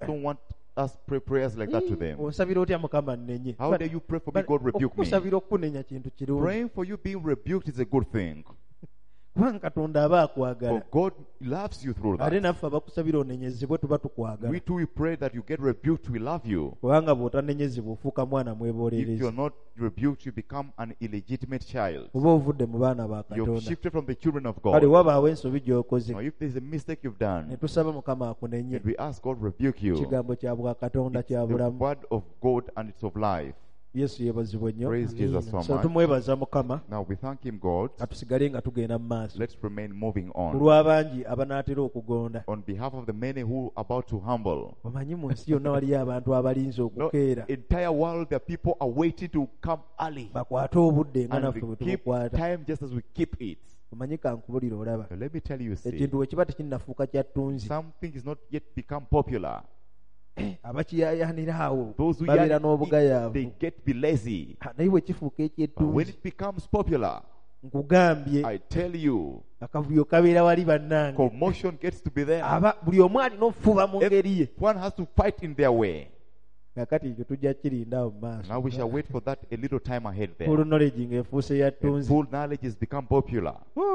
don't want us pray prayers like that to them. Onsabira otya Mukama nnenye? How dare you pray for me, God rebuke me? Okusabira okunenya kintu kirungi. Praying for you being rebuked is a good thing. Kubanga Katonda aba akwagala. For God loves you through Ate that. naffe abakusabira onenyezebwe tuba tukwagala. We too, we pray that you get rebuked, we love you. Kubanga bw'otanenyezebwa ofuuka mwana If mwebolerizi. you're not rebuked, you become an illegitimate child. Oba ovudde mu baana ba You've Katonda. shifted from the children of Kale God. wabaawo ensobi gy'okoze. Now, if there's a mistake you've Ne done, tusaba Mukama akunenye. and we ask God rebuke you, Kigambo kya bwa Katonda it's kya the bulamu. word of God and it's of life. Yesu yeebazibwe nnyo. Praise Jesus so So much. tumwebaza Mukama. Now we thank Him, God. Katusigale nga tugenda mu maaso. Let's remain moving Ku on. lw'abangi abanaatera okugonda. On behalf of the many who are about to humble. Omanyi mu nsi yonna waliyo abantu abalinze No, okukeera. entire world, there are people are waiting to come early. Bakwate obudde nga And naffe bwe we keep tubukwata. time just as we keep it. Omanyi kankubulira olaba. So let me tell you, see, Ekintu bwe kiba tekinnafuuka kya ttunzi. something is not yet become popular. Abakiyaayaanira awo Those who babeera yearn it, they n'obugayaavu. get be lazy. Naye bwe kifuuka But when ekyettunzi, it becomes popular, nkugambye I tell you, akavuyo kabeera wali bannange. commotion gets to be there. Buli omu alina okufuba mu ngeri ye. Everyone has to fight in their way. Kakati ekyo tujja kirinda awo mu maaso. Now we shall wait for that a little time ahead there. Full knowledge ng'efuuse ya And ttunzi. full knowledge has become popular.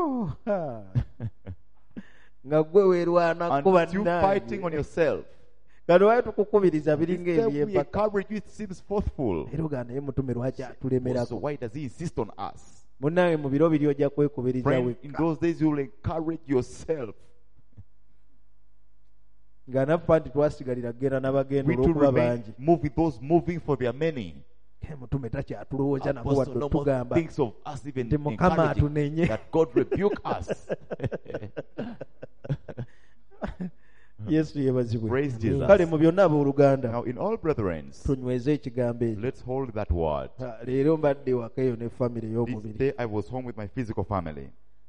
Nga ggwe weerwanako And you fighting on bannange. yourself. Kati waayo tukukubiriza biringa Instead we ebyempaka. encourage you, it seems forceful. Era ogaa naye mutume lwaki So atulemerako. why does he insist on us? Munnange mu biro biri ojja kwekubiriza Friend, in wekka. those days you will encourage yourself. Nga naffe anti twasigalira kgenda n'abagenda We to olw'okuba remain bangi. move with those moving for their many. Mutume takyatulowooza nabo Apostle wadde no more otugamba thinks of us even nti Mukama encouraging atunenye. that God rebuke us. Yesu yeebazibwe. Praise Jesus. Kale mu byonna abooluganda Now in all brethren, tunyweze ekigambo ekyo. let's hold that word. Leero mbadde waka eyo ne famire This ey'omubiri. day I was home with my physical family.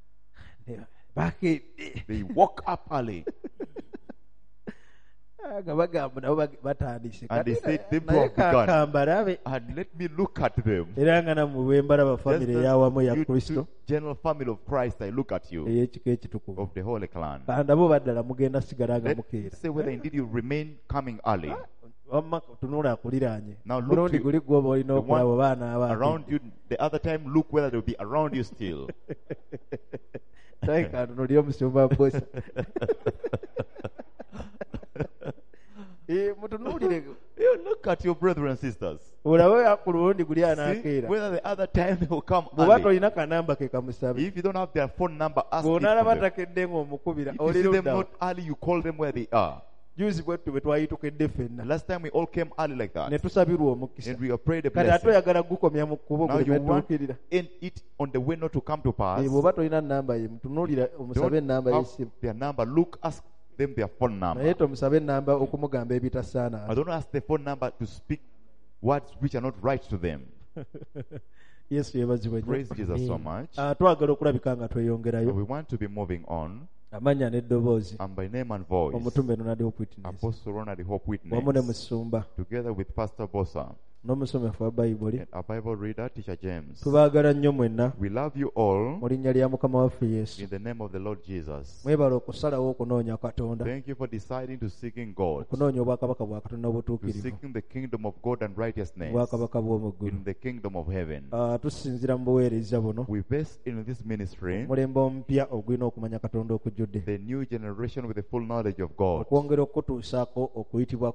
Bakedde. They woke up early Nga bagamba nabo batandise. and they said them to Naye have begun. kakambalabe. And let me look at them. Era nga nammwe bwe mbalaba Just famire as eyawamu ya you Kristo two general family of Christ, I look at you, ey'ekika ekitukuvu. of the Holy Clan. Bandabo baddala mugenda sigala nga Let's mukeera. say whether indeed you remain coming early. Wamma tunula akuliraanye. Now look Mulundi to guli gw'oba olina the one okulaba baana around abaana. you. The other time, look whether they'll be around you still. Tayi kantunulira omusumba Bosa. Mutunuulire You look at your brothers and sisters. olabe ku lundi guli See anaakeera. whether the other time they will come Bw'oba early. tolina kanamba ke kamusabe. If you don't have their phone number, ask it Bw'onaalaba from them. takedde ng'omukubira If you see them oliruddawo. not early, you call them where they are. Juzi bwettu bwe twayitukedde The ffenna last time we all came early like ne that, tusabirwa omukisa. and we have prayed a Kati ate blessing. oyagala gukomya mu kkubo Now you want gulimetuukirira. it on the way not to come to pass. Bw'oba tolina namba ye mutunuulira omusabe Don't ennamba have y'essimu. their number. Look, ask them their phone Naye number. tomusabe ennamba okumugamba ebitasaana. I don't ask the phone number to speak words which are not right to them. Yesu yeebazibwe nnyo. Praise Jesus so much. Twagala okulabika nga So tweyongerayo. we want to be moving on. Amannya n'eddoboozi. And by name and voice, Omutume Ronald Hope Witness. Apostle Ronald Hope Wamu ne Witness, musumba together with Pastor Bossa n'omusomefu wa Bayibuli. and our Bible reader, Teacher James. Tubaagala nnyo mwenna We love you all mu linnya lya Mukama waffe Yesu. in the name of the Lord Jesus. Mwebale okusalawo okunoonya Katonda. Thank you for deciding to seeking God, Okunoonya obwakabaka bwa Katonda to obutuukirivu. seeking the kingdom of God and righteousness Obwakabaka bw'omu ggulu. in the kingdom of heaven. Tusinzira mu buweereza buno. We base in this ministry Omulembe omupya ogulina okumanya Katonda okujjudde. the new generation with the full knowledge of God, Okwongera okutuusaako okuyitibwa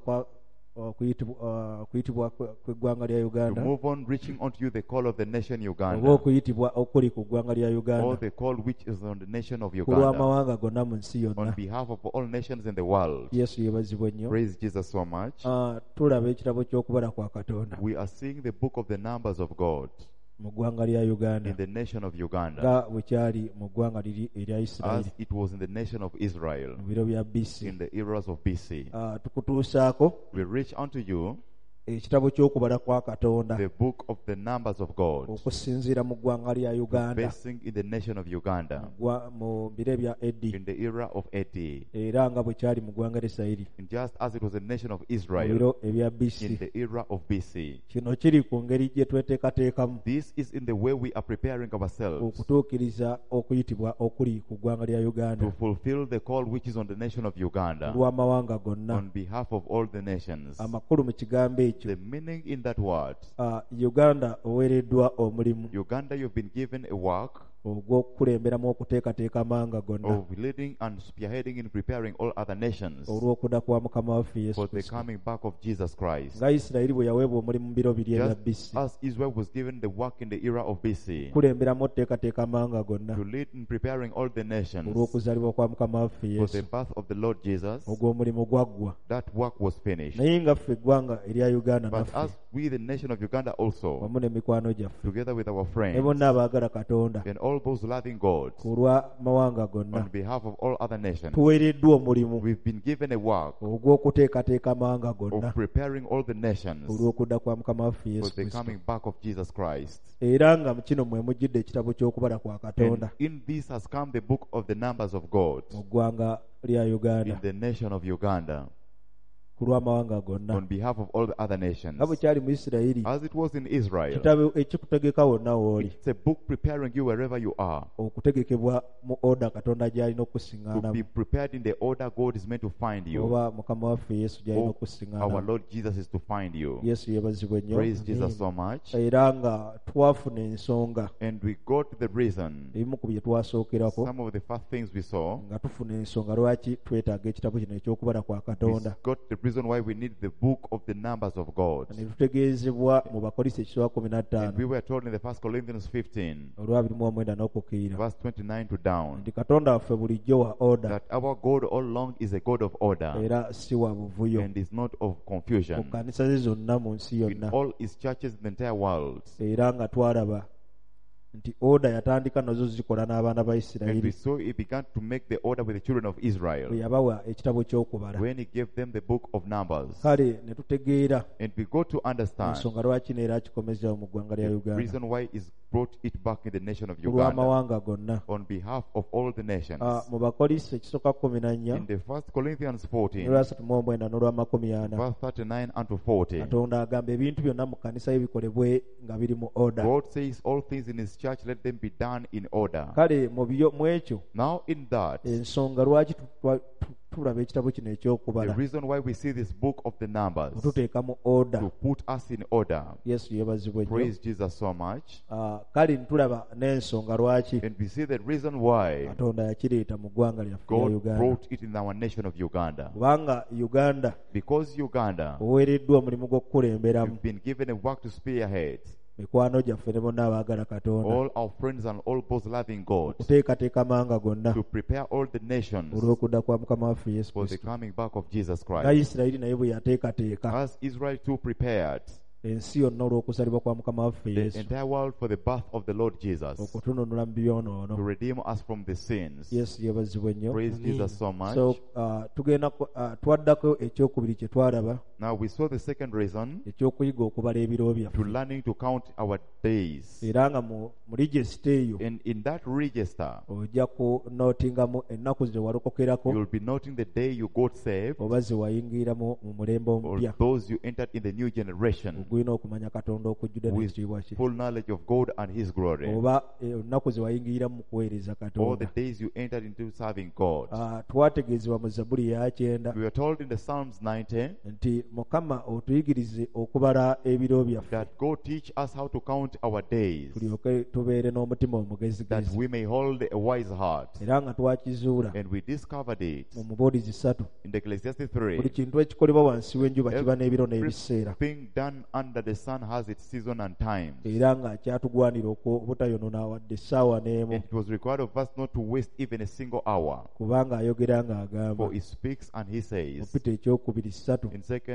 kw'eggwanga lya to Uganda. move on reaching unto you the call of the nation Oba Uganda, okuyitibwa okuli ku ggwanga lya or Uganda. the call which is on the nation of Ku Uganda, lw'amawanga gonna mu nsi on yonna. behalf of all nations in the world. Yesu yeebazibwe nnyo. Praise Jesus so much. Tulaba ekirabo ky'okubala kwa Katonda We are seeing the book of the numbers of God mu ggwanga lya Uganda in the nation of Uganda nga bwe kyali mu ggwanga erya as Isirayiri it was in the nation of Israel mu biro bya BC. in the eras of BC. Tukutuusaako We reach unto you ekitabo ky'okubala kwa Katonda the book of the numbers of God, okusinziira mu ggwanga lya Uganda basing in the nation of Uganda mu biro bya Eddi in the era of AD, era nga bwe kyali mu ggwanga Isirayiri and just as it was the nation of mu Israel biro ebya in BC. the era of BC. Kino kiri ku ngeri gye tweteekateekamu This is in the way we are preparing ourselves okutuukiriza okuyitibwa okuli ku ggwanga lya Uganda to fulfill the call which is on the nation of Uganda lw'amawanga gonna. on behalf of all the nations. Amakulu mu kigambo ekyo, The meaning in that word, Uganda oweereddwa omulimu Uganda, you've been given a work ogw'okukulemberamu okuteekateeka amawanga gonna of leading and spearheading in preparing all other nations olw'okudda kwa Mukama waffe Yesu for the Kristo. coming back of Jesus Christ. Nga Isirayiri bwe yaweebwa omulimu mu biro biri ebya Just BC as Israel was given the work in the era of BC kulemberamu okuteekateeka amawanga gonna to lead in preparing all the nations olw'okuzaalibwa kwa Mukama waffe for Yesu, the birth of the Lord Jesus, ogw'omulimu gwaggwa. that work was finished. Naye nga ffe eggwanga erya Uganda But naffe as we, the nation of Uganda, also, wamu n'emikwano gyaffe together with our ne friends bonna abaagala Katonda and all those loving God, ku lw'amawanga gonna on behalf of all other nations, tuweereddwa omulimu we've been given a work ogw'okuteekateeka amawanga gonna of preparing all the nations olw'okudda kwa Mukama waffe for Yesu the Kristo. coming back of Jesus Christ. Era nga mu kino mwe mujjidde ekitabo ky'okubala kwa And Katonda in this has come the book of the numbers of God mu ggwanga lya in Uganda the nation of Uganda ku lw'amawanga gonna on behalf of all the other nations. nga bwe kyali mu Isirayiri. As it was in Israel, Kitabo ekikutegeka wonna w'oli it's a book preparing you wherever you are okutegekebwa mu oda Katonda gy'alina to okusiŋŋaanamu, be prepared in the order God is meant to find you. oba Mukama waffe Yesu gy'alina Oh, our okusiŋŋaanamu. Lord Jesus is to find you. Yesu yeebazibwe nnyo. Praise Jesus so much. Era nga twafuna ensonga And we got the reason. ebimu ku bye twasookerako, Some of the first things we saw, nga tufuna ensonga lwaki twetaaga ekitabo kino eky'okubala kwa we Katonda. got the reason why we need the book of the numbers of God. Ne tutegeezebwa mu Bakolinso ekiswa And we 15 were told in the 1 Corinthians 15, olwa 29 n'okukkirira verse 29 to down, nti Katonda waffe bulijjo wa oda that our God all along is a God of order era si wa buvuyo and is not of mu confusion kkanisa ze zonna mu nsi in yonna. all his churches in the entire world. Era nga twalaba nti oda yatandika nazo zikola n'abaana ba And we Isirayiri saw he began to make the order with the children of bwe Israel yabawa ekitabo ky'okubala. when he gave them the book of Numbers. Kale ne tutegeera And we got to understand ensonga lwaki neera akikomezawo mu ggwanga lya the Uganda reason why he's brought it back in the nation of ku Uganda lw'amawanga gonna. on behalf of all the nations. Mu Bakolinso ekisooka 14 In the 1 Corinthians 14, n'olwa 39 n'olwa 40 verse 39 unto 40, Katonda agamba ebintu byonna mu kkanisa ye bikolebwe nga biri mu oda. God says all things in his church, let them be done in order. Kale mu ekyo Now in that, ensonga lwaki tulaba ekitabo kino the eky'okubala reason why we see this book of the Numbers, okututeeka mu oda. to put us in order. Yesu yeebazibwe nnyo. Praise Jesus so much. Kale ntulaba n'ensonga lwaki And we see the reason why Katonda yakireeta mu ggwanga lyaffe lya God Uganda. brought it in our nation of Uganda. Kubanga Uganda Because Uganda, oweereddwa omulimu gw'okukulemberamu we've been given a work to spearhead mikwano gyaffe ne bonna abaagala Katonda all our friends and all those loving God okuteekateeka amawanga gonna to prepare all the nations olw'okudda kwa Mukama waffe Yesu for the Kristo. coming back of Jesus Nga Christ. Isirayiri naye bwe yateekateeka As Israel too prepared ensi yonna olw'okuzalibwa kwa Mukama waffe the Yesu entire world for the birth of the Lord Jesus, okutununula mu byonoono. to redeem us from the sins. Yesu yeebazibwe nnyo. Praise Jesus so much. So tugenda twaddako ekyokubiri kye twalaba Now we saw the second reason, ekyokuyiga okubala ebiro to byaffe, learning to count our days. era nga mu regisita eyo And in that register, ojja kunootingamu ennaku ze walokokerako you'll be noting the day you got saved, oba ze wayingiramu mu mulembe or omupya those you entered in the new generation ogulina okumanya Katonda okujjudde with n'ekitiibwa kye, full knowledge of God and His glory. oba ennaku ze wayingiramu mu kuweereza All the Katonda. days you entered into serving God. Twategeezebwa mu Zabbuli eya 9 We were told in the Psalms 90 nti Mukama otuyigirize okubala ebiro byaffe that God teach us how to count our days, tulyoke tubeere n'omutima that omugezigezi. we may hold a wise heart. Era nga twakizuula And we discovered it mu mubuulizi 3, in the Ecclesiastes buli 3. kintu ekikolebwa wansi w'enjuba kiba n'ebiro n'ebiseera, Everything done under the sun has its season and times. era nga kyatugwanira obutayonoona wadde essaawa n'emu, And it was required of us not to waste even a single hour. kubanga ayogera ng'agamba For He speaks and He mu says Peter ekyokubiri 3 in 2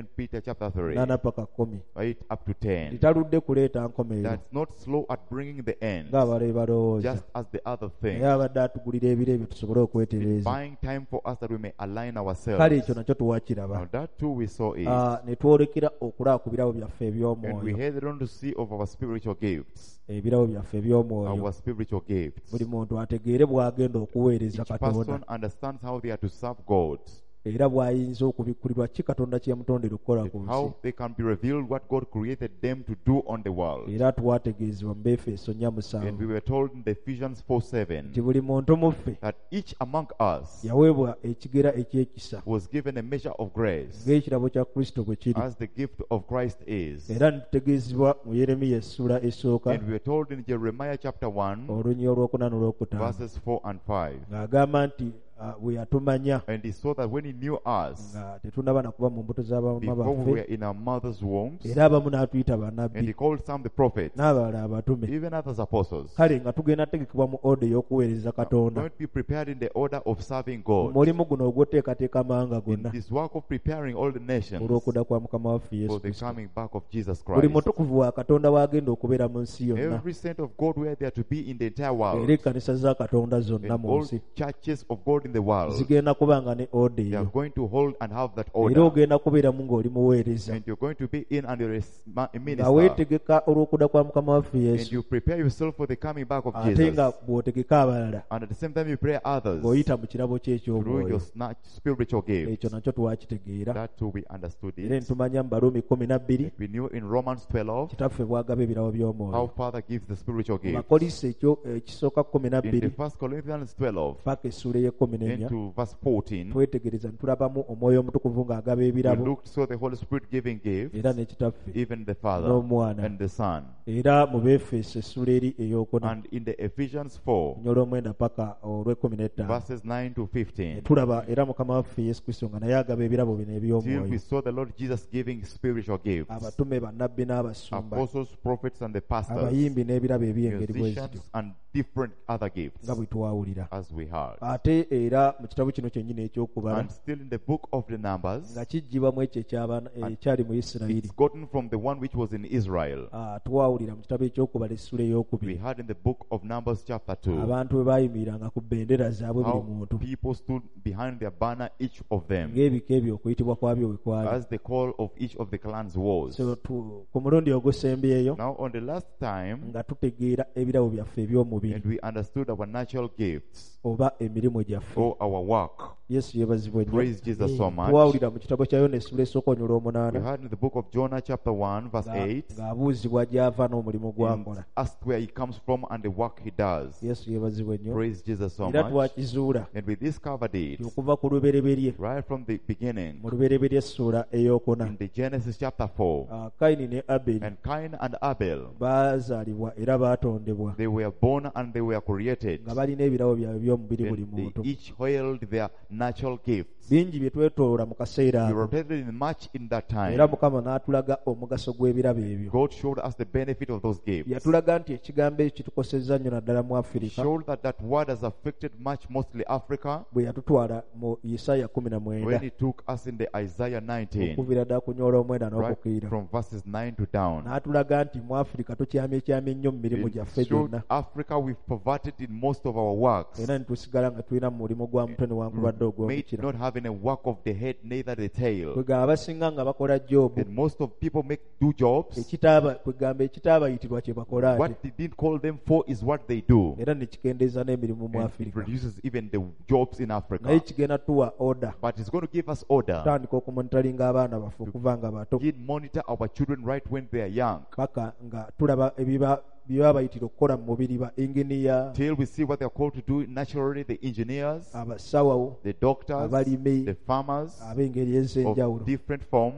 2 Peter chapter 3, 8 paka 10 8 up to 10. litaludde kuleeta nkomerero That's not slow at bringing the end, ng'abalabe balowooza just as the other thing. naye abadde atugulira ebiro ebyo tusobole It's okwetereeza buying time for us that we may align ourselves. kale ekyo nakyo tuwakiraba Now that too we saw it. ne twolekera okulaba ku birabo byaffe And we eby'omwoyo headed on to see of our spiritual gifts. ebirabo byaffe eby'omwoyo Our spiritual gifts. buli muntu ategeere bw'agenda okuweereza Each katonda person understands how they are to serve God, era bw'ayinza okubikkulirwa ki katonda kye yamutondera okukola ku nsi how they can be revealed what God created them to do on the world. era twategeezebwa mu Befeso And we 4:7 were told in the Ephesians 4:7 nti buli muntu mu ffe that each among us yaweebwa ekigera eky'ekisa was given a measure of grace ng'ekirabo kya kristo bwe kiri as the gift of Christ is. era nitutegeezebwa mu yeremiya essula esooka And we were told in Jeremiah chapter 1 olunyi olwokuna n'olwokutaano verses 4 and 5. ng'agamba nti bwe yatumanya And he saw that when he knew us nga tetunnaba nakuba mu mbuto z'abaama before we were baffe in our mother's wombs, era abamu n'atuyita and he bannabbi called some the prophets, n'abalala abatume even others apostles, kale nga tugenda tegekebwa mu oda ey'okuweereza katonda going to be prepared in the order of serving mu God. mulimu guno ogw'oteekateeka amawanga In gonna this work of preparing all the nations olw'okudda kwa mukama waffe for yesu the kristo coming back of Jesus buli Christ. mutukuvu wa katonda w'agenda okubeera mu nsi yonna Every saint of God were there to be in the entire era world, ekkanisa za katonda and zonna mu all nsi churches of God in the world, zigenda kuba nga ne oda they are eyo going to hold and have that era order. ogenda kubeeramu ng'oli muweereza And you're going to be in and you're a nga minister, weetegeka olw'okudda kwa mukama waffe and yesu you prepare yourself for the coming back of ate nga Jesus. bw'otegeka abalala And at the same time, you pray others ng'oyita mu kirabo kye through your eky'omwoyo spiritual ekyo gifts. nakyo twakitegeera That too we understood era it. nitumanya mu Baluumi 12 We knew in Romans 12 kitaffe bwagaba ebirabo how by'omwoyo Father gives the spiritual mu gifts. Bakolisi ekisooka In the 12 1 Corinthians 12 paka essula ey'e14 into verse 14, twetegereza ne tulabamu omwoyo omutukuvu ng'agaba we ebirabo looked, saw the Holy Spirit giving gifts, era ne kitaffe even the Father n'omwana and the Son. era mu Befeso essula eri ey'okuna And in the Ephesians 4, nnyo olw'omwenda paka olw'e15 verses 9 to 15, tulaba era mukama waffe yesu kristo nga naye agaba ebirabo bino till we eby'omwoyo saw the Lord Jesus giving spiritual gifts, abatume bannabbi n'abasumba apostles, prophets, and the pastors, abayimbi n'ebirabo eby'engeri bwe zityo musicians, and different other gifts, nga bwe twawulira as we heard. ate era mu kitabo kino kyennyini ekyokubala And still in the book of the Numbers, nga kijjibwamu ekyo ekyali mu isirayiri it's gotten from the one which was in Israel. twawulira mu kitabo ekyokubala essula We ey'okubiri heard in the book of Numbers chapter 2 abantu bwe baayimiriranga ku bendera zaabwe buli how muntu people stood behind their banner, each of them, ng'ebika ebyo okuyitibwa kwabyo bwe kwali as the call of each of the clans was. so ku mulundi ogusembyeyo Now on the last time, nga tutegeera ebirabo byaffe eby'omubiri and we understood our natural gifts oba emirimu gyaffe or our work. yesu yeebazibwe nnyo Praise Jesus so much. twawulira mu kitabo kya yona essula esooka We 8 heard in the book of Jonah chapter 1 verse 8, ng'abuuzibwa gy'ava n'omulimu and gw'akola asked where he comes from and the work he does. yesu yeebazibwe nnyo Praise Jesus so era much. twakizuula And we discovered it okuva ku lubereberye right from the beginning mu lubereberye essula ey'okuna in the Genesis chapter 4. kayini ne aberi And Cain and Abel, baazaalibwa era baatondebwa they were born and they were created, nga balina ebirabo byabwe by'omubiri buli and they muntu each held their natural gifts. bingi bye twetoola mu kaseera We ako rotated in much in that era time. mukama n'atulaga omugaso gw'ebirabo ebyo God showed us the benefit of those gifts. yatulaga nti ekigambo ekyo kitukosezza nnyo naddala mu He afirika showed that that word has affected much, mostly Africa, bwe yatutwala mu isaya when 19 He took us in the Isaiah 19, okuviira ddala ku nyola omwenda right n'okukiira from verses 9 to down. n'atulaga nti mu afirika tukyamyekyamye nnyo mu mirimu gyaffe It showed gyonna Africa we've perverted in most of our works. era nitusigala nga tulina mu mulimu gwa mutwe newankubadde Made ogw'omukira not having a work of the head, neither the tail. kwegamba abasinga nga bakola jobu And most of people do jobs. kwegamba ekitaabayitirwa kye bakola ate What they didn't call them for is what they do. era nekikendeeza n'emirimu mu And it afirika produces even the jobs in naye Africa. kigenda tuwa oda But it's going to give us order. tutandika okumonitalinga abaana baffe okuva nga bato Did monitor our children right when they are young, paka nga tulaba bye babayitira okukola mu mubiri ba inginiya till we see what they are called to do naturally, the engineers, abasawo the doctors, abalimi the farmers ab'engeri ez'enjawulo of different form,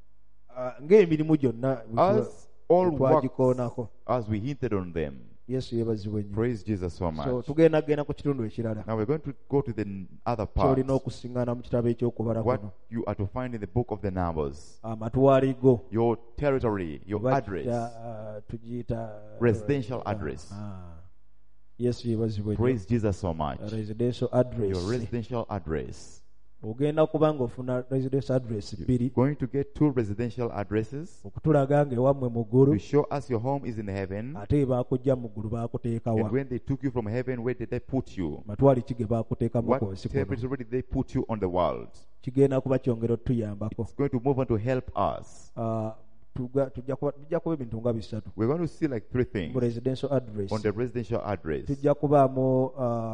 ng'emirimu gyonna as all works twagikoonako as we hinted on them. yesu yeebazibwe nnyo Praise Jesus so so much. tugenda ku kitundu ekirala Now we're going to go to the other part. kyolina okusiŋŋaana mu kitabo ekyokubala What kuno you are to find in the book of the Numbers. amatwali go Your territory, your oba address, tugiyita residential address. yesu yeebazibwe nnyo Praise Jesus so much. residential address Your residential address. ogenda kuba ng'ofuna residence address bbiri Going to get 2 residential addresses okutulaga ng'ewammwe mu ggulu to show us your home is in heaven. ate baakujja mu ggulu baakuteekawa And when they took you from heaven, where did they put you? matwali ki ge baakuteekamu What ku nsi kuno territory did they put you on the world? kigenda kuba kyongera otuyambako It's going to move on to help us. tujja kuba ebintu nga bisatu We're going to see like 3 things mu residential address on the residential address. tujja kubaamu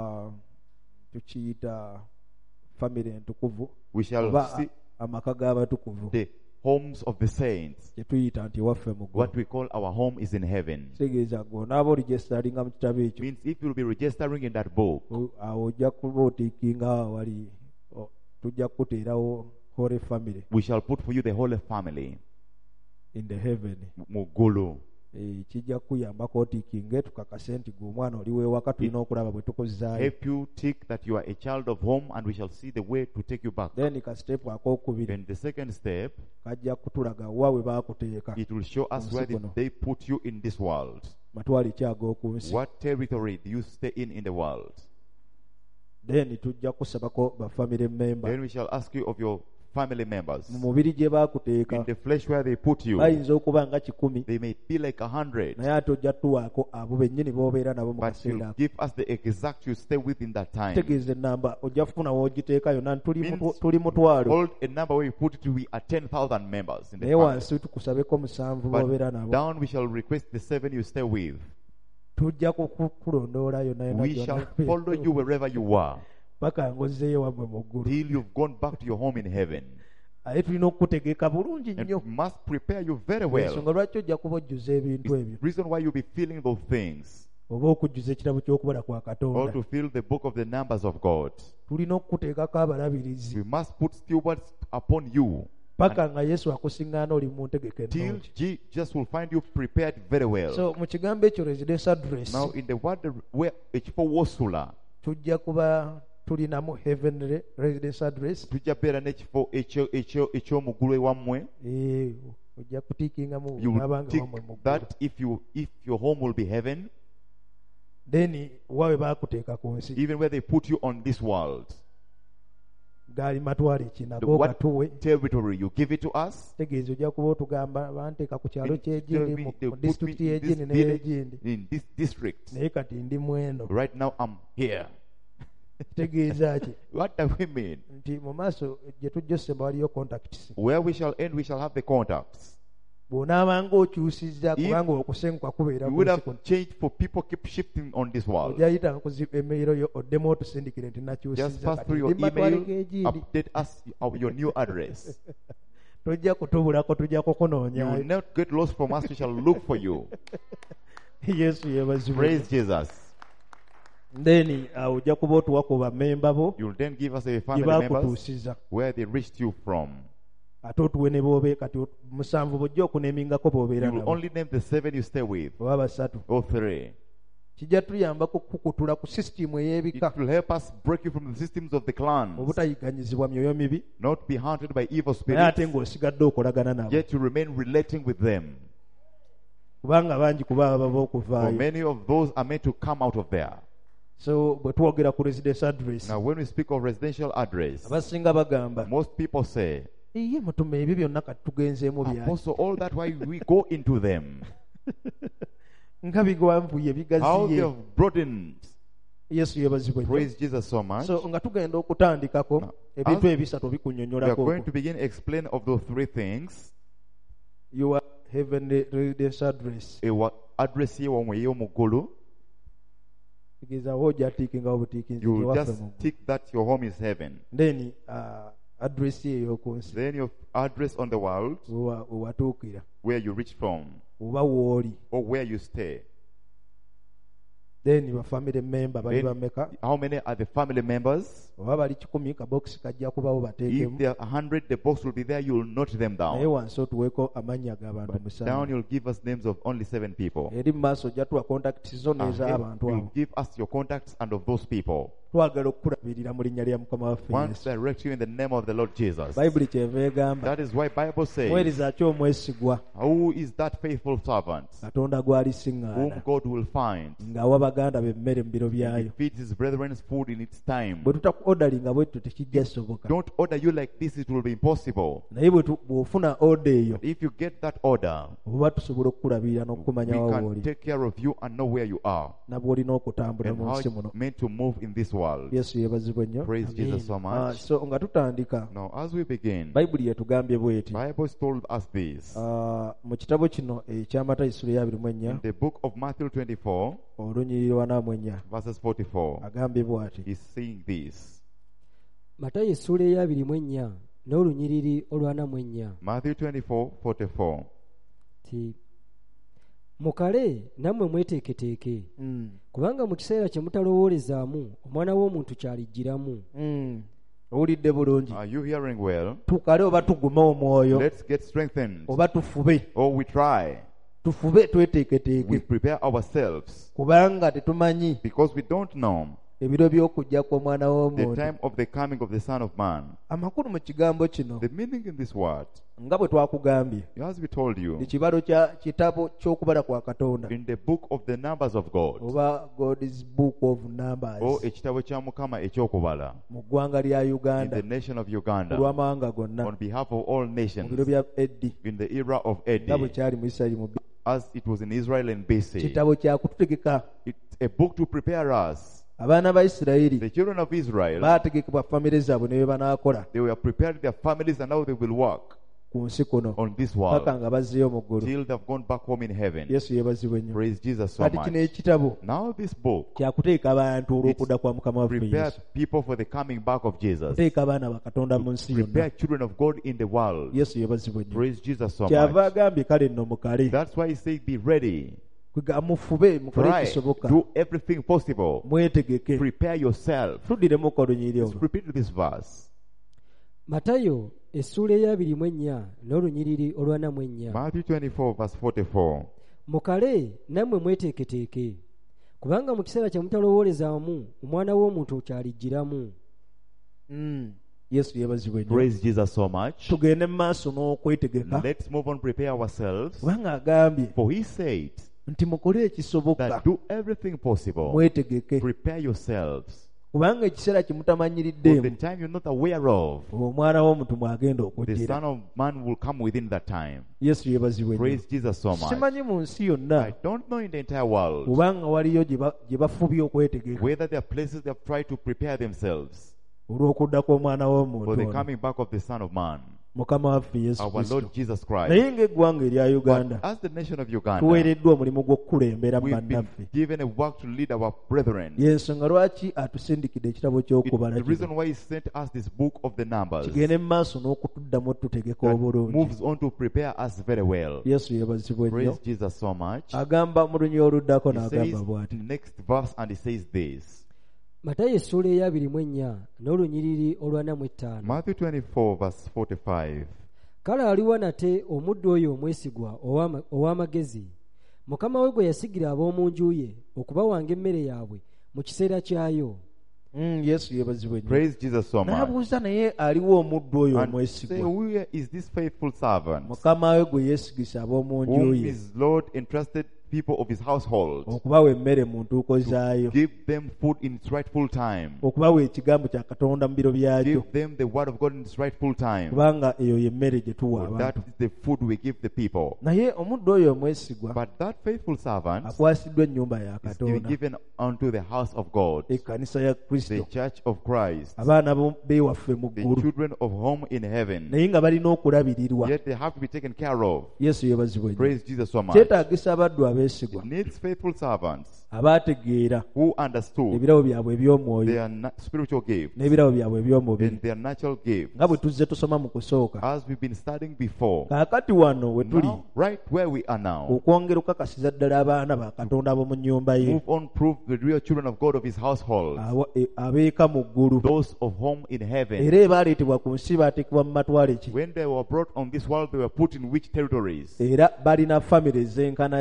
tukiyita family entukuvu We shall oba see amaka g'abatukuvu the homes of the saints. kye tuyita nti ewaffe mu What ggulu we call our home is in heaven. kitegeeza ng'onaaba oligestalinga mu kitabo ekyo Means if you'll be registering in that book, awo ojja kuba otiikinga awo wali tujja kukuteerawo holy family we shall put for you the Holy Family. in the heaven Mugulu. kijja kukuyambako otiikinge tukakase nti gwe omwana oli weewaka tulina okulaba bwe tukozaayo Help you tick that you are a child of home, and we shall see the way to take you back. then ka step akokubiri And the second step, kajja kutulaga wa we baakuteeka it will show us where did they put you in this world. matwali ki ag'oku nsi What territory do you stay in the world? then tujja kusabako ba family member Then we shall ask you of your family members. mu mubiri gye baakuteeka In the flesh where they put you, bayinza okuba nga 100 they may be like 100, naye ate ojja tuwaako abo bennyini b'obeera nabo mu but kaseera you'll ako give us the exact you stay within that time. tegeeza enamba ojja kufuna woogiteeka yonna Means tuli mutwalo hold a number where you put it, we are 10,000 members in the naye family. wansi tukusabeko 7 b'obeera But nabo down we shall request the 7 you stay with. tujja kukulondoola yonna yonna We shall follow you wherever you are paka ngozzeeyo wammwe mu ggulu till you've gone back to your home in heaven. aye tulina okukutegeka bulungi And nnyo we must prepare you very well. ensonga lwaki ojja kuba ojjuza ebintu ebyo It's the reason why you'll be feeling those things. oba okujjuza ekitabo ky'okubala kwa Or katonda to fill the book of the numbers of God. tulina okukuteekako abalabirizi We must put stewards upon you paka nga yesu akusiŋŋaana oli mu ntegeka till ennungi Jesus will find you prepared very well. so mu kigambo ekyo residence address Now in the word where ekifo wosula, tujja kuba tulinamu heavenly residence address tujja beera n'ekifo eky'omugulu ewammwe. ojja kutiikingamu You will n'abanga tick wammwe mu ggulu that if your home will be heaven, then wawe baakuteeka ku nsi even where they put you on this world. gaali matwale ki nago gatuwe What territory you give it to us? tegeeza ojja kuba otugamba banteeka ku kyalo kyegindi mu They put disitulikiti me in this yegindi village, n'eyegindi in this district. naye kati ndi mweno Right now I'm here. kitegeeza ki What do we mean? nti mu maaso gye tujja osemba waliyo contacts Where we shall end, we shall have the contacts. bw'onaabanga okyusizza If kubanga okusenguka kubeera You ku would nsi have kuno changed for people keep shifting on this world. ojayita emeyiro yo oddemu otusindikire nti Just nakyusizza pass kati through your ndi matwale email, g'egindi update us your new address. tojja kutubulako tujja You will kukunoonyayo not get lost from us. We shall look for you. yesu yebazibwe Praise Jesus. then ojja kuba otuwa ku bammemba bo You will then give us a gye family members baakutuusiza where they reached you from. ate otuwe ne boobe kati 7 bojja okunemingako boobeera You will nabo only name the 7 you stay with, oba 3 or 3. kijja tuyambako kukutula ku sisitimu ey'ebika It will help us break you from the systems of the clans, obutayiganyizibwa myoyo mibi not be haunted by evil naye ate spirits, ng'osigadde okolagana nabo yet to remain relating with them. kubanga bangi kuba baba For okuvaayo many of those are meant to come out of there. so bwe twogera ku residence address Now, when we speak of residential address, abasinga bagamba most people say, iye mutuma ebyo byonna kati tugenzeemu byaki Apostle, all that why we go into them, nga bigwanvuye how they bigaziye have broadened. yesu yebazibwe nnyo. Praise Jesus so much. so nga tugenda okutandikako Now, ebintu as- ebisatu We are bikunnyonnyolako going to begin explain of those 3 things. your heavenly residence address Address ye wamwe ey'omugulu. tegeeza ojja tiikingawo butiikinzi You will ewaffe just mu tick that your home is heaven. then address ye ey'oku nsi Then your address on the world, wewatuukira where you reach from, oba wooli or where you stay. then bafamily member bali Then, bameka how many are the family members? oba bali 10 kabokisi kajja kubawo If bateekemu there are 100, the box will be there. You will note them naye down. wansi otuweeko amannya g'abantu Down, musanvu you'll give us names of only 7 people. eri mu maaso ojja tuwa contacts zo Ahead, n'ez'abantu you abo give us your contacts and of those people. twagala okukulabirira mu linnya lya mukama waffe want Yesu. to direct you in the name of the Lord Jesus. bayibuli kyeva egamba That is why Bible says, muweereza ki omwesigwa who is that faithful servant katonda whom gw'alisiŋŋaana God will find ng'awa baganda be emmere mu biro and byayo. he feeds his brethren's food in its time. bwe tutakuodalinga bwettu tekijja soboka, Don't order you like this, it will be impossible. naye bw'ofuna oda eyo But if you get that order, oba tusobola okukulabirira we n'okumanya wa can wooli take care of you and know where you are na bw'olina okutambula and mu how nsi you're muno. meant to move in this world. yesu yeebazibwe nnyo. Praise Jesus so much. So nga tutandika, Now, as we begin, bayibuli yatugambye bweti Bible told us this mu kitabo kino eky'amatayo essula ya 24 in the book of Matthew 24, olunyiriri 44 verses 44. agambye bw'ati: He's saying this. Matayo essula eya 24 n'olunyiriri olwa-44 Matthew 24:44. ti mukale nammwe mweteeketeeke kubanga mu kiseera kye mutalowoolezaamu omwana w'omuntu ky'alijjiramu. owulidde bulungi? Are you hearing well? tukale oba tugume omwoyo Let's get strengthened. oba tufube Or we try. tufube We tweteeketeeke prepare ourselves kubanga tetumanyi because we don't know ebiro by'okujja kw'omwana the w'omuntu. time of the coming of the Son of Man. amakulu mu kigambo kino The meaning in this word, nga bwe twakugambye, as we told you, ekibalo kya kitabo ky'okubala kwa katonda in the book of the numbers of God, oba God's book of numbers or ekitabo kya Mukama ekyokubala, mu ggwanga lya in Uganda the nation of ku Uganda, lw'amawanga gonna on behalf of all mu nations, biro bya Eddi in the era of nga bwe Eddie, kyali mu Isirayiri mu as it was in Israel and BC. kitabo kya kututegeka. It's a book to prepare us. abaana ba Isirayiri The children of Israel, baategekebwa famire zaabwe ne bye banaakola they were preparing their families and how they will work ku nsi kuno on this paka world nga bazzeeyo mu ggulu. till they've gone back home in heaven. Yesu yeebazibwe nnyo. Praise Jesus so kati much. kino ekitabo Now this book kyakuteeka abantu olw'okudda kwa mukama waffe prepare Yesu, people for the coming back of Jesus. kuteeka abaana ba katonda mu nsi Prepare yonna. children of God in the world. Yesu yeebazibwe nnyo. Praise Jesus so kyava much. agambye kale nno mukale That's why he said, be ready. mufube mukole Try. ekisoboka, Do everything possible. mwetegeke. Prepare yourself. tuddiremu ku olunyiriri Let's olwo. repeat this verse. Matayo essula eya 24 n'olunyiriri olwa-44 Matthew 24 verse 44. mukale nammwe mweteeketeeke kubanga mu kiseera kye mutalowoolezaamu omwana w'omuntu ky'alijjiramu. Yesu yeebazibwe nnyo. Praise Jesus so much. tugende mu maaso n'okwetegeka Let's move on, prepare ourselves. kubanga agambye For he said nti mukole ekisoboka, that do everything possible. mwetegeke Prepare yourselves. kubanga ekiseera kye For mutamanyiriddeemu the time you're not aware of, omwana w'omuntu mwagenda the okujjira. Son of Man will come within that time. Yesu yeebazibwe nnyo. Praise Jesus so much. simanyi mu nsi yonna I don't know in the entire world kubanga waliyo gye bafubye okwetegeka whether there are places they have tried to prepare themselves olw'okudda kw'omwana for w'omuntu the ono, coming back of the Son of Man, mukama waffe Yesu our Kristo. Lord Jesus Christ. naye ng'eggwanga erya But Uganda as the nation of Uganda, tuweereddwa omulimu gw'okukulembera mu we've been bannaffe. given a work to lead our brethren. y'ensonga lwaki atusindikidde ekitabo It's ky'okubala the kino. reason why he sent us this book of the numbers kigende mu maaso n'okutuddamu tutegeka that obulungi. moves on to prepare us very well. Yesu yeebazibwe nnyo. Praise Jesus so much. agamba mu lunyiri oluddako He n'agamba says bw'ati: next verse, and he says this. Matayo essula eya 24 n'olunyiriri olwa-45 Matthew 24 verse 45. kale aliwa nate omuddu oyo omwesigwa ow'amagezi mukama we gwe yasigira ab'omu nju ye okubawanga emmere yaabwe mu kiseera kyayo. Yesu yeebazibwe nnyo. Praise Jesus so much. n'abuuza naye aliwo omuddu oyo And say, omwesigwa, where is this faithful servant mukama we gwe yeesigisa ab'omu nju whom ye his Lord entrusted people of his household okubawa emmere mu ntuuko zaayo, give them food in its rightful time, okubawa ekigambo kya katonda mu biro byakyo, give them the word of God in its rightful time. kubanga eyo y'emmere gye tuwa For that abantu. is the food we give the people. naye omuddu oyo omwesigwa But that faithful servant akwasiddwa ennyumba ya is being katonda, given unto the house of God, ekkanisa ya the kristo, church of Christ, abaana b'ewaffe mu the ggulu, children of home in heaven. naye nga balina okulabirirwa. Yet they have to be taken care of. Yesu yeebazibwe nnyo. Praise Jesus so much. kyetaagisa abaddu abeesigwa It needs faithful servants abaategeera who understood ebirabo byabwe eby'omwoyo their spiritual gift n'ebirabo byabwe eby'omubiri, and their natural gift. nga bwe tuzze tusoma mu kusooka. As we've been studying before, kaakati wano we tuli, now, right where we are now, okwongera okukakasiza ddala abaana ba katonda ab'omu nnyumba ye, move on, prove the real children of God of his household, abeeka mu ggulu, those of home in heaven. era ebaaleetebwa ku nsi baateekebwa mu matwale ki, When they were brought on this world, they were put in which territories? era balina famire ezenkana ki. And they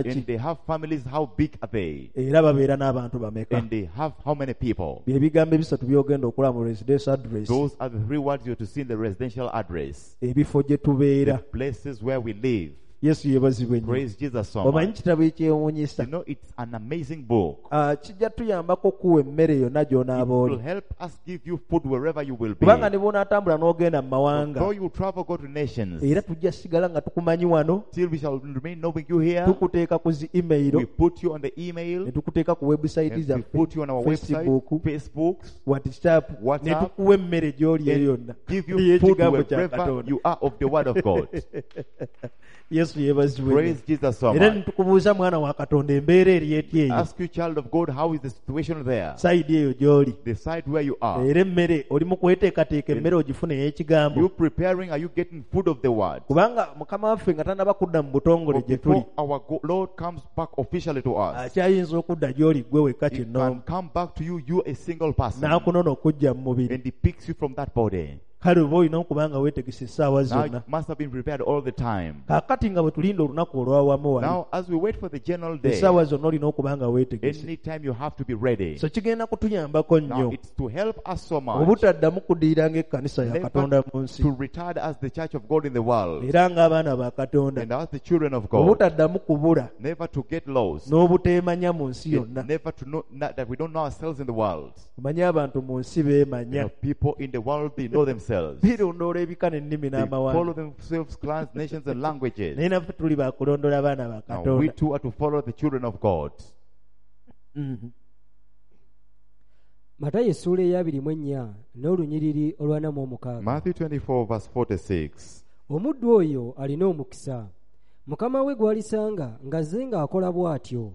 have families, how big are they? era babeera n'abantu bameka. And they have how many people? Ebigambo ebisatu by'ogenda okulaba mu residence address. Those are the 3 words you're to see in the residential address. Ebifo gye tubeera. The places where we live. Yesu yeebazibwe nnyo. Praise Jesus so Omanyi much. kitabo ekyewuunyisa. You know, it's an amazing book. Kijja tuyambako okuwa emmere yonna gy'onaaba It will oli. help us give you food wherever you will be. Kubanga ne bw'onaatambula n'ogenda mu mawanga, Though you travel, go to nations, era tujja sigala nga tukumanyi wano, still we shall remain knowing you here. tukuteeka ku zi emailo, We put you on the ne email, tukuteeka ku website and we zaffe, put you on our website, Facebook, Facebooks, WhatsApp, ne WhatsApp, tukuwa emmere gy'oli eyo yonna. give you food Ey'ekigambo kya wherever Katonda. you are of the word of God. Yesu yeebazibwe nnyo. Praise Jesus so Era much. nitukubuuza mwana wa Katonda embeera eri eti eyo, Ask you, child of God, how is the situation there? sayidi eyo gy'oli. The side where you are. Era emmere oli mu kweteekateeka emmere ogifune ey'ekigambo. You preparing, are you getting food of the word? Kubanga Mukama waffe nga tannaba kudda mu butongole gye tuli, Before our Lord comes back officially to us, akyayinza okudda gy'oli ggwe wekka He kinnoomu, can come back to you, you a single person, n'akunona okujja mu mubiri. and He picks you from that body. Kale oba olina okuba nga weetegese essaawa Now you zonna. must have been prepared all the time. Kaakati nga bwe tulinda olunaku olwawamu wali, Now, as we wait for the general day, essaawa zonna olina okuba nga weetegese. anytime you have to be ready. So kigenda kutuyambako Now, nnyo it's to help us so much obutaddamu kuddira ng'ekkanisa ya Katonda mu nsi, to retard as the church of God in the world era ng'abaana ba Katonda and as the children of God, obutaddamu kubula never to get lost, n'obuteemanya mu nsi and yonna. never to know that we don't know ourselves in the world. Omanye abantu mu nsi You beemanya, know, people in the world, they know themselves. birondoola ebika n'ennimi They follow n'amawanga. themselves, clans, nations, and languages. Naye naffe tuli bakulondola abaana ba Now, we Katonda. too are to follow the children of God. Mhm. matayo essuula eya 24 n'olunyiriri olwa 46. Matthew 24, verse 46. Omuddu oyo alina omukisa, mukama we gw'alisanga ng'azze ng'akola bw'atyo.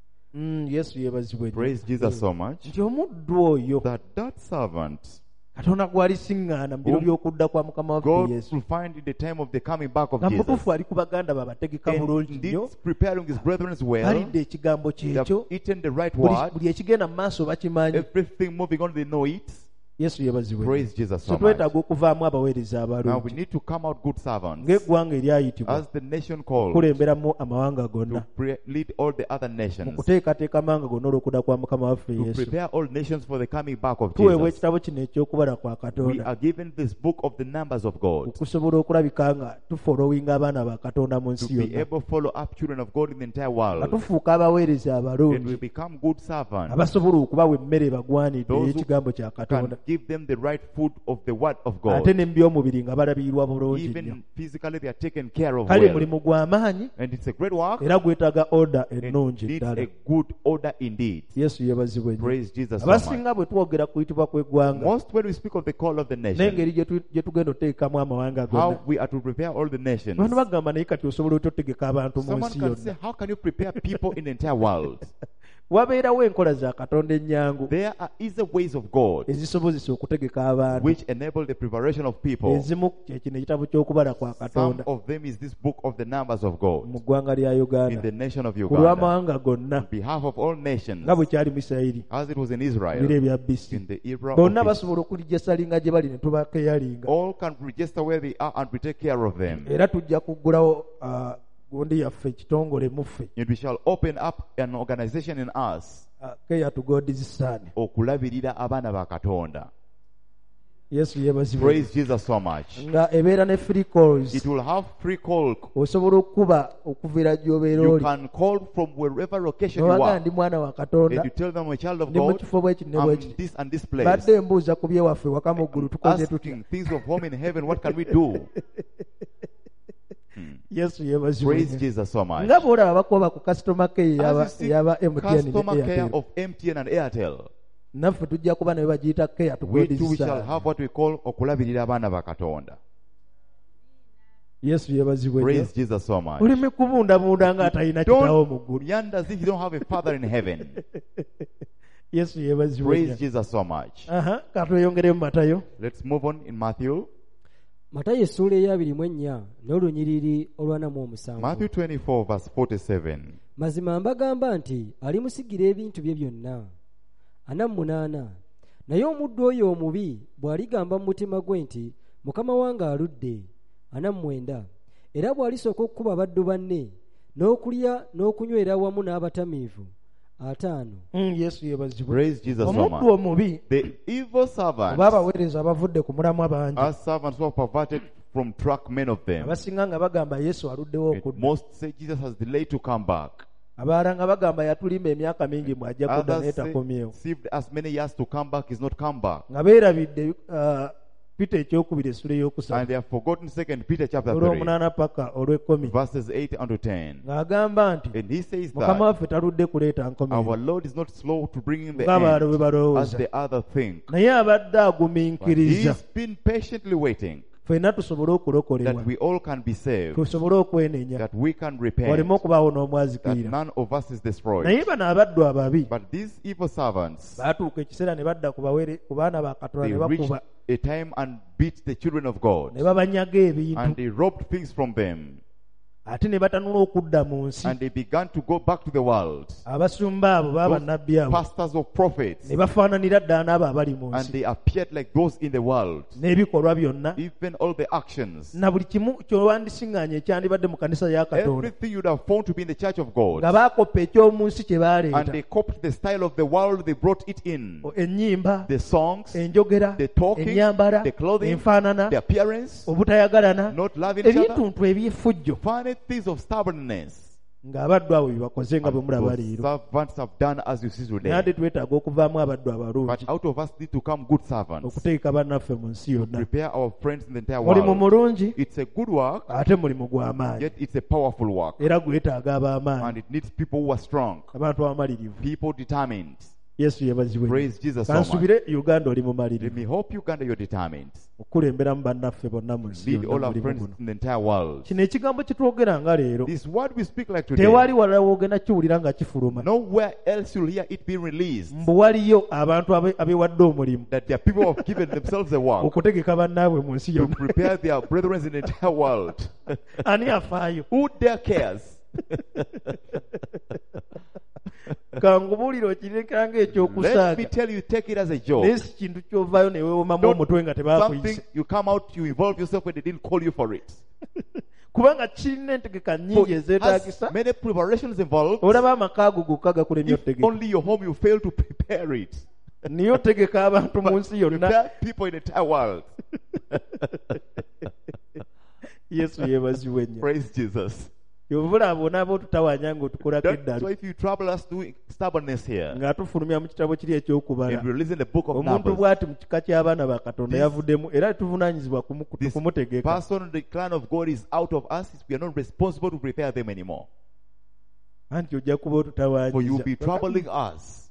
Yesu yeebazibwe nnyo. Praise Jesus so much. Nti omuddu oyo That servant, Katonda gw'alisiŋŋaana mu biro by'okudda kwa Mukama waffe God Yesu, will find in the time of the coming back of nga Jesus. mutuufu ali ku baganda babategeka And bulungi indeed, nnyo, preparing his brethren well. balidde ekigambo They have kyekyo, eaten the right buli word. buli ekigenda mu maaso bakimanyi. Everything moving on, they know it. Yesu yeebazibwe nnyo. Praise Jesus So so much. twetaaga okuvaamu abaweereza Now we abalungi need to come out good servants. ng'eggwanga eryayitibwa As the nation called okukulemberamu amawanga to gonna, lead all the other mu nations. kuteekateeka amawanga gonna olw'okudda kwa Mukama waffe To Yesu. prepare all nations for the coming back of Tuweebwa Jesus. ekitabo kino eky'okubala kwa We Katonda are given this book of the numbers of God okusobola okulabika nga tufolowinga abaana ba Katonda mu to nsi be yonna, able to follow up children of God in the entire nga world. tufuuka abaweereza And we abalungi become good servants. abasobola okubawa emmere bagwanidde Those who ey'ekigambo kya Can Katonda, give them the right food of the word of ate God. ne mu by'omubiri nga balabirirwa bulungi nnyo. Even physically they are taken care of Kale well. mulimu gw'amaanyi And it's a great work. era gwetaaga order And ennungi it's ddala. a good order indeed. Yesu yeebazibwe nnyo. Praise Jesus so much. Abasinga bwe twogera kuyitibwa kw'eggwanga, Most when we speak of the call of the nation, n'engeri gye tugenda oteekamu amawanga gonna, how we are to prepare all the nations. abantu bagamba naye kati osobola otya otegeka abantu mu Someone nsi can yonna. say, how can you prepare people in the entire world? Wabeerawo enkola za Katonda ennyangu There are easy ways of God ezisobozesa okutegeka abantu. which enable the preparation of people. Ezimu kye kino ekitabo ky'okubala kwa Some Katonda of them is this book of the numbers of God mu ggwanga lya in Uganda, the nation of ku Uganda. lw'amawanga gonna, On behalf of all nations, nga bwe kyali mu Isirayiri as it was in mu biro Israel, ebya BC. in the era Bonna of basobola okulijasalinga gye bali ne tubakeyalinga, all can register where they are and we take care of them. era tujja kuggulawo gundi yaffe ekitongole muffe, And we shall open up an organization in us Care to God's Son. okulabirira abaana ba Katonda. Yesu yeebazibwe. Praise Jesus so much. Nga ebeera ne free calls, It will have free call. osobola okuba okuviira gy'obeera You oli, can call from wherever location you nobaga are. ndi mwana wa And Katonda, you tell them, I'm a child of ndi mu God. kifo bwe kino ne I'm bwe in kiti. this and this place. Badde mbuuza ku byewaffe waka mu ggulu tukoze tutya. Asking things of home in heaven, what can we do? Yesu yeebazibwe. Praise Jesus so much. Nga bw'olaba bakuba ku customer care As you see, eyaba MTN customer ne care Airtel, of MTN and Airtel. naffe tujja kuba ne bagiyita Care to We too God's shall Son. have what we call okulabirira abaana ba Katonda. Yesu yeebazibwe nnyo. Praise Jesus so much. Olimi kubundabunda nga atalina kitaawo mu ggulu. Don't yonder as if you don't have a father in heaven. Yesu yeebazibwe Praise nnyo. Jesus so much. Katweyongere mu Matayo. Let's move on in Matthew. matayo essuula eya 24 n'olunyiriri olwa 47. Matthew 24 verse 47. mazima mbagamba nti alimusigira ebintu bye byonna. 48 naye omuddu oyo omubi bw'aligamba mu mutima gwe nti mukama wange aludde. 49 era bw'alisooka okukuba baddu banne n'okulya n'okunywera wamu n'abatamiivu. 5. Yesu yeebazibwe. Praise Jesus so Omuddu much. omubi The evil servants oba abaweereza abavudde ku mulamwa bangi are servants who have perverted from track, many of them. abasinga nga bagamba Yesu aluddewo okudda, Most say Jesus has delayed to come back. abalala nga bagamba yatulimba emyaka mingi mwajja kudda naye Others say takomyewo, received as many years to come back, is not come back. nga beerabidde Peter ekyokubiri essula And ey'okusatu they have forgotten 2 Peter chapter 3, olw'omunaana paka olw'ekkumi, verses 8 unto 10. ng'agamba nti And he says mukama that waffe taludde kuleeta our nkomerero Lord is not slow to bring in the ng'abalala bwe end, as balowooza, the other think. naye abadde But agumiikiriza he's been patiently waiting ffenna tusobole okulokolebwa, that we all can be saved, tusobole okwenenya, that we can waleme repent, okubaawo that n'omwazikirira. none of us is destroyed. Naye bano abaddu ababi But these evil servants, baatuuka ekiseera ne badda ku baana ba Katonda they ne reached bakuba a time and beat the children of God, ne babanyaga and ebintu, they robbed things from them, ate ne batanula okudda mu nsi. and they began to go back to the world. Abasumba abo baba Those nabbi abo pastors of prophets, ne bafaananira ddala n'abo abali mu and nsi, they appeared like those in the world. n'ebikolwa byonna Even all the actions, na buli kimu ky'owandisiŋŋaanye ekyandibadde mu kanisa ya Katonda, everything you'd have found to be in the church of God, nga baakoppa eky'omu nsi kye and baaleeta, they copied the style of the world, they brought it in. ennyimba, The songs, enjogera, the talking, ennyambala, the clothing, enfaanana, the appearance, obutayagalana, not loving each other, ebintuntu eby'effujjo, funny things of stubbornness. ng'abaddu abo bye bakoze nga bwe mulaba Those leero. servants have done as you see Naye ate today. twetaaga okuvaamu abaddu abalungi, But out of us need to come good servants. okuteeka bannaffe mu nsi yonna. Prepare our friends in the entire Mulimu world. mulungi It's a good work, ate mulimu gw'amaanyi, yet it's a powerful work. era gwetaaga ab'amaanyi, And it needs people who are strong, abantu abamalirivu. people determined. Yesu yeebazibwe. Praise Jesus so much. Kansubire Uganda oli Let mumalirivu me hope Uganda you're determined. okukulemberamu bannaffe bonna mu nsi Lead yonna all our mulimu friends guno. in the entire world. Kino ekigambo kye twogera nga leero This word we speak like today, tewali walala woogenda kiwulira nga kifuluma, nowhere else you'll hear it being released. mbu waliyo abantu abeewadde omulimu That there are people who have given themselves a work okutegeka bannaabwe mu nsi to yonna. prepare their brethren in the entire world. Ani afaayo? Who dare cares? Kangubuulire okireka nga Let me ekyokusaaga, tell you, take it as a naye joke. si kintu ky'ovaayo ne weewomamu Don't- omutwe nga Something tebaakuyise, you come out, you involve yourself when they didn't call you for it. kubanga kirina entegeka For nnyingi it ezeetaagisa. has many preparations involved. Olaba amaka ago gokka gakulemya If otegeka, only your home you fail to prepare it. niyo otegeka abantu mu nsi yonna. Prepare people in the entire world. Yesu yeebazibwe nnyo. Praise Jesus. Yovula abonaabo tutawanya ng'otukolako That's why eddalu if you trouble us doing stubbornness here, ng'atufulumya mu kitabo kiri ekyokubala. if you release the book of Omuntu Numbers, bw'ati mu kika ky'abaana ba Katonda This- yavuddemu, era tuvunaanyizibwa this kumutegeka. person, the clan of God is out of us. We are not responsible to prepare them anymore. Anti ojja kuba For you will be otutawaanyiza. troubling us.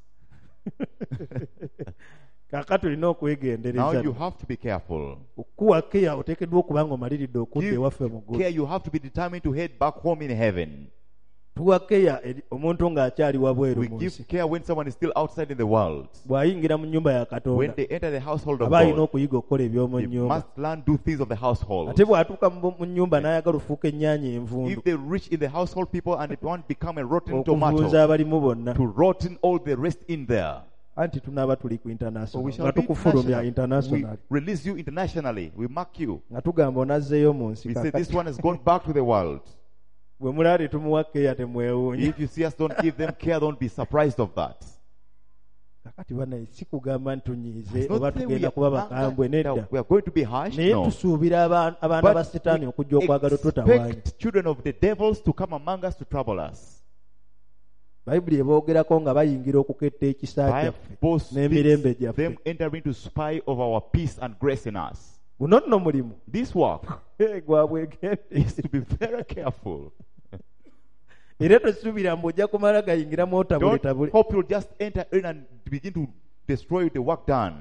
Kaakati olina Now okwegendereza. you have to be careful. Okuwa keya oteekeddwa okuba ng'omaliridde okudda Give ewaffe mu ggulu. care. You have to be determined to head back home in heaven. Tuwa keya omuntu ng'akyali wabweru We mu give nsi. care when someone is still outside in the world. Bw'ayingira mu nnyumba ya When Katonda they enter the household of aba alina God, okuyiga okukola eby'omu they nnyumba. must learn do things of the household. Ate bw'atuuka mu nnyumba n'ayagala ofuuka ennyaanya envundu, If they reach in the household people and it won't become a rotten okuvunza tomato, abalimu bonna, to rotten all the rest in there. anti tunaaba tuli ku So international we shall nga be tukufulumya international. We international release you internationally. We mark you. nga tugamba onazzeeyo mu nsi We say this kakati. one has gone back to the world. Bwe mulaba tetumuwa keya temwewuunya. If you see us don't give them care, don't be surprised of that. Kakati banaye si kugamba ntunyiize It's not oba that we tugenda kuba are bakambwe, angry, nedda. that we are going to be harsh. Naye No. tusuubira abaana ba Setaani But okujja okwagala we otutawaanya. expect children of the devils to come among us to trouble us. Bayibuli eboogerako nga bayingira okuketta ekisa kyaffe Bible n'emirembe speaks gyaffe. them entering to spy of our peace and grace in us. Guno nno mulimu This work gwa bwegende. is to be very careful. Era tosuubira mbu ojja kumala gayingiramu Don't otabuletabule. hope you'll just enter in and begin to destroy the work done.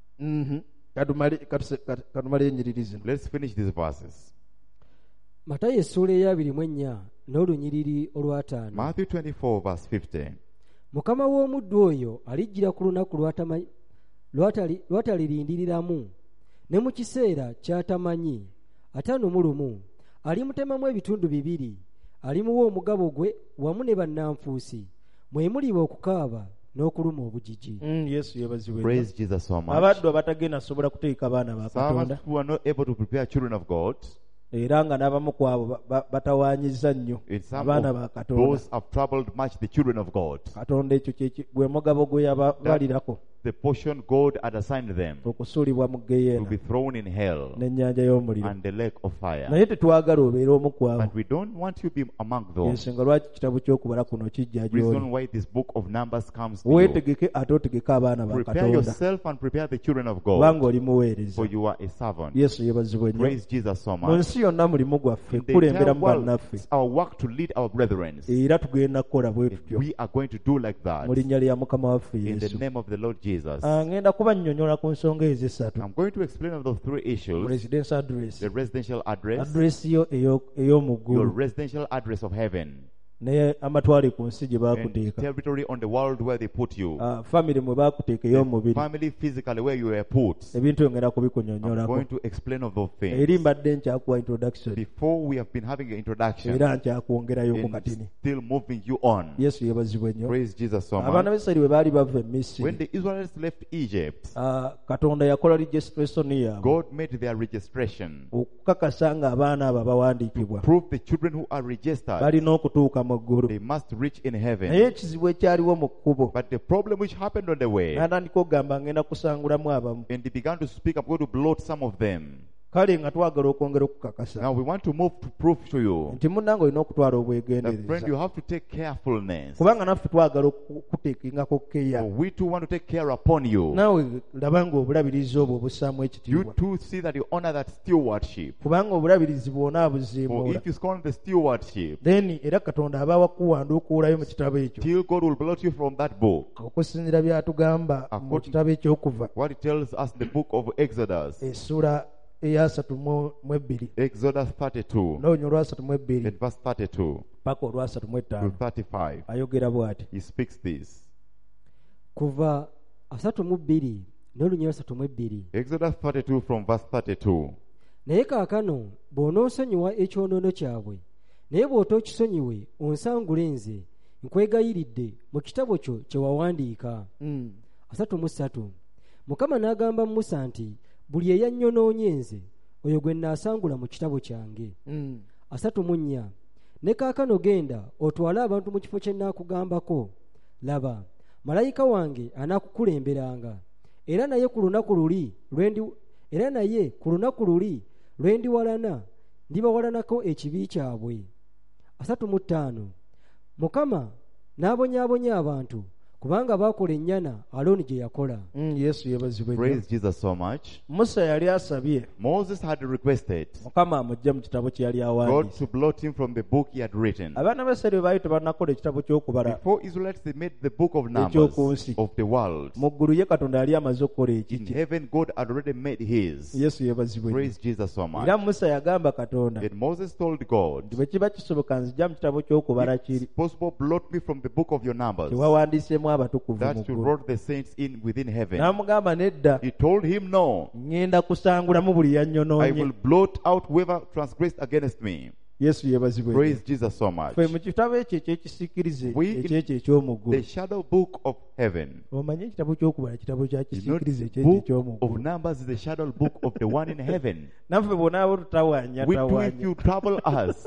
Katumale ennyiriri zino. Let's finish these verses. Matayo essuula eya 24 n'olunyiriri olwa5. Matthew 24, verse 50. Mukama w'omuddu oyo alijjira ku lunaku lw'atalirindiriramu ne mu kiseera ky'atamanyi, atanumulumu, alimutemamu ebitundu bibiri, alimuwa omugabo gwe wamu ne bannanfuusi, mwe muliba okukaaba n'okuluma obujiji. Yesu yeebazibwe. Praise Jesus so much. Abaddu abatagenda asobola kuteeka baana ba Katonda Servants who are not able to prepare children of God, era nga n'abamu ku abo batawaanyiza nnyo In some abaana ba of Katonda. those have troubled much the children of God. Katonda ekyo gwe mugabo gwe yabalirako The portion God had assigned them okusuulibwa mu to geyeena be thrown in hell n'ennyanja y'omuliro. and the lake of fire. Naye tetwagala obeere omu ku abo. But we don't want you to be among those. Ensonga lwaki kitabo ky'okubala kuno kijja Reason gy'oli. why this book of Numbers comes to you. Weetegeke ate otegeke abaana ba Prepare Katonda yourself and prepare the children of kubanga God, oli muweereza. for you are a servant. Yesu yeebazibwe nnyo. Praise Jesus so Mu much. nsi yonna mulimu gwaffe In the kulembera entire mu world, bannaffe it's our work to lead our brethren. era tugenda kukola bwe tutyo We are going to do like that mu linnya lya Mukama waffe in the Yesu. name of the Lord Jesus. Ngenda kubannyonnyola ku nsonga ezo essatu. I'm going to explain on those three issues. Residence address, The residential address, address yo ey'omu your ggulu residential address of heaven, ne amatwale ku nsi gye and baakuteeka, territory on the world where they put you. family mwe baakuteeka ey'omubiri. Family physically where you were put. Ebintu ngenda I'm kubikunnyonnyolako. going to explain of those Eri things. mbadde nkyakuwa introduction Before we have been having an introduction era nkyakwongerayo ku and katini. still moving you on. Yesu yeebazibwe nnyo. Praise Jesus so Abaana much. b'Isirayiri bwe baali bava e When Misiri, the Israelites left Egypt, Katonda yakola registration yaabwe God made their registration. okukakasa nga abaana abo abawandiikibwa Prove the children who are registered, balina okutuuka mu ggulu. they must reach in Naye heaven. ekizibu ekyaliwo mu kkubo, But the problem which happened on the way, n'atandika okugamba ngenda kusangulamu abamu. and they began to speak, I'm going to blot some of them. Kale nga twagala okwongera okukakasa Now we want to move to prove to you nti munnange olina okutwala that, friend, you obwegendereza, have to take carefulness. kubanga naffe twagala okukuteekingako keya. For we too want to take care upon you. Naawe laba nga obulabirizi obwo bussaamu You ekitiibwa, too see that you honor that stewardship. kubanga obulabirizi bwona For abuziimuula, if you scorn the stewardship, then era Katonda aba wakuwandukuulayo mu kitabo ekyo till God will blot you from that book. okusinziira by'atugamba mu kitabo ekyokuva What it tells us in the book of Exodus, essula eya 32 Exodus 32, n'olunya olwa 32 in verse 32 paka olwa to 35 35. ayogera bw'ati: He speaks this. kuva 32 n'olunya 32. Exodus 32 from verse 32. Naye kaakano bw'onoosonyiwa ekyonoono kyabwe, naye bw'otookisonyiwe onsangule nze, nkwegayiridde mu kitabo kyo kye wawandiika. 33. Mukama n'agamba Musa nti, buli eyannyonoonye nze, oyo gwe nnaasangula mu kitabo kyange. 34. Ne kaakano genda otwale abantu mu kifo kye nnaakugambako. Laba, malayika wange anaakukulemberanga, era naye ku lunaku luli lwe ndiwalana, ndibawalanako ekibi kyabwe. 35. Mukama n'abonyaabonya abantu kubanga baakola ennyana Alooni gye yakola. Yesu yeebazibwe nnyo. Praise Jesus so much. Musa yali asabye Moses had requested Mukama amugye mu kitabo kye yali God awandiise. to blot him from the book he had written. Abaana b'Isirayiri baali tebannakola ekitabo ky'okubala Before Israelites, they made the book of Numbers ekyokunsi. of the world. Mu ggulu ye Katonda yali amaze okukola In ekiki. heaven, God had already made his. Yesu yeebazibwe nnyo. Praise Jesus so much. Era Musa yagamba Katonda And Moses told God, nti bwe kiba kisoboka nzija mu kitabo ky'okubala if kiri it's possible, blot me from the book of your Numbers tewawandiisemu abatukuvu mu that you ggulu. wrote the saints in within heaven. N'amugamba nedda, He told him, no, ŋŋenda kusangulamu buli I yannyonoonye. will blot out whoever transgressed against me. Yesu yeebazibwe nnyo. Praise Jesus so much. Ffe mu kitabo ekyo ekyekisiikirize We in ekyekyo eky'omu ggulu, The shadow book of heaven. omanye ekitabo ky'okubala kitabo kya You know, kisiikirize the ekyekyo book eky'omu of ggulu. Numbers is the shadow book of the one in heaven. Naffe bonaabo tutawaanya We too, if tawaanya. you trouble us.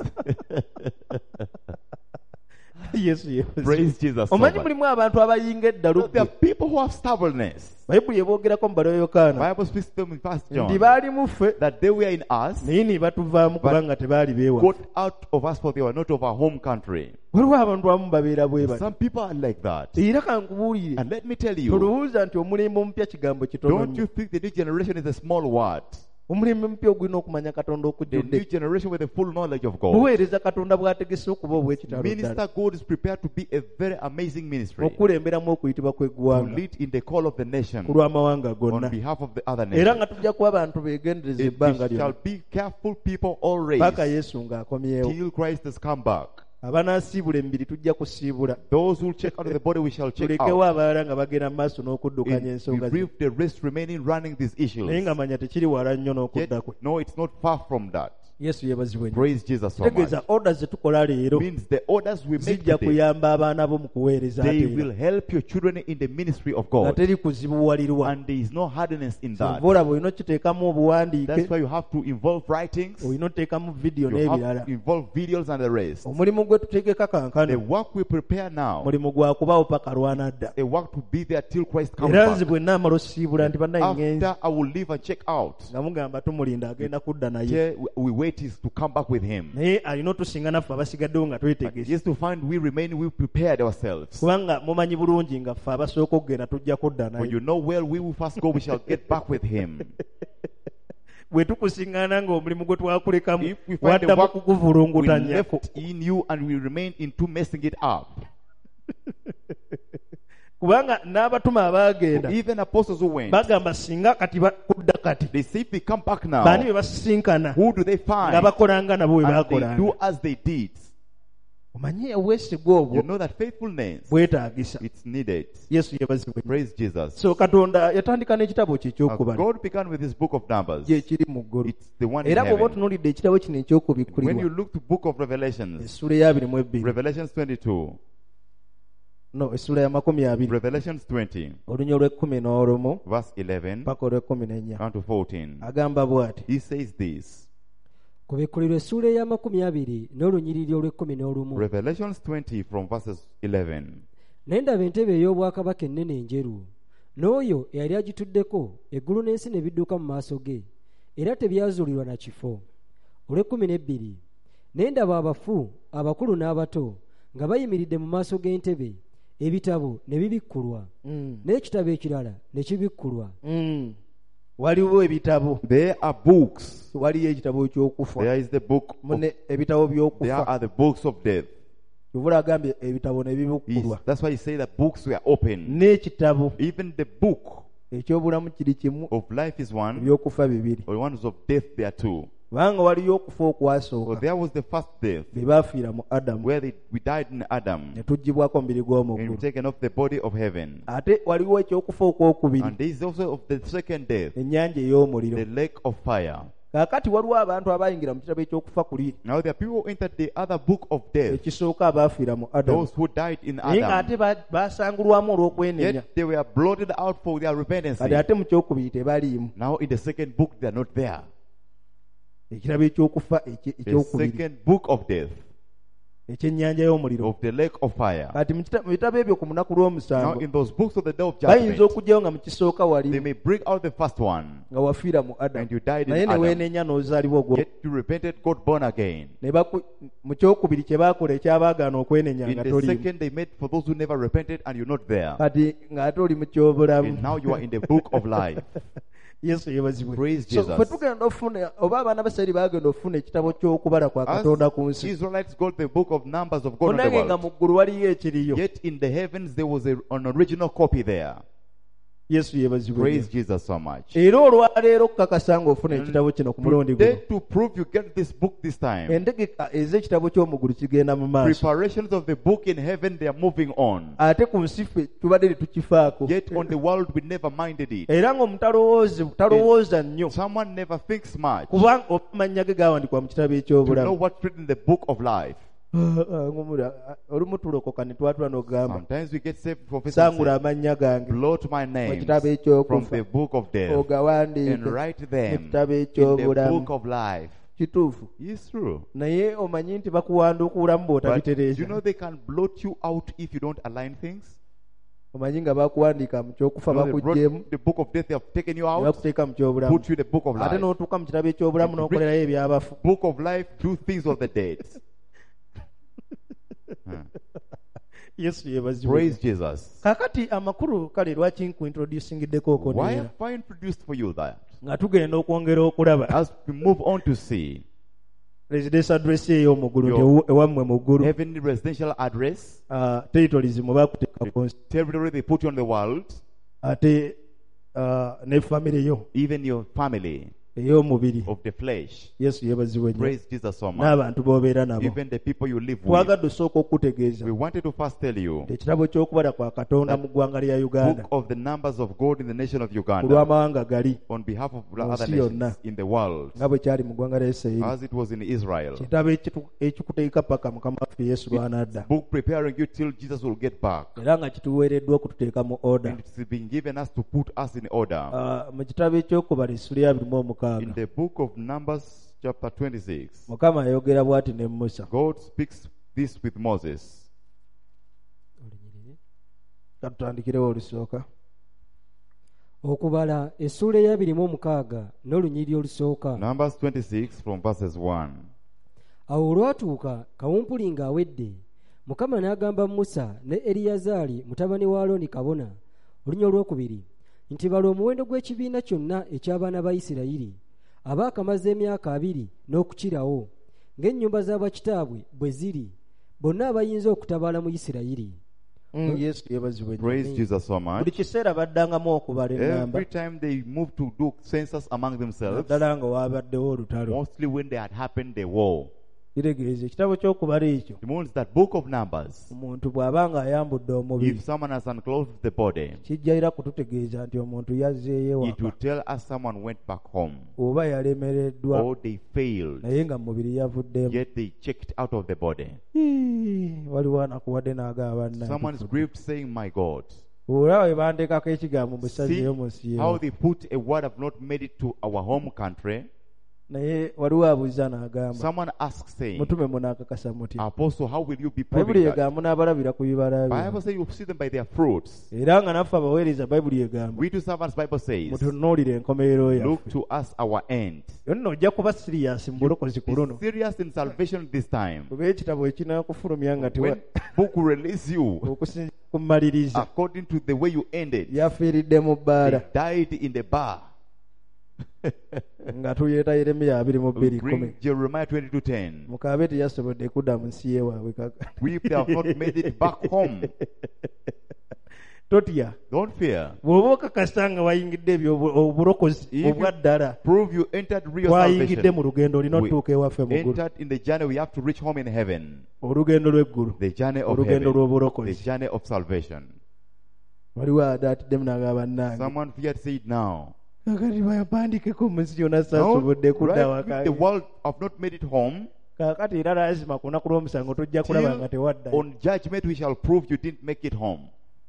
Yesu yeebazibwe. Praise Jesus so Omanyi much. mulimu abantu abayinga eddalu There are people who have stubbornness. Bayibuli ebogerako mu balo Yokaana Bible speaks to them in 1 nti John baali mu ffe that they were in us, naye ne batuvaamu kubanga tebaali beewa. got out of us, for they were not of our home country. Waliwo abantu abamu babeera bwe bati. Some people are like that. Era kankubuulire, And let me tell you, tolowooza nti omulembe omupya kigambo kitono don't you nnyo. think the new generation is a small word? Omulembe omupya ogulina okumanya Katonda The new okujjudde. generation with the full knowledge of God. Buweereza Katonda bw'ategese okuba obw'ekitalo ddala, Minister God is prepared to be a very amazing ministry, okukulemberamu okuyitibwa to kw'eggwanga lead in the call of the nation ku lw'amawanga on gonna. behalf of the other Era nations. nga tujja kuba abantu beegendereza It ebbanga shall lyonna be careful people always paka Yesu ng'akomyewo. till Christ has come back. Abanaasiibula emibiri tujja kusiibula, Those who check out of the body, we shall check tulekewo out. abalala nga bagenda mu maaso n'okuddukanya We ensonga ze. leave the rest remaining running these issues. Naye nga manya tekiri wala nnyo Yet, n'okudda kwe. no, it's not far from that. yesu yebazibwe nnyo. Praise Jesus so much. Kitegeeza orders ze tukola leero Means the orders we make zijja today, kuyamba abaana bo mu kuweereza they ate will era. help your children in the ministry of nga God. teri kuzibuwalirwa. And there is no hardness in that. Kyova olaba olina okiteekamu obuwandiike, That's why you have to involve writings, olina oteekamu vidiyo you have n'ebirala. to involve videos and the rest. Omulimu gwe tutegeka The kankano work we prepare now, mulimu gwa kubawo paka lwanadda. a work to be there till Christ comes Era nze back. bwe nnaamala osiibula nti bannaye ngenzi, After I will leave and check out, nga mugamba tumulinda agenda kudda naye. here we wait is to come back with him. Naye alina otusinga naffe abasigaddewo nga twetegese. Just to find we remain, we prepared ourselves. Kubanga mumanyi bulungi nga ffe abasooka okugenda tujja kudda For naye. you know well, we will first go, we shall get back with him. Bwe tukusiŋŋaana ng'omulimu gwe twakulekamu If we find the waddamu work we kuguvulungutanya. left in you and we remain into messing it up. Kubanga n'abatuma abaagenda Even apostles who went, bagamba singa kati kudda kati they say if they come back baani now, be basisinkana who do they nga find? bakolanga nabo bwe And they baakolanga. do as they did. Omanye obwesigwa obwo You know that faithfulness, bwetaagisa. it's needed. Yesu yebazibwe. Praise Jesus. So Katonda yatandika n'ekitabo kye ekyokubala God began with his book of Numbers. gye kiri mu ggulu. It's the one in Era bw'oba heaven. otunuulidde ekitabo kino When you ekyokubikkulirwa look to book of Revelations, essula eya 22 Revelations 22, no essula ya 20 Revelations 20, olunya olw'11 verse 11 paka olw'14 down to 14, agamba bw'ati: he says this. kubikkulirwa essuula eya 20 n'olunyiriri olw'11. Revelations 20 from verses 11. naye ndaba entebe ey'obwakabaka ennene enjeru, n'oyo eyali agituddeko, eggulu n'ensi ne bidduka mu maaso ge, era tebyazuulirwa na kifo. olw'12 naye ndaba abafu abakulu n'abato nga bayimiridde mu maaso g'entebe, ebitabo ne bibikkulwa, n'ekitabo ekirala ne kibikkulwa. waliwo ebitabo, There are books. waliyo ekitabo ky'okufa, There is the book. mune ebitabo There by'okufa. are the books of death. Yovula agambye ebitabo ne bibikkulwa, That's why he say that books were open. n'ekitabo Even the book eky'obulamu kiri kimu, of life is one, ebyokufa bibiri. or one is of death there are two. Kubanga waliyo okufa So okwasooka there was the first death, be baafiira mu Adamu, where we died in Adam, ne tuggyibwako mubiri and we gw'omuggulu. taken off the body of heaven. Ate waliwo ekyokufa okwokubiri, And there is also of the second death, ennyanja ey'omuliro. the lake of fire. Kaakati waliwo abantu abayingira mu kitabo ekyokufa kuli Now there are people who entered the other book of death, ekisooka abaafiira mu Adamu, those who died in naye ng'ate Adam. baasangulwamu olw'okwenenya. Yet they were blotted out for their repentance. Kati ate mu kyokubiri tebaliimu. Now in the second book they are not there. Ekirabo ekyokufa The ekyokubiri second book of death, ekyennyanja y'omuliro. of the lake of fire. Kati mu bitabo ebyo ku lunaku Now lw'omusango in those books of the day of bayinza judgment, okugyawo nga mu kisooka they walimu may bring out the first one, nga wafiira mu and Adamu, you died naye in ne Adam. weenenya n'ozaalibwa ogwo. Yet you repented, got born again. Mu kyokubiri kye baakola ekyabaagaana okwenenya In nga the toliimu. second they made for those who never repented, and you're not there. Kati ng'ate oli mu kyobulamu. And now you are in the book of life. Yesu yebazibwe. Praise So Jesus. ffe tugenda ofuna oba abaana ba Isirayiri baagenda ofuna ekitabo ky'okubala kwa Katonda ku As nsi. Israelites got the book of Numbers of God on the Onange nga world. mu ggulu waliyo ekiriyo. Yet in the heavens there was an original copy there. Yesu yebazibwe. Praise Jesus so much. Era olwaleero okukakasa ng'ofuna ekitabo kino ku mulundi Today, guno. to prove you get this book this time, Entegeka ez'ekitabo ky'omu ggulu kigenda mu maaso. preparations of the book in heaven, they are moving on. Ate ku nsi ffe tubadde tetukifaako. Yet on the world we never minded it. Era talowooza nnyo. Someone never thinks much Kubanga amannya ge gaawandikwa mu kitabo to know eky'obulamu. what's written in the book of life. Olumu tulokoka ne twatula n'ogamba Sometimes we get saved for sangula amannya gange blot my mu name kitabo from ekyokufa the book of death and ogawandiike write mu them kitabo in the eky'obulamu. book of life. Kituufu. It's true. Naye omanyi nti bakuwanduka obulamu But bw'otabitereeza. you know they can blot you out if you don't align things. Omanyi nga bakuwandiika mu kyokufa You know, they bakuggyeemu brought the book of death, they have taken you ne out, bakuteeka mu ky'obulamu. put you in the book of Ate life. n'otuuka mu kitabo eky'obulamu n'okolerayo ebyabafu. Book of life, do things of the dead. Yesu yebazibwe. Praise Jesus. Kaakati amakulu kale lwaki nkuintroducingiddeko Why okoneera have I introduced for you that? nga tugenda okwongera okulaba As we move on to see residence address ey'omu ggulu nti ewammwe mu ggulu heavenly residential address, territories mwe baakuteeka ku nsi territory they put you on the world, ate ne family yo even your family. ey'omubiri. of the flesh. Yesu yeebazibwe nnyo. Praise Jesus so much. N'abantu b'obeera nabo. Even the people you live with. Twagadde osooka okukutegeeza We wanted to first tell you ekitabo ky'okubala kwa Katonda mu ggwanga lya Uganda book of the numbers of God in the nation of ku Uganda lw'amawanga gali on behalf of Mu other nsi yonna. nations in the world nga bwe kyali mu ggwanga lya Isirayiri. as it was in Israel. Kitabo ekikuteeka paka Mukama waffe Yesu lw'anadda. Book preparing you till Jesus will get back. Era nga kituweereddwa okututeeka mu order. And it's been given us to put us in order. Mu kitabo eky'okubala essula ya 26 In the book of Numbers chapter 26, Mukama ayogera bw'ati ne Musa. God speaks this with Moses. Katutandikirewo olusooka. okubala essula eya 26 n'olunyiriri olusooka. Numbers 26 from verses 1. Awo olwatuuka kawumpuli ng'awedde, Mukama n'agamba Musa ne Eriyazaali mutabani wa Alooni kabona olunya olwokubiri nti bala omuwendo gw'ekibiina kyonna eky'abaana ba Isirayiri abaakamaze emyaka 2 n'okukirawo ng'ennyumba z'abakitaabwe bwe ziri, bonna abayinza okutabaala mu Isirayiri. Yesu yeebazibwe nnyo. Praise Jesus so much. Buli kiseera baddangamu okubala ennamba. Every time they moved to do census among themselves, Naddala nga waabaddewo olutalo. mostly when they had happened the war. Kitegeeza ekitabo ky'okubala ekyo. It means that book of Numbers, Omuntu bw'aba nga ayambudde omubiri, if someone has unclothed the body, kijja era kututegeeza nti omuntu yazzeeyo it will waka tell us someone went back home oba yalemereddwa or they failed, naye nga mubiri yavuddemu. yet they checked out of the body. Waliwo anakuwadde n'agamba Someone is grieved saying, my God. olaba we banteekako ekigambo See musazzeyo mu nsi how yeewa. they put a word have not made it to our home country. Naye waliwo abuuza n'agamba Someone asks saying, mutume munaakakasa muti. Apostle, how will you be Bayibuli proving that? egamba munaabalabira ku bibala Bible bye. says you see them by their fruits. Era nga naffe abaweereza Bayibuli egamba We to servants, Bible says, mutunuulire enkomerero look yaffe. to us our end. Yonna ojja kuba siriyasi mu bulokozi ku Be luno. serious in salvation this time. Kuba ekitabo ekinaakufulumya nga When book will release you okusinziira ku mmaliriza according to the way you ended, yafiiridde mu they bbaala died in the bar. nga tuyeeta Yeremiya 22:10. Bring Jeremiah 22:10. Mukaabe teyasobodde kudda mu nsi yeewaabwe kaka. We they have not made it back home. Totya Don't fear. bw'oba okakasa nga wayingidde ebyo obulokozi If obwa ddala Prove you entered real twayingidde mu salvation. lugendo olina We otuuka ewaffe mu ggulu. entered in the journey. We have to reach home in heaven. Olugendo lw'eggulu, The journey of olugendo heaven. The lw'obulokozi. journey of salvation. Waliwo adaatiddemu n'agamba nnange Someone feared said now. kakati bayapandikeko mu nsi yonna Now, saasobodde kudda right, waka. the world have not made it home. Kaakati era lazima ku lunaku lw'omusango tojja kulaba nga Till tewadda. on judgment we shall prove you didn't make it home.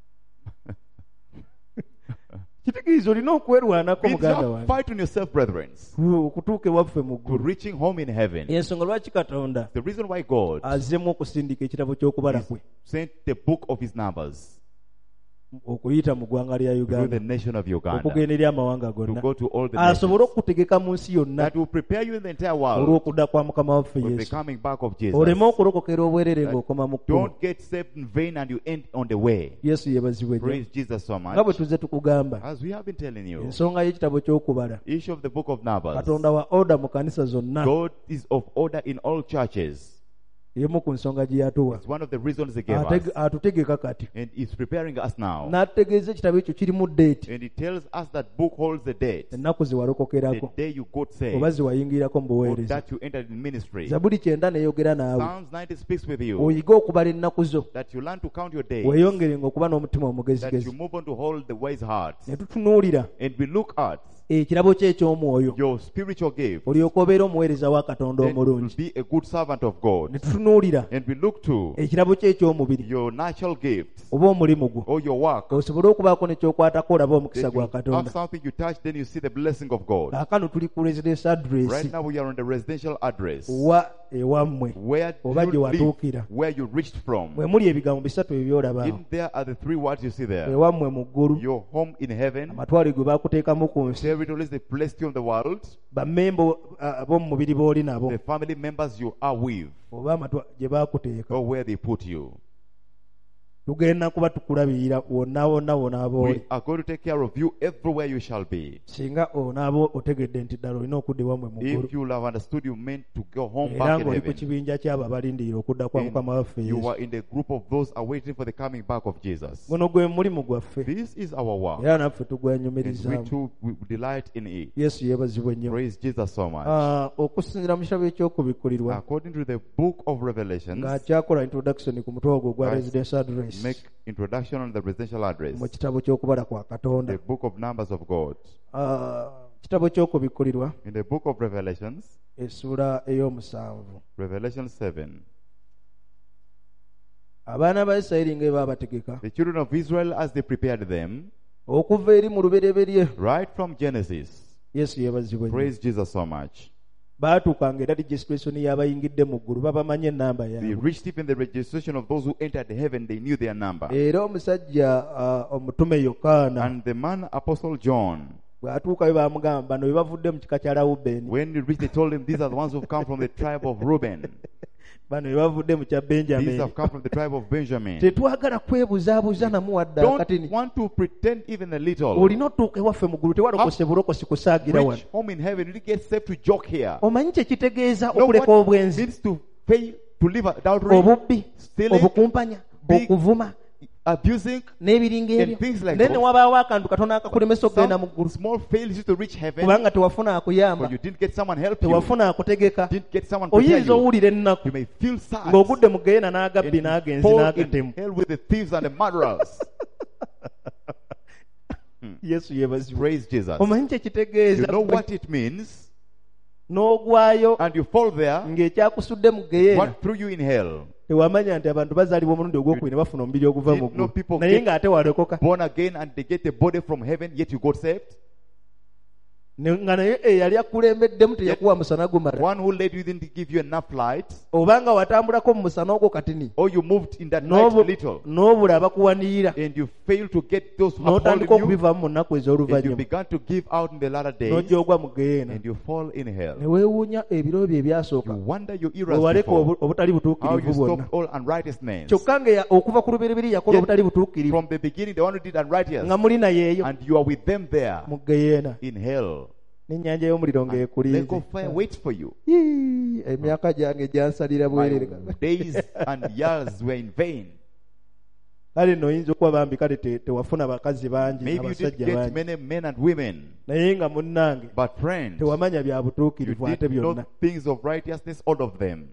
Kitegeeza olina okwerwanako Means you muganda have wange fight on yourself, brethren, okutuuka ewaffe mu to ggulu. reaching home in heaven. Ensonga lwaki Katonda The reason why God azzemu okusindika ekitabo ky'okubala kwe sent the book of his numbers okuyita mu ggwanga lya through the Uganda nation of Uganda okugenda eri amawanga to gonna go to all the asobole nations, okukutegeka mu nsi yonna that will prepare you in the entire world olw'okudda kwa Mukama waffe for the Yesu. coming back of Jesus. Oleme okulokokera obwerere ng'okoma mu kkubo. Don't get saved in vain and you end on the way. Yesu yeebazibwe nnyo. Praise Jesus so nga bwe much. tuzze tukugamba As we have been telling you, ensonga y'ekitabo ky'okubala, issue of the book of Numbers, Katonda wa oda mu kanisa zonna. God is of order in all churches. Emu ku nsonga gye yatuwa. It's one of the reasons he gave us. Atutegeka kati And he's preparing us now. n'atutegeeza ekitabo ekyo kirimu date, And he tells us that book holds the date, ennaku ze the walokokerako day you got oba saved, ze wayingirako mu or buweereza. that you entered in ministry. Zabuli 9 neeyogera naawe Psalms 90 speaks with you, oyige okubala ennaku zo, that you learn to count your days, weeyongerenga okuba n'omutima that you omugezigezi. move on to hold the wise heart. Ne tutunuulira And we look at ekirabo kye eky'omwoyo, your spiritual gift, olyoka obeera omuweereza wa Katonda then you will omulungi. be a good servant of Ne God. tutunuulira And we look to ekirabo kye eky'omubiri your natural gift oba omulimu gwo, or your work. osobole okubaako ne kyokwatako olaba omukisa Then you gwa have Katonda. something you touch, then you see the blessing of God. Kaakano tuli ku residence address Right now we are on the residential address. wa ewammwe Where oba gye you live, watuukira. where you reached from. Mwe muli ebigambo bisatu ebyolabaawo. In there are the three words you see there. Ewammwe mu ggulu, Your home in heaven, amatwale gwe baakuteekamu ku nsi, territory is the place you on the world, bammemba ab'omu mubiri b'oli nabo, the family members you are with, oba gye baakuteeka. or where they put you. tugenda kuba tukulabirira wonna wonna We ab'oli are going to take care of you everywhere you shall be. singa onaaba otegedde nti ddala olina okudda ewammwe mu ggulu If you will have understood, you meant to go home era back in ng'oli ku heaven. kibinja ky'abo abalindirira okudda kwa And mukama waffe you Yesu. are in the group of those awaiting for the coming back of Jesus. guno gwe mulimu gwaffe This is our work. era naffe And we tugwenyumirizaamu. too we delight in it. Yesu yeebazibwe nnyo. Praise Jesus so much. Okusinziira mu kitabo eky'okubikkulirwa According to the book of Revelations, ng'akyakola introduction ku mutwe ogwo gwa Right. residence address make introduction on the residential address. mu kitabo ky'okubala kwa Katonda. The book of Numbers of God. Kitabo ky'okubikkulirwa In the book of Revelations, essula ey'omusanvu. Revelation 7. Abaana ba Isirayiri nga bwe baabategeka The children of Israel, as they prepared them, okuva eri mu lubereberye. right from Genesis. Yesu yeebazibwe nnyo. Praise Jesus so much. baatuukanga era registration y'abayingidde mu ggulu babamanye ennamba They yaabwe. reached even the registration of those who entered heaven. They knew their number. Era omusajja omutume Yokaana And the man, Apostle John, bw'atuukayo baamugamba bano be bavudde mu kika kya Lawubeeni, when he reached, they told him, these are the ones who have come from the tribe of Reuben. bano be bavudde mu kya These Benjamini. have come from the tribe of Benjamin. Tetwagala kwebuzaabuza namu wadde Don't akatini. want to pretend even a little. Olina otuuka ewaffe mu ggulu tewalokose bulokosi kusaagira wano. Reach home in heaven, you get saved to joke here. Omanyi kye kitegeeza Know okuleka what obwenzi, means to fail, to live adultery, obubbi, stealing, obukumpanya, big- okuvuma abusing, n'ebiringa ebyo. and things like Naye ne those. wabaawo akantu katono akakulemesa okugenda mu some ggulu small failures to reach heaven, kubanga tewafuna akuyamba, but you didn't get someone help you, tewafuna akutegeka. didn't get someone prepare Oyinza you. owulira ennaku You may feel sad ng'ogudde mu geena n'agabbi and you n'agenzi fall n'agatemu. in hell with the thieves and the murderers. Yesu yeebazibwe. Praise Jesus. Omanyi kye You kitegeeza know what it means, n'ogwayo and you fall there. ng'ekyakusudde mu geyeena What threw you in hell? tewamanya nti abantu bazaalibwa omulundi ogwokubiri ne bafuna omubiri oguva mu Did no ggulu people naye get ng'ate walokoka born again and they get the body from heaven, yet you got saved? nga naye eyali akulembeddemu teyakuwa musana gumala, One who led you didn't give you enough light, obanga watambulako mu musana ogwo katini or you moved in that light a little, n'obula abakuwanirira and you failed to get those who upholding n'otandika you, okubivaamu mu nnaku and you ez'oluvannyuma began to give out in the latter days, n'ojja ogwa mu geyeena and you fall in ne hell. weewuunya ebiro bye ebyasooka You wonder your bwe eras waleka before, obutali how butuukirivu you bwonna. stopped all unrighteousness. Kyokka nga okuva ku lubereberye yakola Yet, obutali butuukirivu From the beginning, the one who did unrighteous, nga muli nayeeyo and you are with them there mu geyeena in hell. n'ennyanja y'omuliro And lake ng'ekulinze. of fire waits for you. Emyaka gyange gyansalira My bwerere. days and years were in vain. Kale nno oyinza okuba bambi kale tewafuna bakazi bangi Maybe you did abasajja get bangi many men and women, naye nga munnange but friends, tewamanya bya you butuukirivu ate did byonna. not things of righteousness, all of them.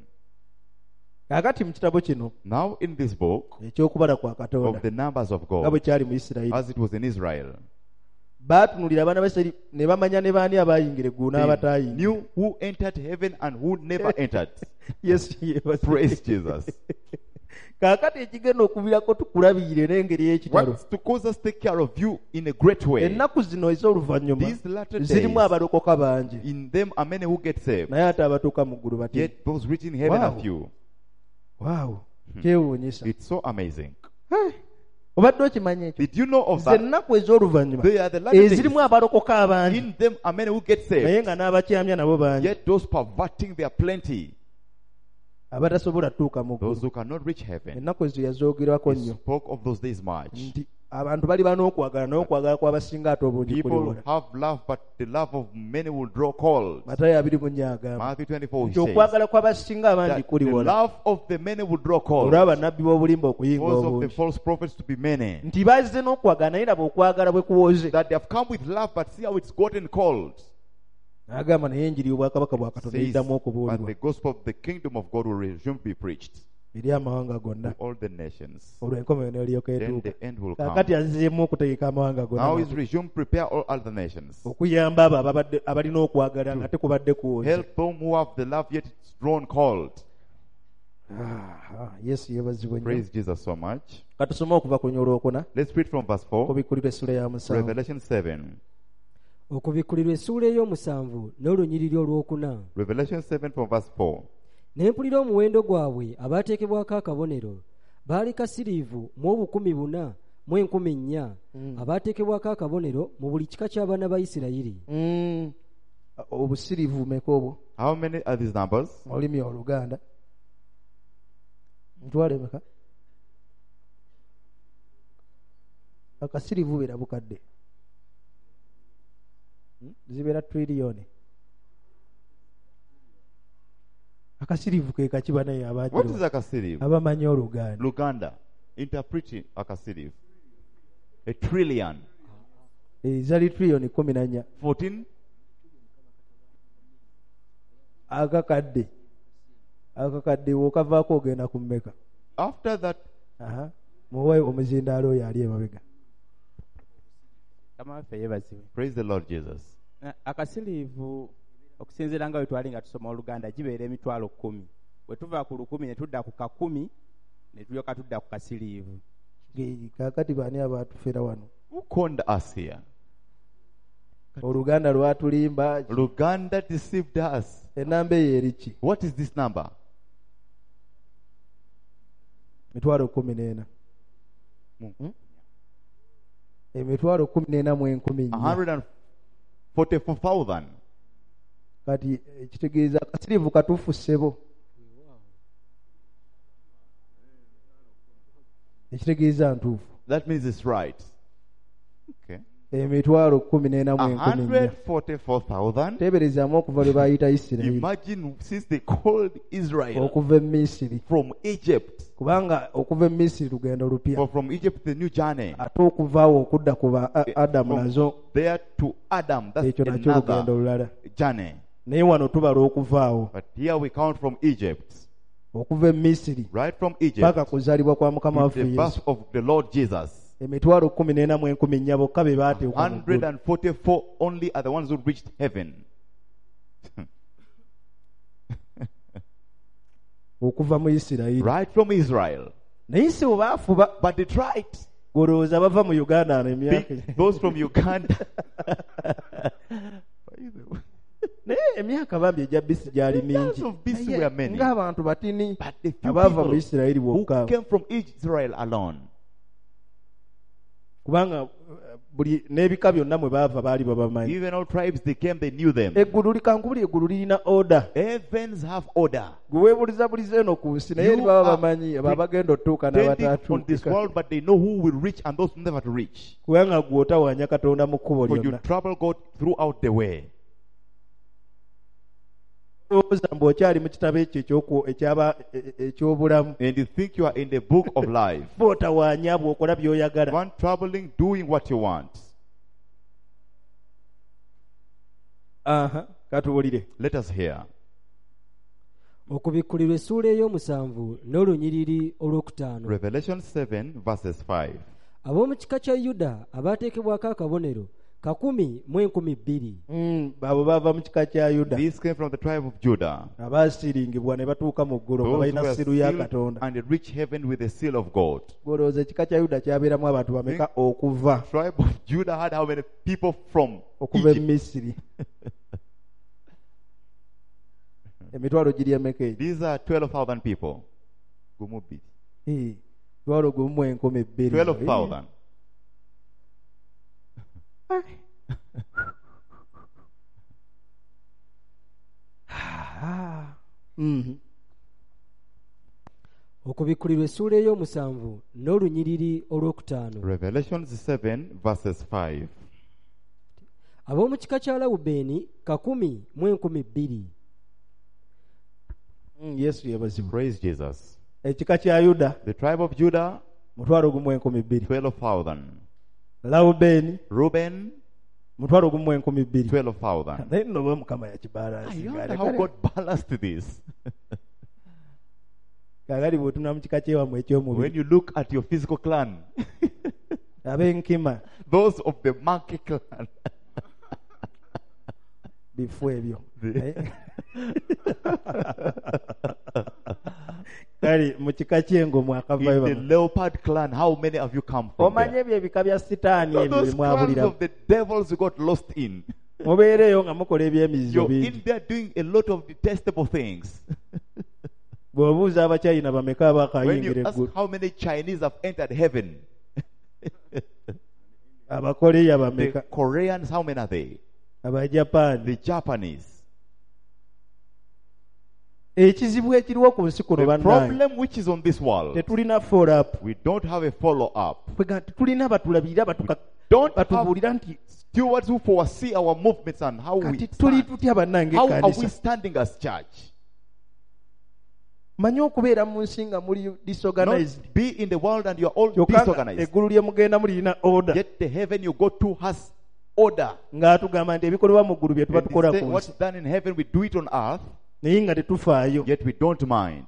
Kaakati mu kitabo kino Now in this book eky'okubala kwa Katonda of the numbers of nga bwe God, kyali mu Isirayiri, as it was in Israel, baatunulira abaana ba Isirayiri ne bamanya ne baani abayingira eggulu they n'abataayingira. knew who entered heaven and who never entered. Yesu yeebazibwe. Praise Jesus. Kaakati ekigenda okubirako tukulabiire n'engeri y'ekitalo. What's to cause us to take care of you in a great way? Ennaku zino ez'oluvannyuma These latter zirimu days, abalokoka bangi in them are many who get saved, naye ate abatuuka mu ggulu bati. yet those reaching heaven Wow. are few. Waawo, kyewuunyisa. It's so amazing. Obadde okimanyi ekyo? Did you know of Ze that? ennaku ez'oluvannyuma They are the latter days. ezirimu abalokoka abangi In them are many who get naye saved, nga n'abakyamya nabo bangi, yet those perverting their plenty, abatasobola tuuka mu those ggulu. who cannot reach heaven. Ennaku ezo yazoogerwako He nnyo spoke of those days much. nti abantu bali n'okwagala naye okwagala kw'abasinga ate obungi People kuliwola. have love, but the love of many will draw cold. Matayo 20 agamba Matthew 24 nti says okwagala kw'abasinga abangi that the kuliwola, love of the many will draw cold, olwa bannabbi b'obulimba okuyinga because of the obungi, false prophets to be many. nti bazze n'okwagala naye laba okwagala bwe kuwoze. That they have come with love, but see how it's gotten cold. N'agamba naye enjiri y'obwakabaka bwa Katonda Says, eddamu but okubuulirwa the gospel of the kingdom of God will resume to be preached eri amawanga gonna, to all the nations. olwo enkomerero n'eryoka Then etuuka. the end will come. Kaakati azzeemu okutegeka amawanga Now is gonna resumed, prepare all other nations. okuyamba abo abalina okwagala nga tekubadde kuwoza. Help them who have the love yet it's drawn cold. Yesu yeebazibwe nnyo. Praise Jesus so much. Katusome okuva ku lunya olwokuna Let's read from verse 4, kubikkulirwa essula ya musanvu. Revelation 7. okubikkulirwa essuula ey'omusanvu n'olunyiriri olwokuna. Revelation 7 from verse 4. Ne mpulira omuwendo gwabwe abaateekebwako akabonero baali kasiriivu mu 14,400 abaateekebwako akabonero mu buli kika ky'abaana ba Isirayiri. Obusiriivu bumeka obwo? How many are these numbers? Olulimi Oluganda ntwala emeka? akasirivu beera bukadde zibeera trillion. Akasirivu ke kakiba naye What is akasirivu? abamanyi Oluganda. Luganda. Interpreting akasirivu. A trillion. Zali trillion 14. 14. Akakadde wokavaako ogenda ku mmeka. After that, muwe omuzindaalo oyo ali emabega. Kamaffe yebaziwe. praise the Lord Jesus. Akasirivu okusinziira nga bwe twali nga tusoma Oluganda gibeera emitwalo 10. Bwe tuva ku 10 ne tudda ku 10 ne tulyoka tudda ku kasirivu. Kaakati baani abaatufera wano? Who conned us here? Oluganda lwatulimba. Luganda deceived us. Enamba eyo eri ki? What is this number? Emitwalo 14. Emitwalo 14 mu 10,000. 144,000. Kati ekitegeeza akasirivu katuufu ssebo. Ekitegeeza ntuufu. That means it's right. Okay. Emitwalo 14 mu 10,000. 144,000. Teeberezaamu okuva lwe baayita Isirayiri. Imagine since they called Israel Okuva e Misiri. from Egypt. Kubanga okuva e Misiri lugendo lupya. For from Egypt the new journey. Ate okuvaawo okudda ku ba Adamu From nazo there to Adam. That's ekyo nakyo lugendo another lulala. journey. Naye wano tubala okuvaawo. But here we count from Egypt. Okuva e Misiri Right from Egypt. paka kuzaalibwa kwa Mukama To waffe the birth Yesu. of the Lord Jesus. Emitwalo 14 mu 10,000 bokka be baateekwa mu ggulu. 144 only are the ones who reached heaven. Okuva mu Isirayiri. Right from Israel. Naye si bwe baafuba. But they tried. Golowooza bava mu Uganda ano emyaka. Those from Uganda. Naye emyaka bambi egya bisi gyali Years mingi. of BC were many. Ng'abantu batini But the few abaava mu people Isirayiri who bokka. came from Israel alone. Kubanga buli n'ebika byonna mwe baava baali babamanyi. Even all tribes they came, they knew them. Eggulu likankubuli eggulu lirina order. Heavens have order. Gwe weebulizabuliza eno ku nsi naye You eri baba are bamanyi abagenda otuuka Standing on this n'abataatuuka. world, but they know who will reach and those who never to reach. Kubanga gwe otawaanya Katonda mu kkubo For you lyonna. trouble God throughout the way. Olowooza mbu okyali mu kitabo ekyo eky'obulamu. And you think you are in the book of life. Bw'otawaanya bw'okola by'oyagala. One troubling, doing what you want. Katuwulire. Let us hear. Okubikkulirwa essuula ey'omusanvu n'olunyiriri olwokutaano. Revelation 7 verses 5. Ab'omu kika kya Yuda abaateekebwako akabonero 10,200. Abo baava mu kika kya Yuda. These came from the tribe of Judah. Abaasiringibwa ne batuuka mu ggulu nga Those who balina were siru ya sealed Katonda. and they reach heaven with the seal of God. Golowooza ekika kya Yuda kyabeeramu abantu bameka okuva Tribe of Judah had how many people from okuva e Egypt? Misiri. Emitwalo giri emeka egyo? These are 12,000 people. Gumubi. Mitwalo gumu mu 2,000. 12,000. Okubikkulirwa essuula ey'omusanvu n'olunyiriri olwokutaano. Revelation 7 verses 5. Ab'omu kika kya Lawubeeni 10,200. Yesu yebazibwa. Praise Jesus. Ekika kya Yuda The tribe of Judah, mutwalo gumu 2,000. 12,000. Lawubeeni Reuben, mutwalo gumu 2,000. 12,000. Naye nno bwe Mukama I yakibalansinga. wonder how God balanced this. Kagali bw'otunula mu kika ky'ewammwe eky'omubiri. When you look at your physical clan, Ab'enkima those of the monkey clan, bifu ebyo. The- Kale mu kika ky'engo in mwakavayo the bamwe. leopard clan, how many of you come from Omanye there? ebyo ebika bya sitaani So ebyo those bye clans mwabulira. of the devils you got lost in. Mubeereyo nga mukola ebyemizizo You're bingi. in there doing a lot of detestable things. Bw'obuuza Abachina bameka When abakayingira you ask eggulu. how many Chinese have entered heaven, Abakoleya the bameka. Koreans, how many are they? Abajapaani. The Japanese. ekizibu ekiriwo ku nsi kuno The bannange problem which is on this world, tetulina follow up we don't have a follow-up. tetulina batulabirira Don't batubuulira have nti stewards who foresee our movements and how we kati tuli stand. tutya bannange How are we ekkanisa standing as church? manyi okubeera mu nsi nga muli disorganized Not be in the world and you are all kyokka nga disorganized. eggulu lye mugenda mulirina order Yet the heaven you go to has order. ng'atugamba nti ebikolebwa mu ggulu bye tuba And they tukola say ku what's nsi done in heaven, we do it on earth, naye nga tetufaayo yet we don't mind.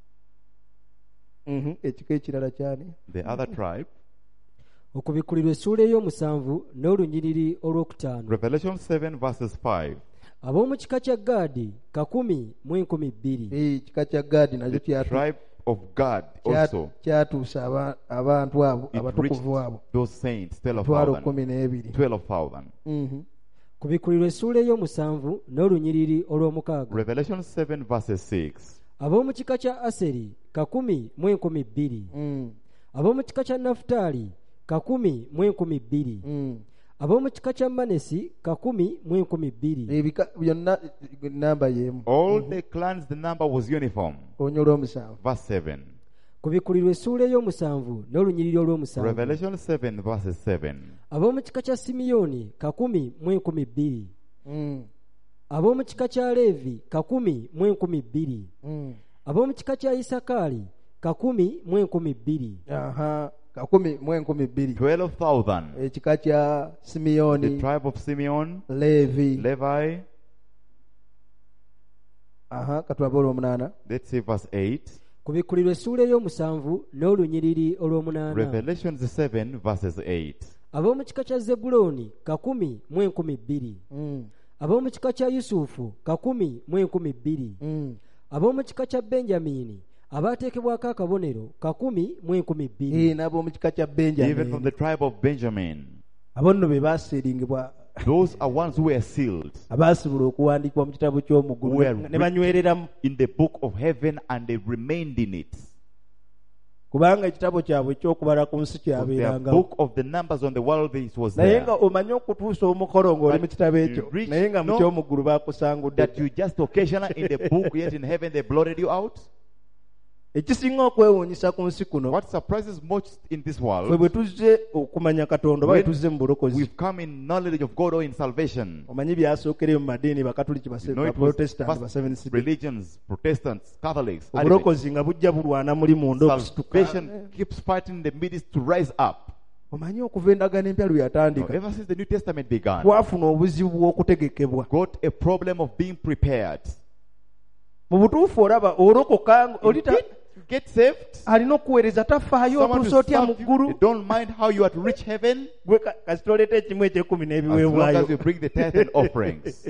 ekika ekirala kyani The other tribe, okubikkulirwa essuula ey'omusanvu n'olunyiriri olwokutaano. Revelation 7 verses 5. Ab'omu kika kya Gaadi 10,200. ekika kya gaadi nakyo The tribe of God also, kyatuusa abantu abo it reached abatukuvu abo those saints, 12,000 12,000. Kubikkulirwa essuula ey'omusanvu n'olunyiriri olw'omukaaga. Revelation 7 verses 6. Ab'omu kika kya Aseri 10,200. Ab'omu kika kya Nafutaali 10,200. Ab'omu kika kya Manesi 10,200. ebika byonna namba y'emu All the clans, the number was uniform. olunya olw'omusanvu Verse 7. Kubikkulirwa essuula ey'omusanvu n'olunyiriri olw'omusanvu. Revelation 7 verses 7. Ab'omu kika kya Simiyoni 10,200. Ab'omu kika kya Leevi 10,200. Ab'omu kika kya Isakaali 10,200. 10,200 12,000. ekika kya The Simiyoni tribe of Simeon, Leevi Levi. katulabe olw'omunaana Let's see verse 8. Kubikkulirwa essuula ey'omusanvu n'olunyiriri olw'omunaana. Revelation 7 verses 8. Ab'omu kika kya Zebbulooni 10,200. Ab'omu kika kya Yusufu 10,200. Ab'omu kika kya Benjamini abaateekebwako akabonero 10,200. n'ab'omu kika kya Even from Benjamini the tribe of Benjamin. abo nno be baasiringibwa Those are ones who were sealed abaasibula okuwandiikibwa mu kitabo ky'omuggulu Were ne banywereramu in the book of heaven and they remained in it. kubanga ekitabo kyabwe eky'okubala ku nsi For their kyabeerangawo book of the numbers on the world, it was naye there. nga omanye okutuusa omukolo ng'oli mu kitabo ekyo you reach- naye nga mu no, ky'omuggulu baakusangudde That you just occasionally in the book, yet in heaven they blotted you out. ekisinga okwewuunyisa ku nsi kuno What surprises most in this fwe world, bwe tuzze okumanya katonda oba bwe tuzze mu bulokozi we've come in knowledge of God or in salvation. omanyi byasookereyo mu madiini bakatuliki You know, it was baprotestant first Seventh Day. religions, Protestants, Catholics, Adventists. obulokozi nga bujja bulwana muli munda okusituka Salvation keeps fighting in the midst to rise up. omanyi okuva endagaano empya lwe No, yatandika ever since the New Testament began, twafuna obuzibu bw'okutegekebwa got a problem of being prepared. mu butuufu olaba olokoka You get saved. alina okuweereza tafaayo Someone otuusa to otya mu serve you. ggulu You don't mind how you are to reach heaven gwe kasita oleeta ekimu ekyekumi as long as n'ebiweebwayo you bring the tithe and offerings.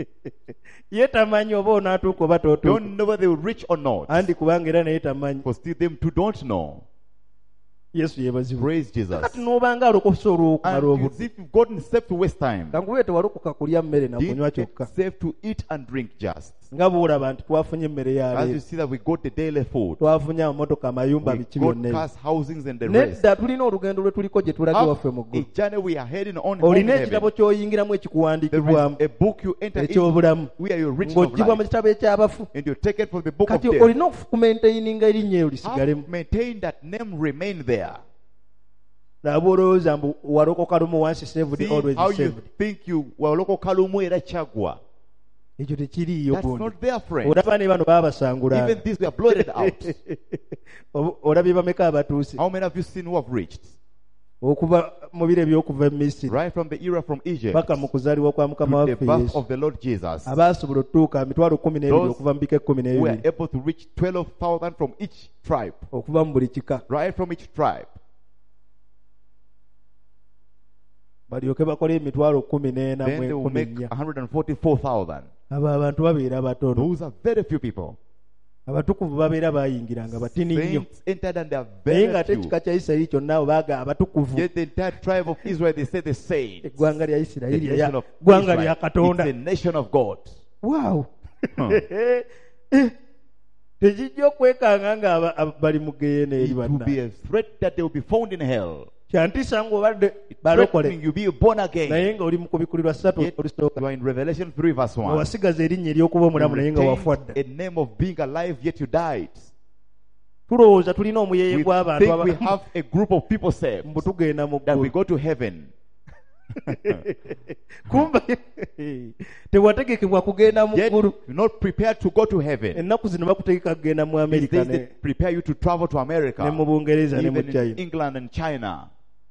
ye tamanyi oba onaatuuka oba tootuuka Don't know whether they will reach or not. andi kubanga era naye tamanyi For still them too don't know. yesu yeebazibwa Praise Jesus. kati n'obanga alokosa olw'okumala And obudde it's if you've gotten saved to waste time. kanguwe tewalokoka kulya mmere na kunywa Didn't get kyokka saved to eat and drink just. nga bw'olaba nti twafunye emmere ya As you leero see that we got the daily food. twafunye amamotoka amayumba We biki got byonna cars, housings and the rest. nedda tulina olugendo lwe tuliko gye tulage waffe mu A ggulu journey we are heading on home in olina heaven. ekitabo ky'oyingiramu There ekikuwandiikibwamu is a book you enter into eky'obulamu where you're written of ng'oggyibwa mu life. kitabo ekyabafu And you're taken from the book of kati death. olina okumaintaininga erinnya eyo lisigalemu Have maintained that name remain there. laba olowooza mbu walokoka lumu once saved See always how you saved think you waloko kalumu era chagwa. ekyo tekiriiyo That's gundi not their friend. olaba ne bano baabasangula Even these were blotted out. olabye bameka abatuuse How many of you seen who have reached? okuva mu biro eby'okuva e misiri Right from the era from Egypt paka mu kuzaalibwa kwa mukama to the waffe birth yesu of the Lord Jesus. abaasobola okutuuka mitwalo 12 Those okuva mu bika 12 who were able to reach 12,000 from each tribe. okuva mu buli kika Right from each tribe. balyoke bakole emitwalo 14 Then they will make 144,000. abo abantu babeera batono Those are very few people. abatukuvu babeera bayingira nga batini nnyo Saints entered and they are naye nga very ate few. ekika kya isirayiri kyonna abo baaga abatukuvu Yet the entire tribe of Israel, they say the saints. eggwanga lya The isirayiri nation of ggwanga lya Israel. katonda It's a nation of God. waaw Huh. tekijja okwekanga nga bali mu geyeena eri It will be banna a threat that they will be found in hell. Kyantiisa ng'obadde Threatening balokole you be born again. naye nga oli mu kubikulirwa 3 Yet olusooka you are in Revelation 3 verse nga 1. wasigaza erinnya ery'okuba omulamu naye nga You wafa retained dda. a name of being alive, yet you died. Tulowooza tulina omuyeeye We gw'abantu think we have a group of people saved, mbu tugenda mu that we ggulu. go to heaven. Kumba tewategekebwa kugenda mu Yet ggulu. you're not prepared to go to heaven. Ennaku zino bakutegeka kugenda mu These Amerika days they prepare you to travel to America, ne mu Bungereza ne mu even in China. England and China.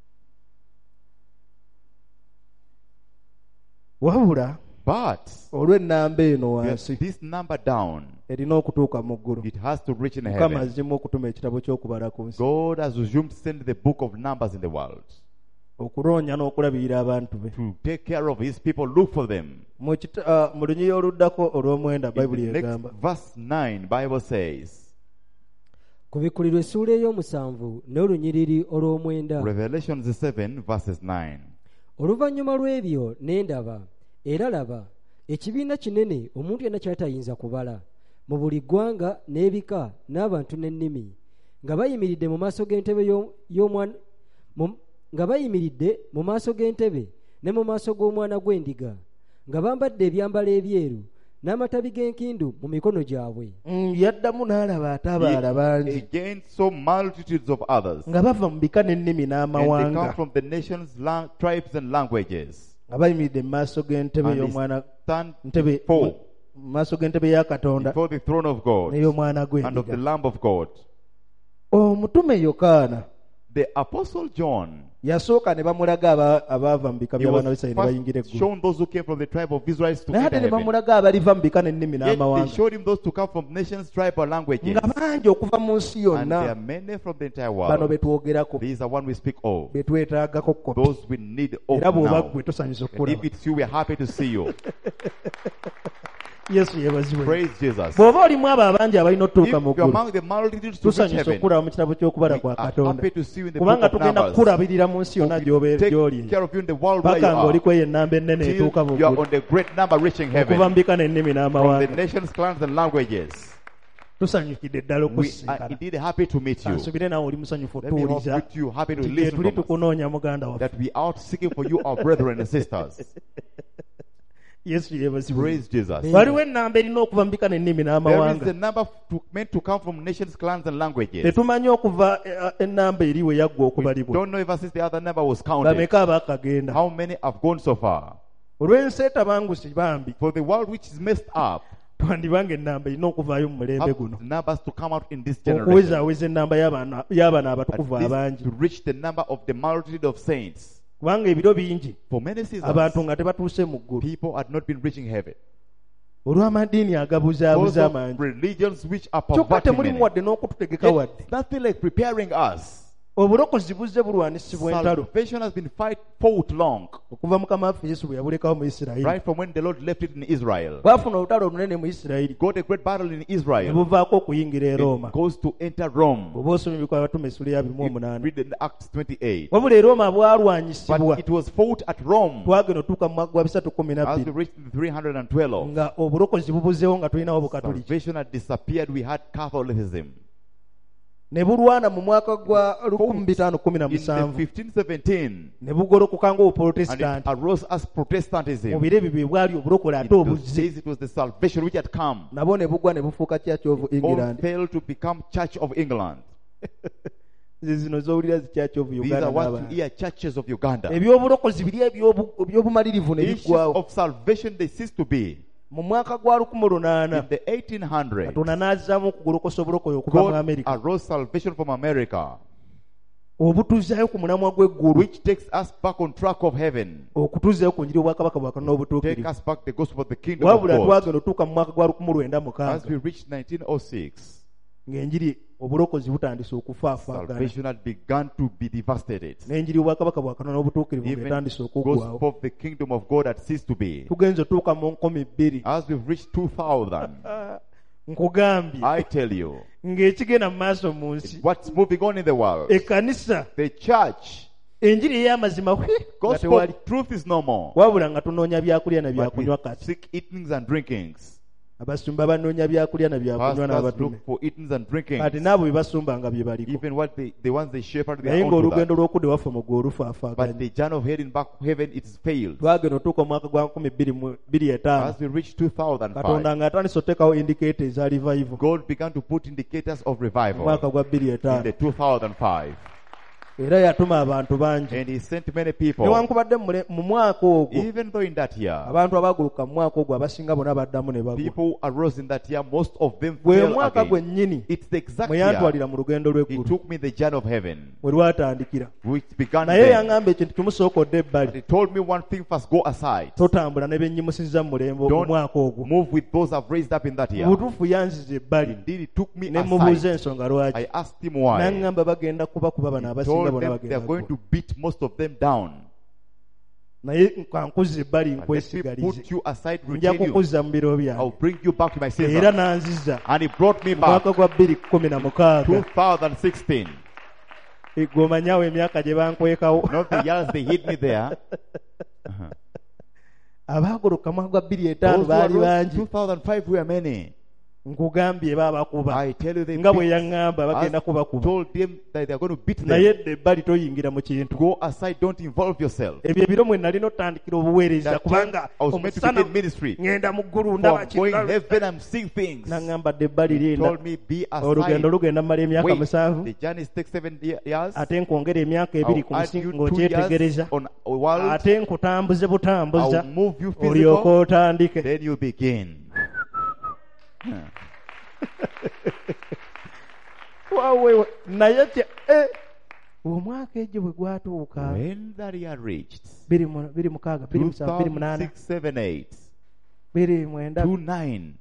Wabula But olw'ennamba eno we have wansi this number down. erina okutuuka mu ggulu. It has to reach in Mukama heaven. azzimu okutuma ekitabo ky'okubala ku nsi God has resumed to send the book of Numbers in the world okuloonya n'okulabirira abantu be. to take care of His people. Look for them. Mu lunyiri oluddako olw'omwenda In bayibuli the next egamba verse 9, Bible says, ku bikulirwa essuula ey'omusanvu n'olunyiriri olw'omwenda. Revelations 7 verses 9. Oluvannyuma lw'ebyo ne ndaba, era laba, ekibiina kinene omuntu yenna ky'atayinza kubala, mu buli ggwanga n'ebika n'abantu n'ennimi, nga bayimiridde mu maaso g'entebe y'omwana, nga bayimiridde mu maaso g'entebe ne mu maaso g'omwana gw'endiga, nga bambadde ebyambalo ebyeru n'amatabi g'enkindu mu mikono gyabwe. Yaddamu n'alaba ate abalala bangi Again saw multitudes of others, nga bava mu bika n'ennimi and they come n'amawanga from the nations, tribes, and languages, nga bayimiridde mu maaso g'entebe and they y'omwana stand ntebe before mu maaso g'entebe ya Katonda the throne of God n'ey'omwana and of the gw'endiga. Lamb of God. Omutume Yokaana The Apostle John, yasooka ne bamulaga abaava mu bika he by'abaana was b'Isirayiri ne bayingira first eggulu, shown those who came from the tribe of Israel to naye enter ate ne heaven. bamulaga abaliva mu bika n'ennimi Yet they n'amawanga showed him those to come from nations, tribe, or languages. nga bangi okuva mu nsi And there are yonna. many from the entire Bano world. be twogerako These are one we speak of. be twetaagako kopi. Those we need of Era bw'oba now. ggwe tosanyusa And if okukulaba. it's you, we're happy to see you. Yesu yeebazibwe. Praise Jesus. Bw'oba olimu abo abangi abalina If otutuuka mu you're ggulu, among the multitudes to reach tusanyusa heaven, okukulaba mu kitabo ky'okubala we kwa are Katonda, happy to see you in the kubanga book of tugenda Numbers. kukulabirira mu nsi yonna Take gy'oli care of you in the world where you paka ng'oli are. kweyo ennamba ennene Till etuuka mu you are ggulu, on the great number reaching okuva mu heaven. bika n'ennimi From the n'amawanga. nations, clans, and languages. Tusanyukidde ddala We are okusinkana. indeed happy to meet you. Ansubire nawe oli musanyufu Let me hope otuwuliza with you, happy to nti gye listen tuli from us. tukunoonya muganda waffe. That we are out seeking for you, our brethren and sisters. Yesu yeebazibwe. Praise Jesus. Waliwo ennamba erina okuva mu bika n'ennimi There is n'amawanga. the number meant to come from nations, clans, and languages. Tetumanyi okuva ennamba eri we yaggwa We okubalibwa. don't know if since the other number was counted. Bameka abaakagenda. How many have gone so far? Olw'ensi etabangusi bambi, For the world which is messed up, twandibanga ennamba erina okuvaayo mu mulembe have guno. numbers to come out in this generation. Okuwezaaweza ennamba y'abaana At abatukuvu least abangi. to reach the number of the multitude of saints. Kubanga ebiro bingi For many seasons, abantu nga tebatuuse mu ggulu. people had not been reaching heaven. Olw'amadiini Because agabuzaabuza of amangi. religions which are Kyokka perverting temulimu many. wadde n'okututegeka Yet, wadde. it's nothing like preparing us. Obulokozi buzze bulwanisibwa entalo. Salvation has been fought long. Okuva Mukama waffe Yesu bwe yabulekawo mu Isirayiri. Right from when the Lord left it in Israel. Baafuna olutalo olunene mu Isirayiri. Got a great battle in Ne Israel. buvaako okuyingira e Roma. It goes to enter Rome. Bw'oba osoma ebikola batume essula ya You 1:8. read in Acts 28. Wabula e Roma bwalwanyisibwa. But it was fought at Rome Twagenda otuuka mu mwaka gwa as we 312 reached the 312. nga obulokozi bubuzeewo nga tulinawo Obukatoliki. Salvation had disappeared. We had Catholicism. Ne bulwana mu mwaka gwa In the 1517 1517, ne bugolokoka and ng'Obuprotestanti. it arose as Mu Protestantism. biro ebyo bwe bwali obulokole ate In those obuzze. days, it was the salvation which had come. Nabo ne bugwa ne bufuuka Church of All England. failed to become Church of England. Zino z'owulira zi Church of These are Uganda what you n'abalala. hear churches of Uganda. Ebyobulokozi biri ebyobumalirivu ne Issues biggwawo. of salvation, they ceased to be. Mu mwaka gwa In 1800 the 1800s, Katonda n'azzaamu okugolokosa obulokozi okuva mu God Amerika arose salvation from America, obutuzaayo ku mulamwa gw'eggulu which takes us back on track of heaven. okutuzaayo ku njiri obwakabaka bwa Katonda Take obutuukirivu. us back the gospel of the kingdom of Wabula God. twagenda otuuka mu mwaka gwa As 1906 we reached 1906, ng'enjiri obulokozi butandise okufaafaagana salvation had begun to be devastated. n'enjiri obwakabaka bwa Katonda obutuukirivu Even ng'etandise gospel okuggwaawo. of the kingdom of God had ceased to be. Tugenze otuuka mu 2000 As we've reached 2000, nkugambye I tell you, ng'ekigenda mu maaso mu nsi what's moving on in the world? ekkanisa The church, enjiri ey'amazima nga gospel tewali truth is no more. wabula nga tunoonya byakulya na But we byakunywa kati. seek eatings and drinkings. abasumba banoonya byakulya na byakunywa Pastors n'abatume look for eatings and drinkings. kati n'abo bye basumbanga bye baliko Even what the ones they shepherd, they naye are on to ng'olugendo that. lw'okudda waffe mu gwe But olufaafaaganye the journey of heading back to heaven, it's failed. twagenda otuuka mu mwaka gwa 2025 As we reach 2005, katonda ng'atandise oteekawo indicators eza revival God began to put indicators of mu revival mwaka gwa in the 2005 2005. era yatuma abantu bangi And He sent many people. newankubadde mu mwaka ogwo Even though in that year, abantu abaaguluka mu mwaka ogwo abasinga bonna baddamu ne bagwa people arose in that year, most of them gwe fell mwaka again. gwennyini It's the exact mwe year yantwalira mu lugendo He lw'eggulu took me the journey of heaven, we lwatandikira which began naye then. yaŋŋamba ekintu kimusookodde But ebbali He told me one thing first: go aside. totambula ne bennyimusiza mu mulembe mu Don't mwaka ogwo move with those I've raised up in that year. butuufu yanziza ebbali Indeed, He took me ne mubuuza aside. ensonga lwaki I asked Him why. n'aŋŋamba bagenda kubakuba bano He abasinga told bonna them they are bagenda going kuba. to beat most of them down. naye kankuzza ebbali But let me nkwesigalize put you aside, nja retain you. kukuzza mu biro I'll byange bring you back to my era Savior. n'anziza And He brought me mu back. mwaka gwa 2016 2016. gwomanyawo emyaka gye bankwekawo Not the years they hid me there. abaagoloka mwaka gwa 2005 Those who baali arose bangi 2005 were many. nkugambye baabakuba I tell you, they nga bwe beat- yaŋŋamba bagenda I kubakuba told them that they are going to beat naye them. edda ebbali toyingira mu kintu Go aside, don't involve yourself. ebyo ebiro mwe nalina otandikira obuweereza That time kubanga I was meant to omusana begin ministry. ŋŋenda mu ggulu For ndaba going kika heaven, I'm seeing things. naŋŋamba dde ebbali He linda told me, be olugendo aside. lugenda mumala emyaka Wait, 7 the journey takes 7 years. ate nkwongera emyaka 2 I'll ku add musingi you 2 ng'okyetegereza years on a world. ate nkutambuze butambuza I'll move you olyoka physical. otandike Then you begin. wawe naye omwaka egyo bwe gwatuuka When that year reached, 26 27 28 2006, 7, 8, 29 29,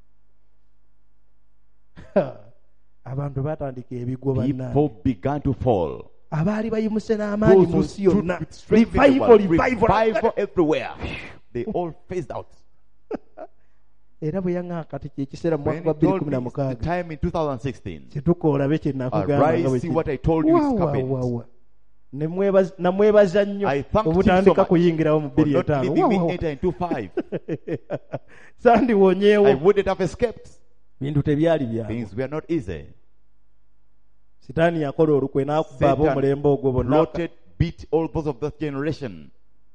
abantu batandika ebigwo bannange people began to fall. abaali bayimuse n'amaanyi Those mu who nsi stood yonna with strength in the world, revival revival everywhere. They all phased out. era bwe yaŋŋaa kati kyekiseera mu mwaka When gwa he told me it's the 2016 time in 2016, kituka olabe kye nakugamba nga arise, bwe see kiri. what I told you is coming. Wawawawa. Namwebaza nnyo I thanked him so obutandika much kuyingirawo mu for not 2005 leaving me Wawawa. enter into 5. sandiwonyeewo I wouldn't have escaped. bintu tebyali byawe Things were not easy. sitaani yakola olukwe n'akuba ab'omulembe ogwo bonna Plotted, beat all those of that generation.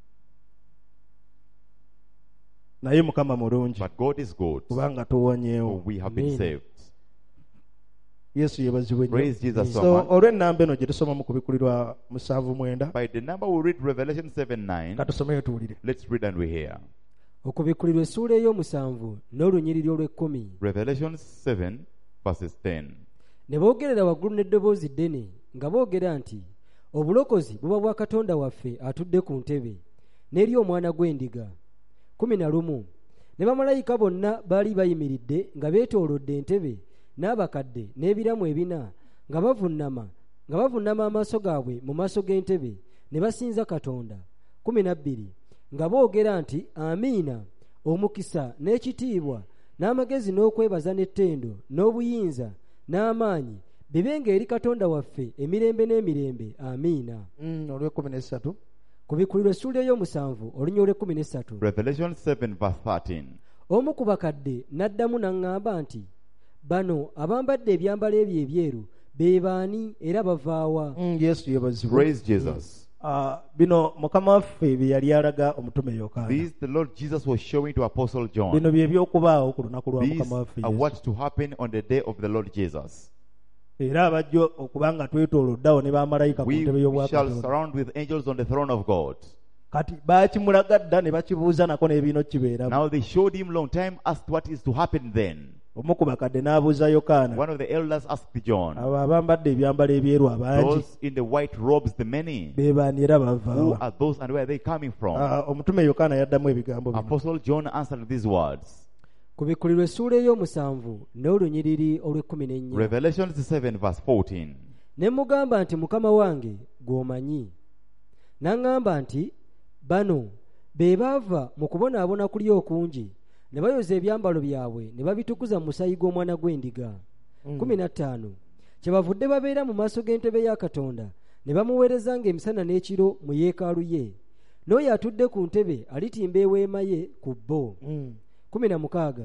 naye mukama mulungi But God is good. kubanga For tuwonyeewo we have been Amen. saved. yesu yeebazibwe nnyo Praise Jesus so so much. olw'ennamba eno gye tusoma mu kubikulirwa 7:9 By the number we read Revelation 7:9. katusomeyo tuwulire Let's read and we hear. okubikkulirwa essuula ey'omusanvu n'olunyiriri olw'ekkumi Revelation 7 verses 10. ne boogerera waggulu n'eddoboozi ddene nga boogera nti obulokozi buba bwa katonda waffe atudde ku ntebe n'eri omwana gw'endiga. 11 ne bamalayika bonna baali bayimiridde nga beetoolodde entebe n'abakadde n'ebiramu ebina nga bavunnama amaaso gaabwe mu maaso g'entebe ne basinza katonda. 12 nga boogera nti amiina, omukisa n'ekitiibwa n'amagezi n'okwebaza n'ettendo n'obuyinza n'amaanyi bibenga eri katonda waffe emirembe n'emirembe. Amiina. olw'13 Kubikkulirwa essuula ey'omusanvu olunya olw'13. Revelation 7 verse 13. Omu ku bakadde n'addamu n'aŋŋamba nti bano abambadde ebyambalo ebyo ebyeru be baani era bavaawa? yesu yeebazibwe Praise Jesus. bino mukama waffe bye yali alaga omutume yokaana These the Lord Jesus was showing to Apostle John. bino bye byokubaawo ku lunaku lwa These mukama waffe are Yesu. what to happen on the day of the Lord Jesus. era abajja okuba nga twetooloddawo ne bamalayika ku We ntebe shall y'obwakatonda surround with angels on the throne of God. kati baakimulaga dda ne bakibuuza nako n'ebiino kibeeramu Now they showed him long time, asked what is to happen then. omu ku bakadde n'abuuza yokaana One of the elders asked John, abo abambadde ebyambalo ebyeru abangi those in the white robes, the many, be baani era who bavaawa are those and where are they coming from? omutume yokaana yaddamu ebigambo bino Apostle John answered these words. Kubikkulirwa essuula ey'omusanvu n'olunyiriri olw'14. Revelation 7 verse 14. Ne mugamba nti mukama wange gw'omanyi. N'aŋŋamba nti bano be baava mu kubonaabona kuli okungi ne bayoza ebyambalo byabwe ne babitukuza mu musaayi gw'omwana gw'endiga. 15 kyebavudde babeera mu maaso g'entebe ya Katonda ne bamuweerezanga emisana n'ekiro mu yeekaalu ye, n'oyo atudde ku ntebe alitimba eweema ye ku bbo. 16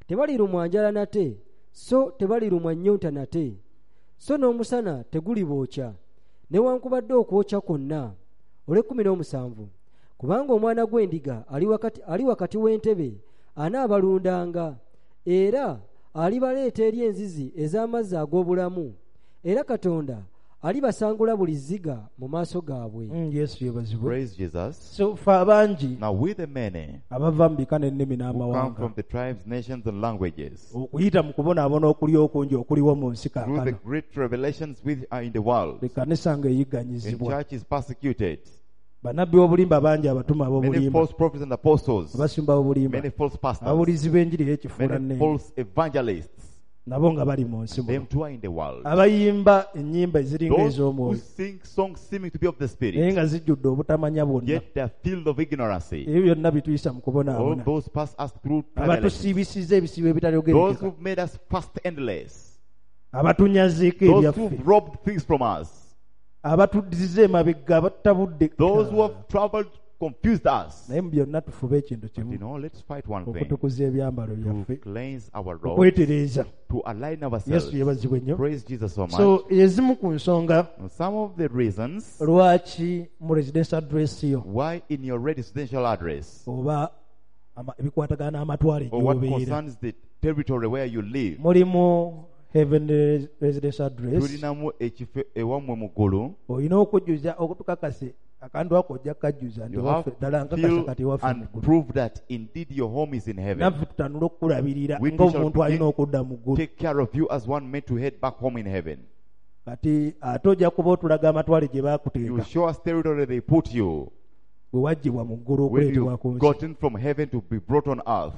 tebalirumwa njala nate, so tebalirumwa nnyonta nate, so n'omusana tegulibookya newankubadde okwokya kwonna. Olw'ekkumi n'omusanvu, kubanga omwana gw'endiga ali wakati w'entebe anaabalundanga, era alibaleeta eri enzizi ez'amazzi ag'obulamu, era Katonda alibasangula buli zziga mu maaso gaabwe. Yesu yebazibwe. Praise Jesus. So ffe abangi Now we the many abava mu bika n'ennimi who come n'amawanga from the tribes, nations, and languages, okuyita mu kubonaabona okuli okungi okuliwo mu nsi through the kaakano, great revelations which are in the world, ekkanisa and ng'eyigganyizibwa, church is persecuted. bannabbi b'obulimba bangi, abatuma Many ab'obulimba, false prophets and apostles, abasumba b'obulimba, many false pastors, ababulizi b'enjiri ey'ekifuula many nnenge, false evangelists, nabo nga bali mu nsi them muno, too are in the world. abayimba ennyimba eziringa Those who ez'omwoyo sing songs seeming to be of the naye Spirit, nga zijjudde obutamanya bwonna. yet they are filled of ignorancy. Ebyo byonna bituyisa mu All kubonaabona. those pass us through tribulations. Abatusiibisiza ebisibo Those ebitalogerekeka, who've made us fast endless. abatunyazeeko Those ebyaffe, who've robbed things from us. abatuddiza emabega, abatabudde. Those who have traveled confused us. Naye mu byonna tufube ekintu But you kimu, know, let's fight one thing. okutukuza ebyambalo To byaffe, cleanse our robe, okwetereeza. to align ourselves. Yesu yebazibwe nnyo. Praise Jesus so much. So ezimu ku nsonga Now, some of the reasons lwaki mu residential address yo why in your residential address oba ebikwatagana n'amatwale or what gy'obeera concerns the territory where you live, mulimu heaven residential address, tulinamu ekifo ewammwe mu ggulu. olina okujjuza okutukakase akantu ako ojja kukajjuza nti You waffe have ddala to nkakasa feel kati waffe mu and ggulu. prove that indeed your home is in heaven. Naffe tutanula okukulabirira We ng'omuntu shall alina okudda mu ggulu. take care of you as one meant to head back home in heaven. Kati ate ojja kuba otulaga amatwale gye You baakuteeka show us territory they put you, bwe waggyibwa mu ggulu when okuleetebwa ku you've nsi. gotten from heaven to be brought on earth.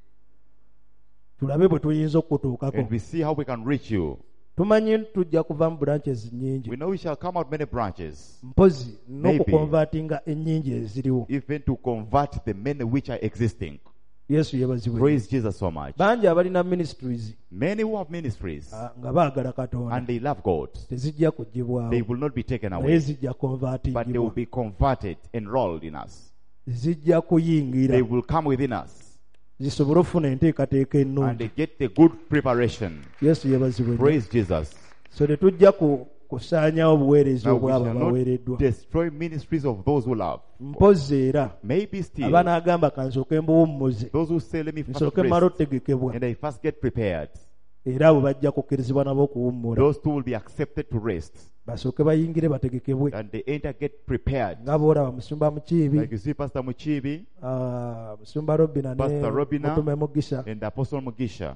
Tulabe bwe tuyinza okukutuukako. And we see how we can reach you. Tumanyi tujja kuva mu branches nnyingi, We know we shall come out many branches, mpozi Maybe. n'okukonvatinga ennyingi eziriwo. even to convert the many which are existing. Yesu yebazibwe. Praise Jesus so much. Bangi abalina ministries Many who have ministries nga baagala Katonda and they love God, tezijja kuggibwawo, they will not be taken naye away, zijja but they will konvatingibwa, be converted, enrolled in us. zijja kuyingira, They will come within us zisobole okufuna enteekateeka and ennungi. they get the good preparation. Yesu yebazibwe. Praise Jesus. So tetujja kusaanyawo obuweereza Now we obwabo shall not abaweereddwa. destroy ministries of those who love. Mpozi era Maybe still abanaagamba kansooke mbuwummuze, those who say, let me first nsooke mmale rest otegekebwa, and I first get prepared. era abo bajja kukkirizibwa nabo okuwummula, Those two will be accepted to rest basooke bayingire bategekebwe. and they enter, get prepared. Nga boolaba musumba Mukiibi, Like you see Pastor Muchibi musumba Robina ne Pastor Robina Mutume Mugisha, and Apostle Mugisha,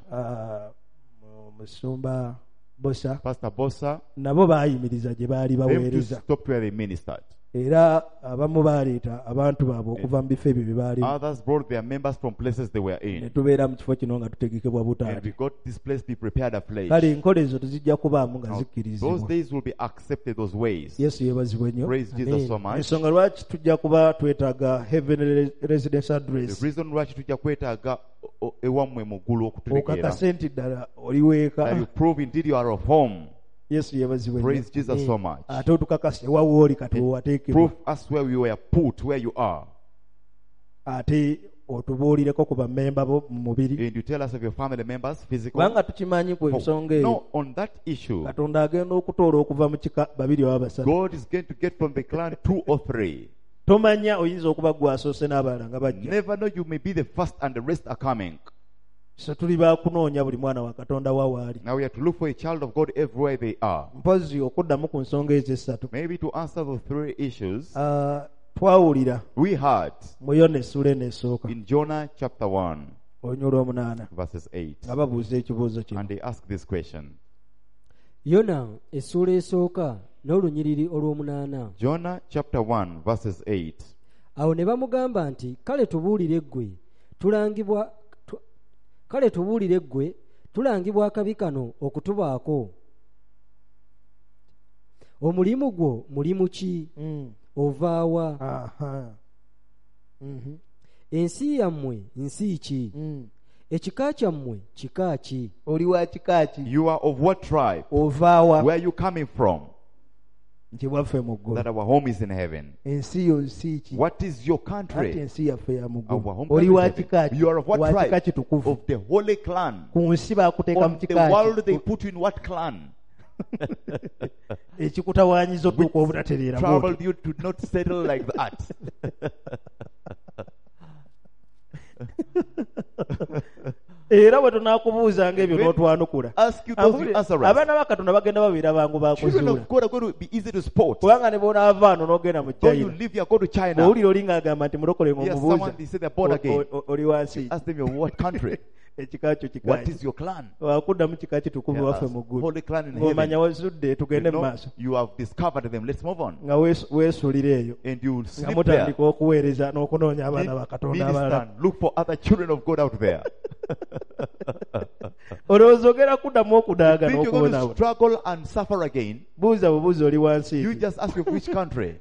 musumba Bosa, Pastor Bossa, nabo baayimiriza gye baali them to baweereza, stop where they ministered. era abamu baaleeta abantu baabwe okuva mu bifo ebyo bye baalimu. Others brought their members from places they were Ne in. tubeera mu kifo kino nga tutegekebwa And we butaati. got this place be prepared afresh. Kale enkola ezo tezijja kubaamu nga Now, those zikkirizibwa. days will be accepted, those ways. Yesu yeebazibwe nnyo. Praise Jesus so much. Ensonga lwaki tujja kuba twetaaga heaven residential The address, reason lwaki tujja kwetaaga ewammwe mu ggulu okututegeera, okakase nti ddala oli weeka. that you prove indeed you are of home. Yesu yeebazibwe nnyo. Praise Jesus so much. Ate otukakase wa wooli kati wewateekebwa, Prove us where we were put, where you are. ate otubuulireko ku bammemba bo mu mubiri, And you tell us of your family members, physical. kubanga tukimanyi ku ensonga eyo No, on that issue, Katonda agenda okutoola okuva mu kika babiri oba basatu. God is going to get from the clan 2 or 3. Tomanya, oyinza okuba gwasoose n'abalala nga bajja. Never know, you may be the first and the rest are coming. So tuli baakunoonya buli mwana wa Katonda wa waali. Now we have to look for a child of God everywhere they are. Mpozi okuddamu ku nsonga ezo essatu. Maybe to answer those 3 issues, Twawulira we heard mu Yona essula eno esooka in Jonah chapter 1, olunya olw'omunaana verses 8. nga babuuza ekibuuzo kino. And they ask this question. Yona essuula esooka n'olunyiriri olw'omunaana. Jonah chapter 1, verses 8. Awo ne bamugamba nti kale tubuulire ggwe tulangibwa akabi kano okutubaako. Omulimu gwo mulimu ki? Ova wa? Aha. Ensi yammwe nsi ki? Ekika kyammwe kika ki? Oli wa kika ki? You are of what tribe? Ova wa? Where are you coming from? nti bwaffe mu that ggulu. our home is in heaven. Ensi yo nsi ki? What is your Anti country? ensi yaffe ya mu Our ggulu. home Oli country wa is heaven. kika ki? You are of what Wa kika tribe? kitukufu. Of the holy clan. Ku nsi baakuteeka mu On the kika world they ki? put you in what clan? Ekikutawaanyiza odduuka obutatereera Troubled bw'otyo. you to not settle like that. Era bwe tunaakubuuzanga ebyo When n'otwanukula. Ask you those, you answer us. Abaana ba Katonda bagenda babeera bangu Children bakuzuula. of God are going to be easy to spot. Kubanga ne bw'onaava ano n'ogenda mu Though you China. live here, go to China. Bw'owulira oli ng'agamba nti mulokole Yes, ng'omubuuza. someone they say they're born again. Oli wansi. Ask them, you're what country? Ekika kyo What kika. is your clan? Wakuddamu kika kitukuvu Yes, waffe mu ggulu. holy clan in Ng'omanya heaven. wazudde tugende mu You know, maaso. you have discovered them. Let's move on. Nga weesuulira eyo. And you will Nga sleep there. mutandika okuweereza n'okunoonya abaana ba Katonda abalala. Minister, look for other children of God out there. Olowooza ogenda kuddamu okudaaga Think you're going to n'okubonaawo. struggle and suffer again. Buuza bubuuza oli wansi. You just ask of which country.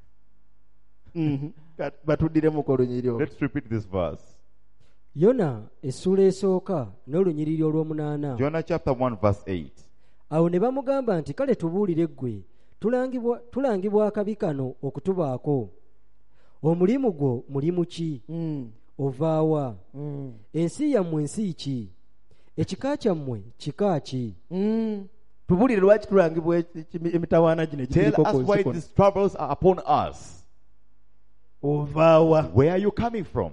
Batuddire mu kolunyiri olwo. Let's repeat this verse. yona essula esooka n'olunyiriri olw'omunaana. Jonah chapter 1 verse 8. Awo ne bamugamba nti kale tubuulire ggwe tulangibwa akabi kano okutubaako. Omulimu gwo mulimu ki? Ova wa? Ensi yammwe nsi ki? Ekika kyammwe kika ki? Tubuulire lwaki tulangibwa emitawaana gino Tell egiriko us ku why nsi kuno. these troubles are upon us. Ova wa? Where are you coming from?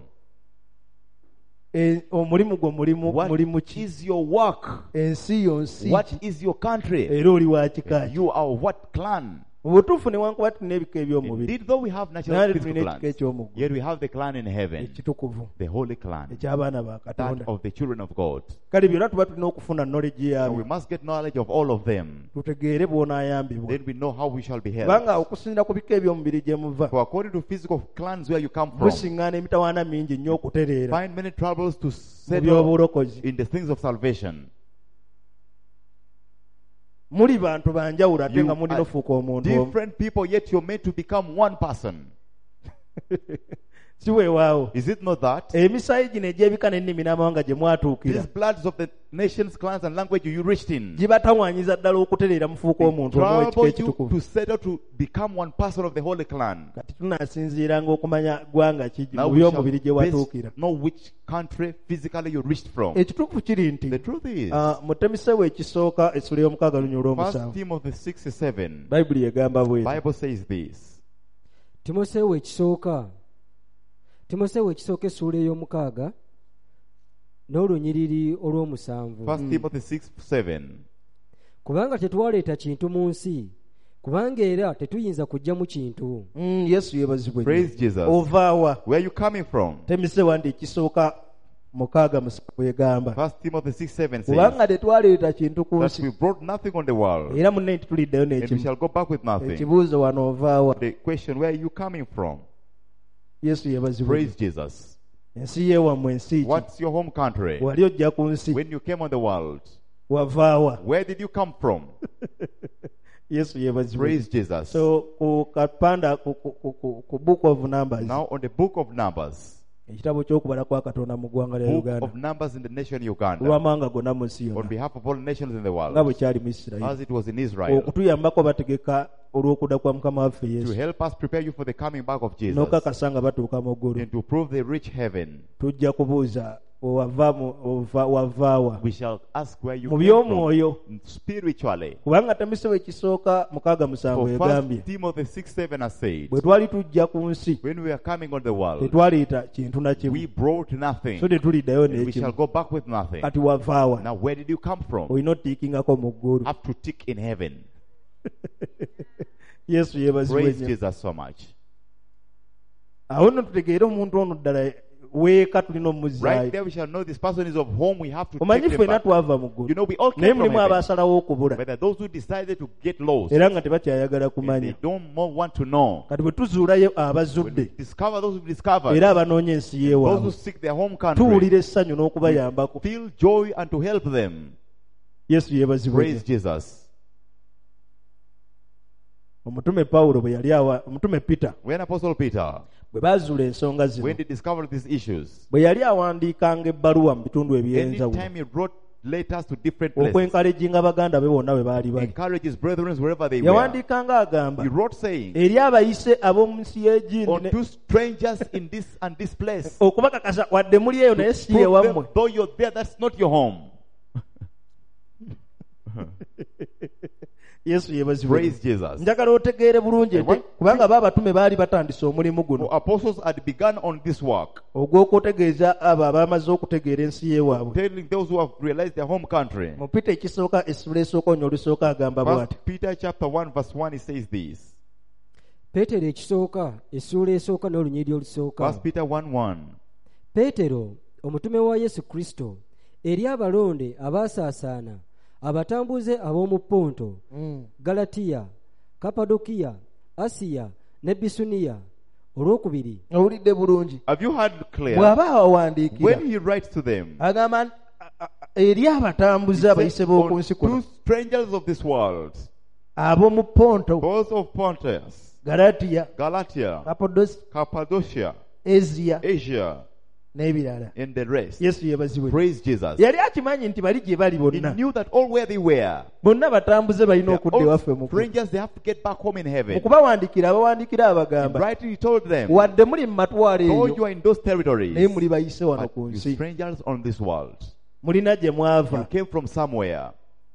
Omulimu gwo What mulimu ki? is your work? Ensi yo nsi What ki? is your country? Era oli wa kika ki? You are what clan? Mu butuufu newankubadde tulina ebika eby'omubiri, Indeed, though we have natural naye physical tulina ekika clans, eky'omu ggulu yet we have the clan in heaven, ekitukuvu the holy clan, eky'abaana ba that Katonda. of the children of God. Kale byonna tuba tulina okufuna knowledge And we yaabyo, must get knowledge of all of them. tutegeere bw'onaayambibwa. Then we know how we shall be helped. Kubanga okusinziira ku bika eby'omubiri gye muva, For according to physical clans where you come from, musiŋŋaana emitawaana mingi nnyo okutereera find many troubles to mu settle by'obulokozi. in the things of salvation. Muli bantu banjawulo ate You nga mulina are ofuuka omuntu omu. different people, yet you're meant to become one person. Si weewaawo. Is it not that? Emisaayi gino egy'ebika n'ennimi n'amawanga gye mwatuukira These bloods of the nations, clans, and language you reached in gibatawaanyiza ddala okutereera mufuuka omuntu omu w'ekika trouble you ekitukuvu. to settle to become one person of the holy clan. Kati tunaasinziiranga okumanya ggwanga ki Now mu we shall by'omubiri gye best watuukira. know which country physically you reached from. Ekituufu kiri nti The truth is, mu Timoseewo ekisooka essula y'omukaaga lunya 1 olw'omusanvu, Timothy 6:7, Bayibuli egamba bw'eti. Bible says this. Timoseewo ekisooka essuula ey'omukaaga n'olunyiriri olw'omusanvu. 1 Timothy 6:7. Kubanga tetwaleeta kintu mu nsi, kubanga era tetuyinza kuggyamu kintu. Yesu yeebazibwe nnyo. Praise Jesus. Ovaawa? Where are you coming from? Timoseewo ndi ekisooka mukaaga musanvu egamba 1 Timothy 6:7 says kubanga tetwaleeta kintu ku that nsi, we brought nothing on the world era munne nti tuliddeyo and we n'ekimu. shall go back with nothing. Ekibuuzo wano ovaawa? The question, where are you coming from? Yesu yeebazibwe Praise nnyo. Jesus. Ensi yeewammwe ensi ki? What's your home country? Wali ojja ku nsi When you came on the world, wavaawa? where did you come from? Yesu yeebazibwe. Praise Jesus. So ku kapanda ku book of Numbers, Now on the book of Numbers, ekitabo ky'okubala kwa Katonda mu ggwanga lya book Uganda, of Numbers in the nation Uganda, olw'amawanga gonna mu nsi on yonna, behalf of all nations in the nga world, bwe kyali mu Isirayiri, as it was in Israel, okutuyambako bategeka olw'okudda kwa Mukama waffe to Yesu, help us prepare you for the coming back of Jesus, n'okakasa nga batuuka mu ggulu. and to prove they reach heaven. Tujja kubuuza wavaawa We shall ask where you mu came by'omwoyo, from spiritually. kubanga Timoseewo ekisooka mukaaga musanvu For 1 egambye Timothy 6:7 has said, bwe twali tujja ku nsi when we are coming on the world, tetwaleeta kintu na we kimu, brought nothing, so tetuliddayo and we shall n'ekimu. go back with nothing. Kati wavaawa? Now where did you come from? Olina otiikingako mu ggulu. Have to tick in heaven. Yesu yeebazibwe Praise nnyo. Jesus so much. Awo nno tutegeere omuntu ono ddala weeka tulina Right omuzaayo. there we shall know this person is of home. We have to Omanyi take them ffenna back. twava mu You ggulu, know, we all naye came from mulimu heaven. abaasalawo okubula, But there are those who decided to get lost. era nga tebakyayagala And they kumanya. don't more want to know. Kati bwe tuzuulayo When abazudde we discover those who discovered, era abanoonya ensi those who y'ewaabwe, seek their home country, tuwulira essanyu n'okubayambako. feel joy and to help them. Yesu yeebazibwe Praise nnyo. Jesus. Omutume Pawulo bwe yali omutume Peter When Apostle Peter, bwe baazuula ensonga zino, when they discovered these issues, bwe yali awandiikanga ebbaluwa mu bitundu eby'enjawulo, anytime he wrote letters to different places. okwenkaleginga baganda be bonna bwe baali bali. Encourage his brethren wherever they were. Yawandiikanga agamba He wrote saying, eri abayise ab'omu nsi y'egindi unto strangers in this and this place, okubakakasa wadde muli eyo naye si prove ewammwe. them, though you're there, that's not your home. Yesu yeebazibwe. Praise Jesus. Njagala otegeere bulungi nti kubanga abatume baali batandise omulimu For guno apostles had begun on this work, ogw'okutegeeza abo abaamaze okutegeera ensi y'ewaabwe. telling those who have realized their home country. Mu Peter ekisooka essula esooka onyo olusooka agamba First bw'ati. Peter chapter 1 verse 1, he says this. peetero ekisooka essuula esooka n'olunyiriri olusooka. First Peter 1:1. peetero omutume wa yesu kristo eri abalonde abaasaasaana abatambuze ab'omu ponto, galatiya, kapadokiya, asiya ne bisuniya. olwokubiri. Owulidde bulungi. Have you heard clear? Bw'aba awawandiikira When he writes to them, agamba eri abatambuze abayise b'oku nsi to kuno strangers of this world, ab'omu ponto, those of Pontus, galatiya, Galatia, Cappadocia, Cappadocia, Asia Asia, n'ebirala. and the rest. Yesu yeebazibwe. Praise Jesus. Yali akimanyi nti bali gye bali He bonna knew that all where they were, bonna batambuze balina they are okudda all ewaffe mu ggulu. strangers, they have to get back home in heaven. Mu kubawandiikira abawandiikira And abagamba rightly he told them, wadde muli mu matwalo though eyo you are in those territories, naye muli bayise wano but ku you nsi, strangers on this world. mulina gye You mwava. came from somewhere.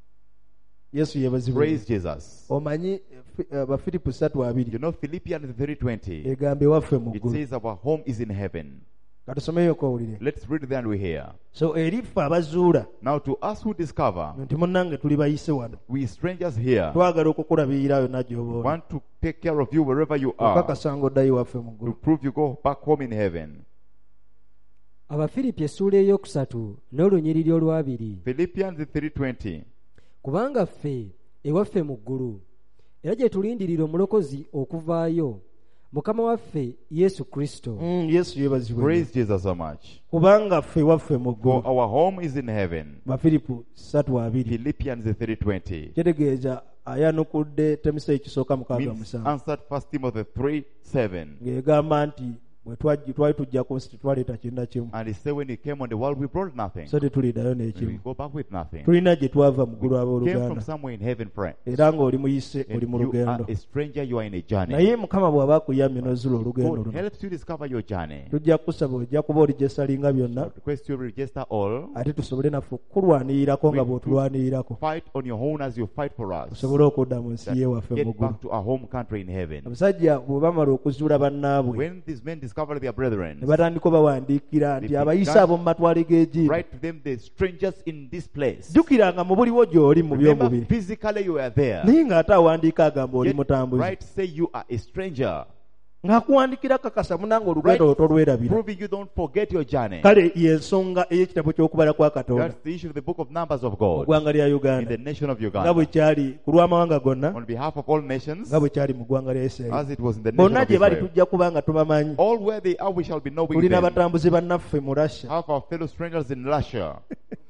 Yesu yeebazibwe. Praise Jesus. Omanyi Bafiripi 3:2 You know Philippians 3:20. egamba ewaffe mu It ggulu. says our home is in heaven. Katusomeyo okowulire. Let's read there and we hear. So eri ffe abazuula Now to us who discover nti munnange tuli bayise wano, we strangers here twagala okukulabirira yonna gy'oba oli, want to take care of you wherever you are, okakasa ng'oddayo ewaffe mu to ggulu. prove you go back home in heaven. abafiripi essuula ey'okusatu n'olunyiriri olwabiri. Philippians 3:20. kubanga ffe ewaffe mu ggulu era gye tulindirira omulokozi okuvaayo, mukama waffe yesu kristo. Yesu yeebazibwe. Praise Jesus so much. Kubanga ffe ewaffe mu For ggulu. our home is in heaven. Bafiripi 3:2 Philippians 3:20. kitegeeza ayanukudde Timoseewo ekisooka 6:7 Answered 1 Timothy 3:7. ng'egamba nti bwe twali tujja ku nsi tetwaleeta kintu kimu, And he said when he came on the world we brought nothing. so tetuliddayo And we n'ekimu. go back with nothing. Tulina gye twava mu ggulu Came from abooluganda, somewhere in heaven, friend. era ng'oli muyise, oli And mu you are lugendo. a stranger, you are in a journey. Naye Mukama bw'aba akuyambye n'ozula olugendo God luno, helps you discover your journey. tujja kukusaba ojja kuba olijesalinga byonna, I request you to register all. ate tusobole naffe okulwanirirako nga bw'otulwanirirako, Fight on your own as you fight for us. tusobole okudda mu nsi That y'ewaffe mu get ggulu. back to our home country in heaven. Abasajja bwe bamala okuzuula bannaabwe When these men discover their brethren, ne batandika bawandiikira nti abayise ab'omu matwale g'egimu, write to them the strangers in this place. jjukiranga mu buliwo gy'oli mu Remember by'omubiri, physically you are there. naye ng'ate awandiika agamba oli Yet mutambuzi, write say you are a stranger. ng'akuwandikira kakasa munange olugendo lwo tolwerabira. Proving you don't forget your journey. Kale y'ensonga ey'ekitabo ky'okubala kwa Katonda That's the issue of the book of Numbers of mu God ggwanga lya in Uganda, the nation of nga bwe Uganda. kyali ku lw'amawanga gonna, On behalf of all nations, nga bwe kyali mu ggwanga lya Isirayiri. as it was in the nation Bonna of gye bali Israel. tujja kuba nga tubamanyi. All where they are, we shall be knowing Tulina them. batambuze bannaffe mu Russia Half our fellow strangers in Russia.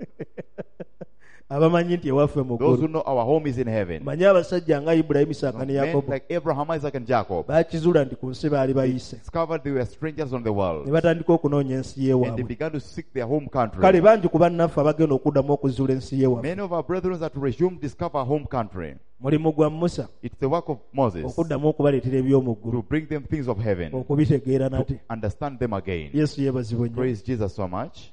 abamanyi nti ewaffe mu Those who ggulu. know our home is in heaven. Manyi abasajja nga Ibulayimu, Isaaka ne Men Yakobo like Abraham, Isaac, and Jacob baakizuula nti ku nsi baali bayise, discovered they were strangers on the ne world. batandika okunoonya ensi And they y'ewaabwe. began to seek their home country. Kale bangi ku bannaffe abagenda okuddamu okuzuula ensi y'ewaabwe. Many of our brethren that resume discover our home country. Mulimu gwa Musa It's the work of Moses okuddamu okubaleetera eby'omu ggulu, to bring them things of heaven, okubitegeera to nate. understand them again. Yesu yeebazibwe nnyo. Praise Jesus so much.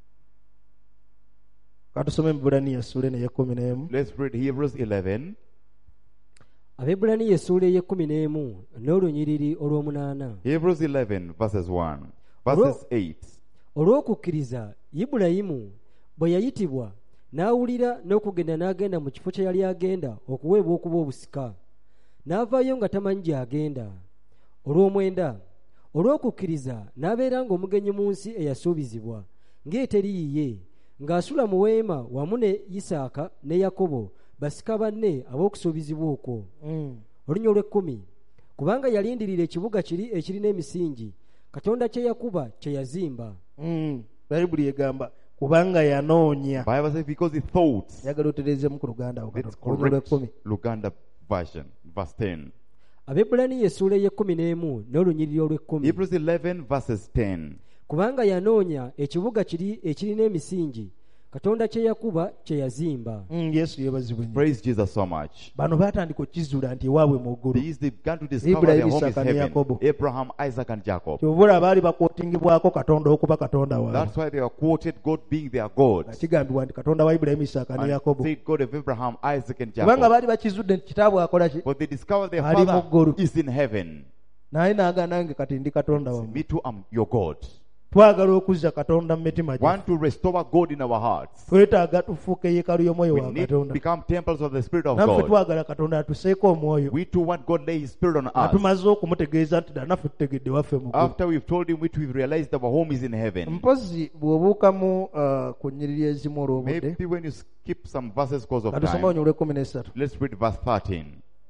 Katusome mu Bulaniya essuula eno ey'ekkumi. Let's read Hebrews 11. abebulaniya essuula ey'ekkumi n'olunyiriri olw'omunaana. Hebrews 11 verses 1. Verses 8. olw'okukkiriza ibulayimu bwe yayitibwa n'awulira n'okugenda n'agenda mu kifo kye yali agenda okuweebwa okuba obusika, n'avaayo nga tamanyi gy'agenda. olw'omwenda olw'okukkiriza n'abeera ng'omugenyi mu nsi eyasuubizibwa ng'eteri yiye, ng'asula mu weema wamu ne Isaaka ne Yakobo basika banne ab'okusuubizibwa okwo. Olunya olw'ekkumi, kubanga yalindirira ekibuga kiri ekirina emisingi, Katonda kye yakuba kye yazimba. Bayibuli egamba kubanga yanoonya. Bible says because he thought. Yagala otereezemu ku Luganda awo That's katono. Olunya correct. olw'ekkumi. Luganda version, verse 10. Abebulaniya essuula ey'ekkumi n'olunyiriri olw'ekkumi. Hebrews 11 verses 10. kubanga yanoonya ekibuga kiri ekirina emisingi, katonda kye yakuba kye yazimba. Yesu yeebazibwe nnyo. Praise Jesus so much. Bano baatandika okkizuula nti ewaabwe mu ggulu. These they began to discover their Ibrahim, home is Isaac, and heaven. Jacob. Abraham, Isaac, and Jacob. kyobula baali bakwotingibwako katonda okuba katonda waabwe. That's why they are quoted God being their God. kigambibwa nti katonda wa Ibulayimu, Isaaka ne And Yakobo. said God of Abraham, Isaac, and kubanga Jacob. baali bakizudde nti kitaabwe akola ki, But they discovered their Ali mu father ggulu. is in heaven. naye n'agamba nange kati ndi katonda Say, wammwe. me too, I'm your God. twagala okuzza katonda mu mitima gyaffe. Want to restore God in our hearts. twetaaga tufuuke yeekaalu y'omwoyo We wa need to katonda. become temples of the Spirit of naffe God. twagala katonda atuseeko omwoyo. We too want God lay His Spirit on us. atumaze okumutegeeza nti ddala naffe tutegedde waffe mu ggulu. After we've told Him which we've realized our home is in heaven. mpozi bw'obuukamu ku nnyiriri ezimu olw'obudde. Maybe when you skip some verses because of katusome time. onyole 13. Let's read verse 13.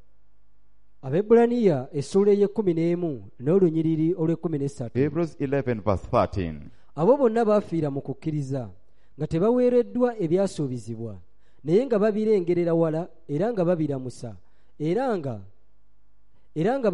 Abaebbulaniya essula ey'ekumi n'olunyiriri olw'ekumi. Hebrews 11 verse 13. Abo bonna baafiira mu kukkiriza nga tebaweereddwa ebyasuubizibwa, naye nga babirengerera wala era nga babiramusa era nga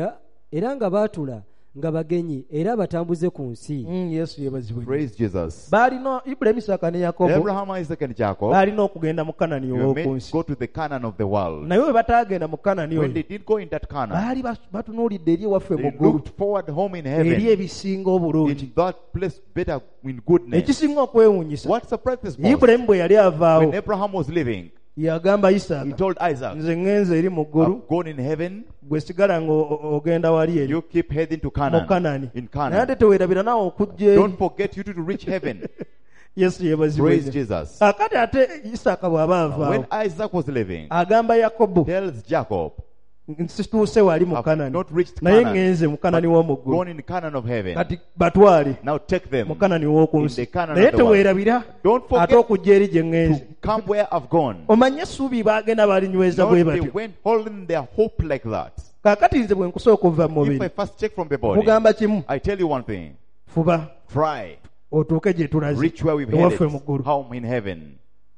baatula nga bagenyi era batambuze ku nsi. Yesu yeebazibwe. Praise Jesus. baalina Ibulayimu, Isaaka ne Yakobo Abraham, Isaac, and Jacob baalina okugenda mu Kanani were ow'oku meant to nsi. go to the Canaan of the world. naye bwe bataagenda mu Kanani When oyo they did go in that Canaan, baali batunuulidde eri ewaffe mu they ggulu, looked forward home in eri heaven, ebisinga obulungi. in that place better in goodness. ekisinga okwewuunyisa, What surprised us most? Ibulayimu bwe yali avaawo When Abraham was living, yagamba he Isaaka, told Isaac, nze ŋŋenze eri mu ggulu, I've gone in heaven, gwe sigala ng'ogenda wali eri you keep heading to mu Canaan. Kanani. In naye Canaan. ate teweerabira naawe okujja Don't eri. forget you to reach heaven. Yesu yeebazibwe Praise nnyo. Jesus. kakati ate Isaaka bw'aba When avaawo Isaac was living, agamba Yakobo, tells Jacob, situuse wali mu I've Kanani, not reached naye Canaan, ŋŋenze mu Kanani w'omu ggulu. gone in Canaan of heaven. kati batwale Now take them mu Kanani w'oku in nsi. the Canaan naye of the world. teweerabira Don't ate forget okujja eri gye ŋŋenze. to come where I've gone. omanye essuubi baagenda balinyweza Not bwe they batyo. went holding their hope like that. kaakati nze bwe nkusooka okuva mu If I mubiri, first check from the body, kugamba kimu, I tell you one thing. fuba Try. otuuke gye tulaze Reach where we've ewaffe headed. mu ggulu. Home in heaven.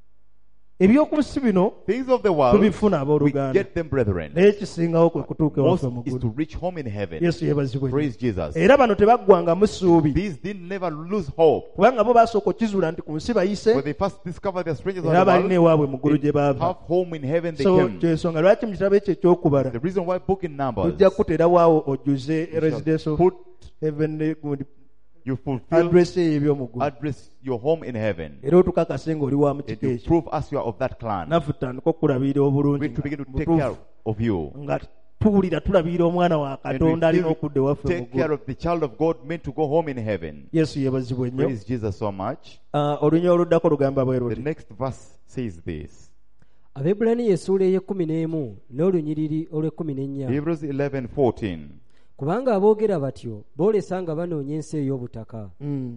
eby'oku nsi bino Things of the world, tubifuna we abooluganda, get them, brethren. naye ekisingawo kwe kutuuka Most ewaffe mu is to ggulu. reach home in heaven. Yesu yeebazibwe nnyo. Praise Jesus. era bano tebaggwangamu ssuubi, These didn't never lose hope. kubanga bo basooka okkizuula nti ku nsi bayise When they first discovered their strangers on era the balina world, ewaabwe mu ggulu gye they have baava. home in heaven they so came. kyensonga lwaki mu kitabo ekyo ekyokubala The reason why book in Numbers, tujja kuteerawaawo ojjuze you shall residence of put, heaven good you fulfill, address eyo eby'omu ggulu, address your home in heaven. era otukakase ng'oli wa mu And kika you ekyo. prove us you are of that clan. naffe tutandika okulabirira obulungi We to begin to take butuufu, care of you. nga tuwulira tulabirira omwana wa And katonda we alina feel okudda ewaffe mu take care ggulu. of the child of God meant to go home in heaven. Yesu yeebazibwe nnyo. Praise Jesus so much. Olunya oluddako lugamba bwe The luti, next verse says this. Abaebbulaniya essula ey'ekumi n'olunyiriri olw'ekumi. Hebrews 11:14. Kubanga aboogera batyo boolesa nga banoonya ensi ey'obutaka.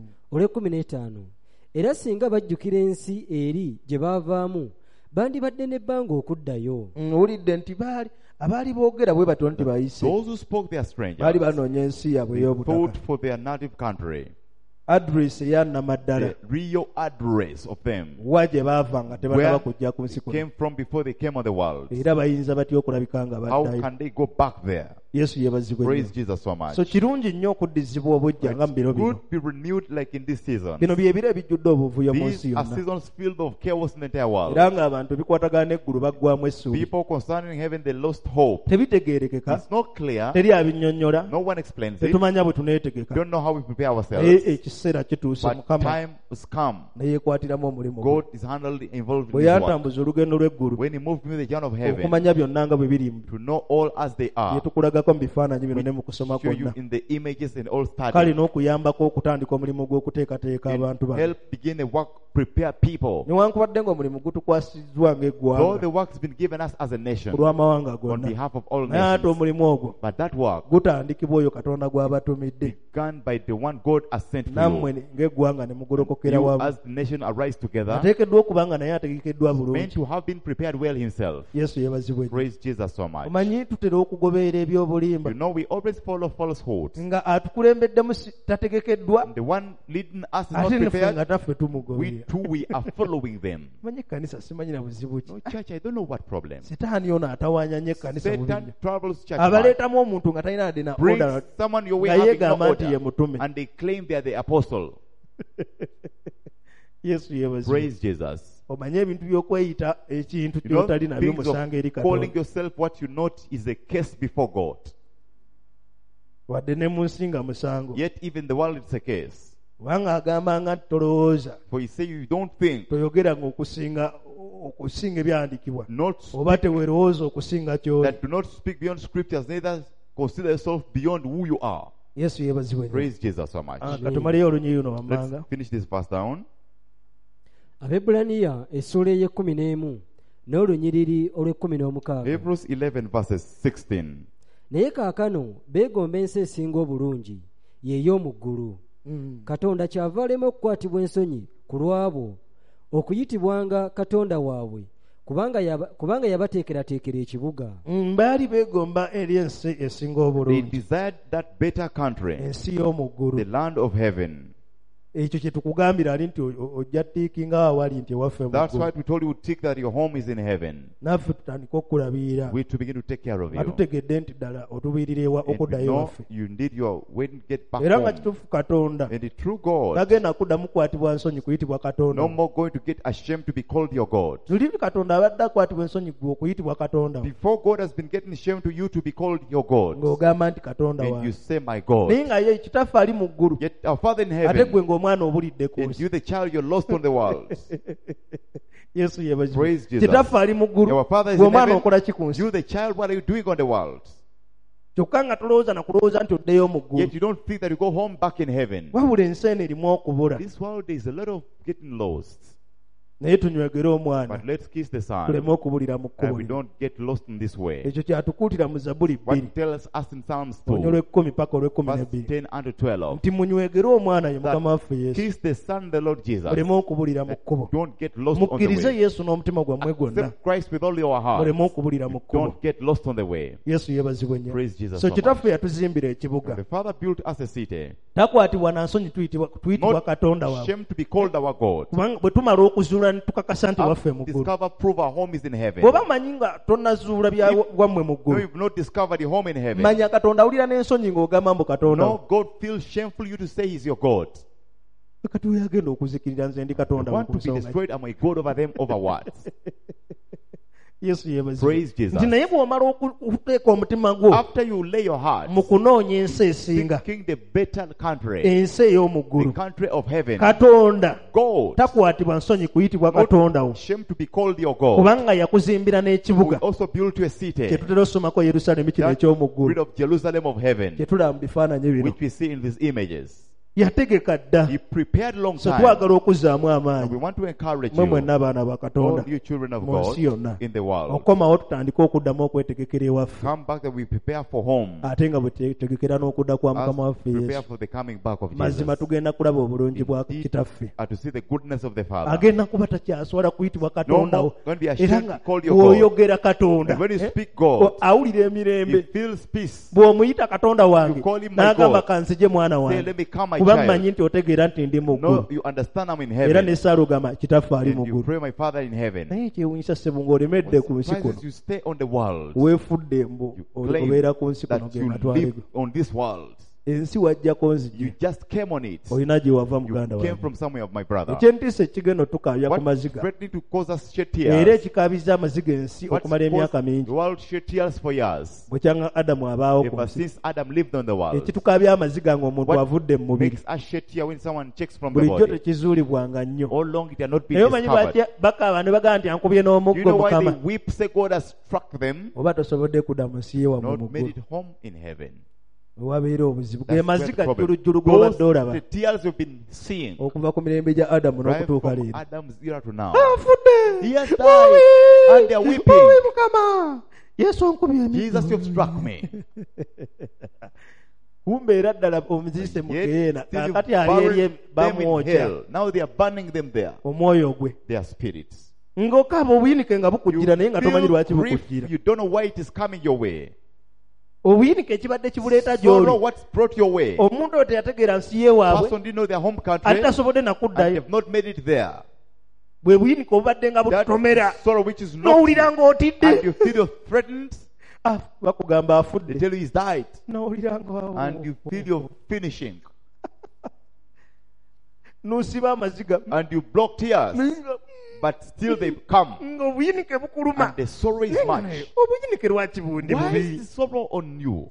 Olw'ekumi. Era singa bajjukira ensi eri gye baavaamu bandibadde n'ebbanga okuddayo. owulidde nti abaali boogera bwe batyo nti bayise Those who spoke their baali strangers, banoonya ensi yaabwe they ey'obutaka, thought for their native country, adresi eyannamaddala the real address of them, wa gye baava nga tebanaba where kujja ku nsi they kuno, came from before they came on the world. era bayinza batya okulabika nga How baddayo. can they go back there? Yesu yeebazibwe Praise nnyo. Jesus so much. So kirungi nnyo okuddizibwa obujja nga mu biro bino. Good be renewed like in this season. Bino bye biro ebijjudde obuvuyo mu nsi These are yonna, seasons filled of chaos in the entire world. era ng'abantu ebikwatagana n'eggulu baggwamu essuubi. People concerning heaven, they lost hope. Tebitegeerekeka, It's not clear. teri abinnyonnyola, No one explains it. tetumanya bwe tuneetegeka, Don't know how we prepare naye ourselves. ekiseera kituuse, But Mukama time has come. ne yeekwatiramu omulimu gwe. God is involved bwe in his work. yantambuza olugendo lw'eggulu, When he moved me the journey of heaven, okumanya byonna nga bwe biri, to know all as they bye are, tukulagako mu bifaananyi bino ne mu kusoma show you kwonna, in the images and all kale studies, n'okuyambako okutandika omulimu gw'okuteekateeka abantu and bano. help begin the work, prepare people. newankubadde ng'omulimu gutukwasiddwa Though ng'eggwanga the work has been given us as a nation ku lw'amawanga on gonna, behalf of all naye ate nations, omulimu ogwo but that work gutandikibwa oyo Katonda gw'abatumidde, began by the one God has sent for nammwe you. ng'eggwanga ne mugolokokera You wamu. as the nation arise together, ateekeddwa okuba nga naye ategekeddwa meant bulungi. to have been prepared well himself. Yesu yeebazibwe nnyo. Praise Jesus so much. omanyi tutera okugoberera ebyobulimba You know, we always follow falsehoods. nga atukulembeddemu tategekeddwa, The one leading us is not ate neffe nga prepared. taffe We tumugoberera. too, we are following them. manyi ekkanisa simanyi na buzibu ki. No, church, I don't know what problem. sitaani ono atawaanya nnyo ekkanisa bubi nnyo. Satan travels church man, abaleetamu omuntu nga talina adde na brings order, someone your way nga having no yeegamba nti ye order, mutume. and they claim they are the apostle. Yesu yeebazibwe. Praise Jesus. Omanye ebintu by'okweyita ekintu You don't ky'otali nabyo think musango eri of calling Katonda. yourself what you not is a case before God. Wadde ne mu nsi nga musango. Yet even the world it's a case. Kubanga agamba nga tolowooza, For you say you don't think, toyogeranga okusinga ebyandiikibwa, not oba teweerowooza okusinga ky'oli. that do not speak beyond scriptures, neither consider yourself beyond who you are. Yesu yeebazibwe. Praise Jesus so much. Katumaleyo olunyi luno wammanga. Let's finish this verse down. Abebbulaniya essula ey'ekumi n'olunyiriri olw'ekumi. Hebrews 11 verses 16. Naye kaakano beegomba ensi esinga obulungi y'ey'omu ggulu. Katonda kyava alema okukwatibwa ensonyi ku lwabo okuyitibwanga Katonda waabwe, kubanga yabateekerateekera ekibuga. Baali beegomba eri ensi esinga They obulungi, desired that better country, ensi y'omu ggulu. the land of heaven. Ekyo kye tukugambira ali nti ojja tiikinga awali nti ewaffe mu That's why ggulu. we told you tick that your home is in heaven. Naffe tutandika okulabirira. We to begin to take care of you. Atutegedde nti ddala otubiirira And we okuddayo know waffe. you indeed you when you get back Era nga home. kituufu Katonda And the true God, tagenda kuddamu kukwatibwa nsonyi kuyitibwa Katonda. no more going to get ashamed to be called your God. Luli Katonda abadde akwatibwa ensonyi gwe okuyitibwa Katonda, Before God has been getting ashamed to you to be called your God. ng'ogamba nti Katonda And wange. you say, my God. Naye nga ye kitaffe ali mu ggulu, Yet our Father in ate heaven, gwe ng'omwana obulidde ku and nsi. you the child, you're lost on the world. Yesu yeebazibwe. Praise Jesus. Kitaffe ali mu ggulu, Our Father is gwe in omwana heaven. okola ki ku nsi? You the child, what are you doing on the world? Kyokka nga tolowooza na kulowooza nti oddeyo mu ggulu. Yet you don't think that you go home back in heaven. Wabula ensi eno erimu okubula. This world there is a lot of getting lost. Naye tunywegere omwana, But let's kiss the tuleme Son. okubulira mu And kkubo we lino. don't get lost in this way. Ekyo kyatukuutira mu Zabbuli 2 What tells us in Psalms onyo 2, olw'ekkumi paka olw'ekkumi verse n'ebbiri 10 and 12. nti munywegere omwana ye Mukama waffe Yesu, Kiss the Son, the Lord Jesus. muleme okubulira mu kkubo. Don't get lost on the Mukkirize way. Yesu n'omutima gwammwe gwonna, Accept Christ with all your heart. muleme okubulira mu kkubo. Don't get lost on the way. Yesu yeebazibwe nnyo. Praise Jesus So so much. kitaffe yatuzimbira ekibuga, The Father built us a city. takwatibwa na nsonyi tuyitibwa Not Katonda waabwe. ashamed to be called our God. Kubanga bwe tumala okuzuula ne tukakasa nti waffe mu ggulu. Discover, prove our home is in heaven. Bw'oba manyi nga tonnazuula bya wammwe mu No, ggulu, you've not discovered the home in heaven. manya Katonda awulira n'ensonyi ng'ogamba mbu Katonda No, God feels shameful you to say He's your God. Katonda yagenda okuzikirira nze ndi You Katonda want ku to be nsonga. destroyed, am I God over them, over what? Yesu yeebazibwe. Praise Jesus. Nti naye bw'omala okuteeka omutima gwo After you lay your heart, mu kunoonya ensi esinga, seeking the better country, ensi ey'omu the ggulu, country of heaven, Katonda God, takwatibwa nsonyi kuyitibwa not Katonda wo, ashamed to be called your God, kubanga yakuzimbira who n'ekibuga also built you a city, kye tutera osomako Yerusaalemi kino that eky'omu rid ggulu, of Jerusalem of heaven, kye tulaba mu bifaananyi bino. which we see in these images. Yategeka dda, He prepared long so time. twagala okuzzaamu And we amaanyi want to encourage mwe you, mwenna abaana ba all Katonda, you children of mu God nsi yonna, in the world. okomawo tutandike okuddamu okwetegekera ewaffe, Come back that we prepare for home. ate nga bwe twetegekera n'okudda kwa Mukama As waffe prepare Yesu. for the coming back of Mazima Jesus. tugenda kulaba obulungi bwa Indeed, kitaffe. to see the goodness of the Father. Agenda kuba takyasobola kuyitibwa Katonda No wo, more going to be era ashamed nga to call you God. bw'oyogera Katonda, And when you speak God, awulira He emirembe. feels peace. Bw'omuyita Katonda You wange call him my n'agamba God. kanzije mwana Say, wange, let me come, my kuba child. mmanyi nti otegeera nti ndi mu ggulu. No, you understand I'm in Era heaven. ne Saala ogamba kitaffe ali mu And you ggulu. pray, my Father in heaven. Naye kyewuunyisa ssebo ng'olemedde ku What nsi kuno, surprises you stay on the world. weefudde mbu You obeera ku claim nsi kuno that ge you matwale live go. on this world. Ensi wajjako You nzigi, just came on it. olina gye wava You muganda came wange. from somewhere, my brother. Ekyentiisa ekigenda otukaabya ku What maziga, threatening to cause us shed era tears? ekikaabiza amaziga ensi What's okumala emyaka caused mingi, the world shed tears for years? bwe kyanga Adamu abaawo ku Ever nsi. since Adam lived on the world. Ekitukaabya amaziga ng'omuntu What avudde mu mubiri, makes us shed tears when someone checks from the bulijjo body? tekizuulibwanga nnyo. How long it had not been Naye omanyi discovered? lwaki bakaaba ne bagamba nti ankubye Do you n'omuggo know why Mukama? they weep, say God has struck them? Oba tosobodde kudda mu nsi ye wammwe mu Not made ggulu, it home in heaven. wewabeera obuzibu. Ge That's where the maziga problem. jjulujjulu g'obadde Those olaba the tears you've been seeing okuva ku mirembe gya Adamu right n'okutuuka from leero. Adam's era to now. Afudde! He has died, Wowe! and they are weeping. Wowe Mukama! Yesu onkubye emiggo. Jesus, you've struck me. Kumbe era ddala omuziise mu Yet geyeena, still you kaakati ali eri buried them in bamwokya hell. Now they are burning them there. omwoyo gwe. Their spirits. Ng'okaaba obuyinike nga bukujjira naye nga tomanyi lwaki feel grief. bukujjira. You don't know why it is coming your way. Obuyinike ekibadde kibuleeta Sorrow, gy'oli. what's brought your way? Omuntu oyo teyategeera nsi ye waabwe, Person didn't know their home country ate tasobodde and nakuddayo. they've not made it there. Bwe buyinike obubadde nga That butomera, sorrow which is not, n'owulira and ng'otidde. you feel you're threatened. Bakugamba They afudde, tell you he's died, n'owulira and you feel you're finishing. n'osiba amaziga and you block tears, but still they come, ng'obuyinike bukuluma. and the sorrow is much. Obuyinike lwaki bundi Why bubi? is the sorrow on you?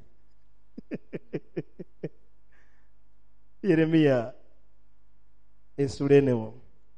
Yeremiya essula enemo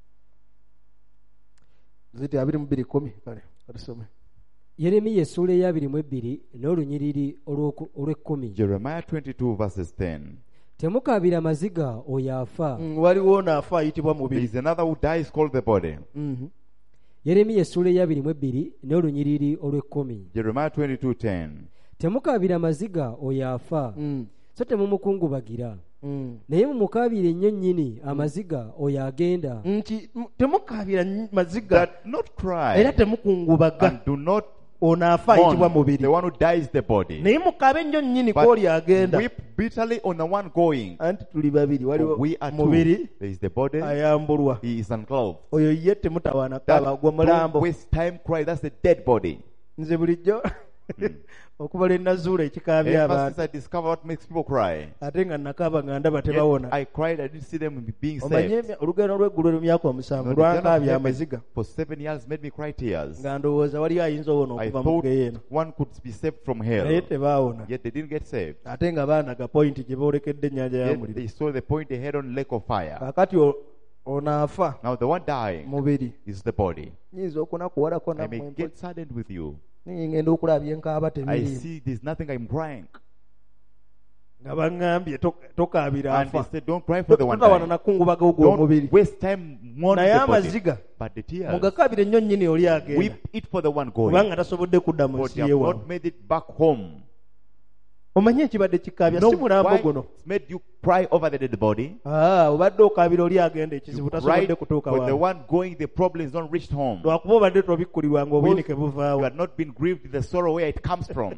ziti 22:10 kale katusome. yeremiya essula eya 22 n'olunyiriri olw'ekkumi. Jeremiah 22 verses 10. Temukaabira maziga oyo afa. Waliwo n'afa ayitibwa There mubiri. is another who dies called the body. yeremiya essula eya 22 n'olunyiriri olw'ekkumi. Jeremiah 22:10. Temukaabira maziga oyo afa, so temumukungubagira, naye mumukaabire nnyo nnyini amaziga oyo agenda. Nti temukaabira maziga That not cry era temukungubaga, and do not ono afa ayitibwa mourn mubiri. the one who dies the body, Naye mukaabe nnyo nnyini but kw'oli agenda. weep bitterly on the one going. Anti tuli babiri, For waliwo we are two. mubiri There is the body, ayambulwa, he is unclothed. oyo ye temutawaana That kaaba gwe don't mulambo. waste time cry, that's the dead body. Nze bulijjo okuba lwe nazuula ekikaabya Ever abantu, since I discovered what makes people cry, ate nga nakaaba nga ndaba yet tebawona. I cried, I didn't see them being Omanye saved. olugendo lw'eggulu olw'emyaka You 7 know, the journey of lwankaabya heaven amaziga, for 7 years made me cry tears. nga ndowooza wali ayinza owona I okuva mu thought geyeena, one could be saved from naye hell, tebaawona. yet they didn't get saved. Ate nga baanaga pointi gye boolekedde ennyanja ya Yet muliro. they saw the point they had on lake of fire. Kaakati ono afa Now the one dying mubiri. is the body. Nyinza okunakuwalako I may nammwe get saddened with you. ngenda okulabya enkaaba I tebiri, see there's nothing I'm crying. nga baŋŋambye tokaabira And they afa. said, don't cry for the one Totawana dying. nakungubaga ogwo omubiri. Don't waste time mourning Naye the body. amaziga But the tears, mugakaabire nnyo nnyini oli agenda, weep it for the one going. kubanga tasobodde kudda mu But nsi they have yeewaawe. not made it back home. Omanye ekibadde kikaabya No, si mulambo why guno. it's made you cry over the dead body? Obadde okaabira oli agenda, ekizibu You tasobodde cried kutuuka for the waawe. one going, the problem is not reached home. Lwakuba obadde tobikkulirwanga obuyinike You buvaawo. had not been grieved with the sorrow where it comes from.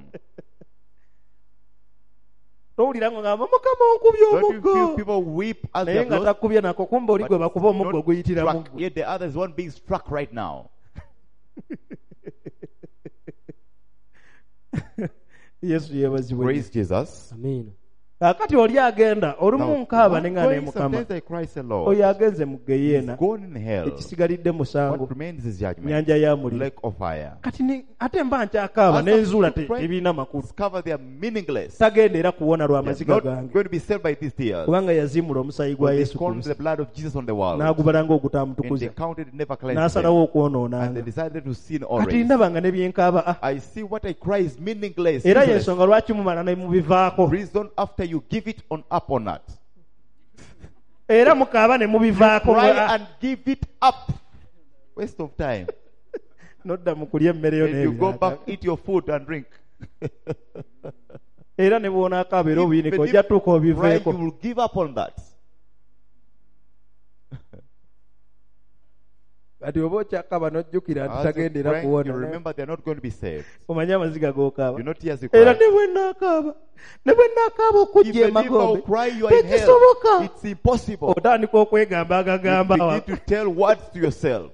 Towulira ngo ngamba Mukama onkubye Don't you feel omuggo, people weep as they naye have nga lost? takubye nako, kumbe oli But gwe bakuba omuggo not guyitira mu struck, yet the other is one being struck right now. Yesu yeebazibwe. Praise Jesus. Amiina. Kaakati oli agenda, olumu Now, nkaaba one ne nga ne going, Mukama, sometimes I cry, say, Lord, oyo agenze mu he's geyeena, gone in hell. ekisigalidde musango, What remains is judgment. nnyanja ya muliro. Lake of fire. Kati ate mba nkyakaaba As n'enzuula I'm praying, tebiina makulu. discover they are meaningless. Tagenda era kuwona lwa They are maziga not gange, going to be saved by these tears. kubanga yaziimula omusaayi gwa When they Yesu scorned the Kristo, blood of Jesus on the world, n'agubala and ng'ogutamutukuza, they counted it never cleansed n'asalawo them, and they okwonoonanga. decided to sin Kati always. ndaba nga ne byenkaaba, I see what I cry is meaningless. era useless. y'ensonga lwaki mumala ne mubivaako, Reason after you give it on up or not. era mukaaba ne mubivaako, Cry and give it up. Waste of time. nodda mu kulya emmere yo Then you go n'ebirala. back, eat your food and drink. Era ne bw'onaakaaba era obuyinike Even if ojja tuuka you cry, obiveeko. you will give up on that. Kati oba okyakaaba n'ojjukira nti As you tagenda era cry, you kuwona, remember they are not going to be saved. omanye amaziga g'okaaba. You know tears you Era cry. ne bwe nnaakaaba okujja Even if you emagombe, cry, you are in hell. tekisoboka. It's impossible. Otandika okwegamba You agagamba begin to tell words to yourself.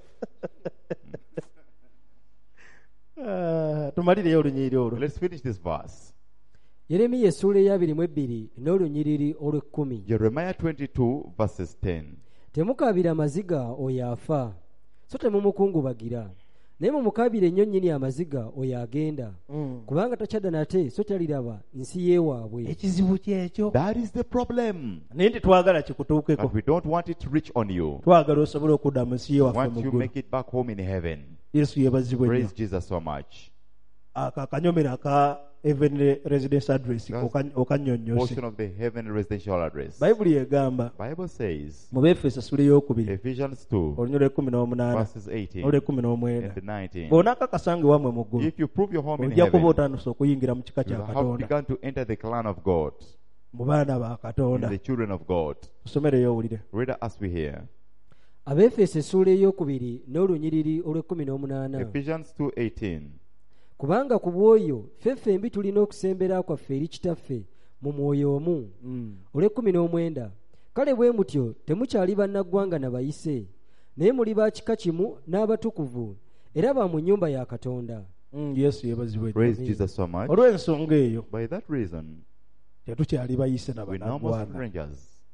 tumalireyo olunyiriri olwo. Let's finish this verse. yeremiya essula eya 22 n'olunyiriri olw'ekkumi. Jeremiah 22 verses 10. Temukaabira maziga oyo afa, so temumukungubagira, naye mumukaabire nnyo nnyini amaziga oyo agenda, kubanga takyadda nate so taliraba nsi yeewaabwe. Ekizibu kyekyo. That is the problem. Naye tetwagala kikutuukeko, But we don't want it to reach on you. twagala osobole okudda mu nsi ye waffe Want mu you ggulu. make it back home in heaven. Yesu yeebazibwe nnyo. Praise Jesus so much. Akanyomero aka Heavenly Residence Address That's okannyonnyose. Portion of the heaven residential address. Bayibuli egamba Bible says, mu Befeso essula ey'okubiri Ephesians 2 olunyiriri lw'ekkumi n'omunaana verses 18 olw'ekkumi n'omwenda, and 19. bw'onaakakasanga ewammwe mu ggulu, If you prove your home in ojja kuba heaven, otandise okuyingira mu kika you kya have Katonda, begun to enter the clan of God, mu baana ba Katonda. the children of God. Tusomereyo owulire. Read it as we hear. Abefeso essula ey'okubiri n'olunyiriri olw'ekkumi n'omunaana. Ephesians 2:18. Kubanga ku bw'oyo ffembi tulina okusembera kwaffe eri Kitaffe mu mwoyo omu. Olw'ekkumi n'omwenda. Kale bwe mutyo temukyali bannaggwanga na bayise, naye muli ba kika kimu n'abatukuvu, era ba mu nnyumba ya Katonda. Yesu yeebazibwe nnyo. Praise Jesus so much. Olw'ensonga eyo By that reason, tetukyali bayise na we no more bannaggwanga. strangers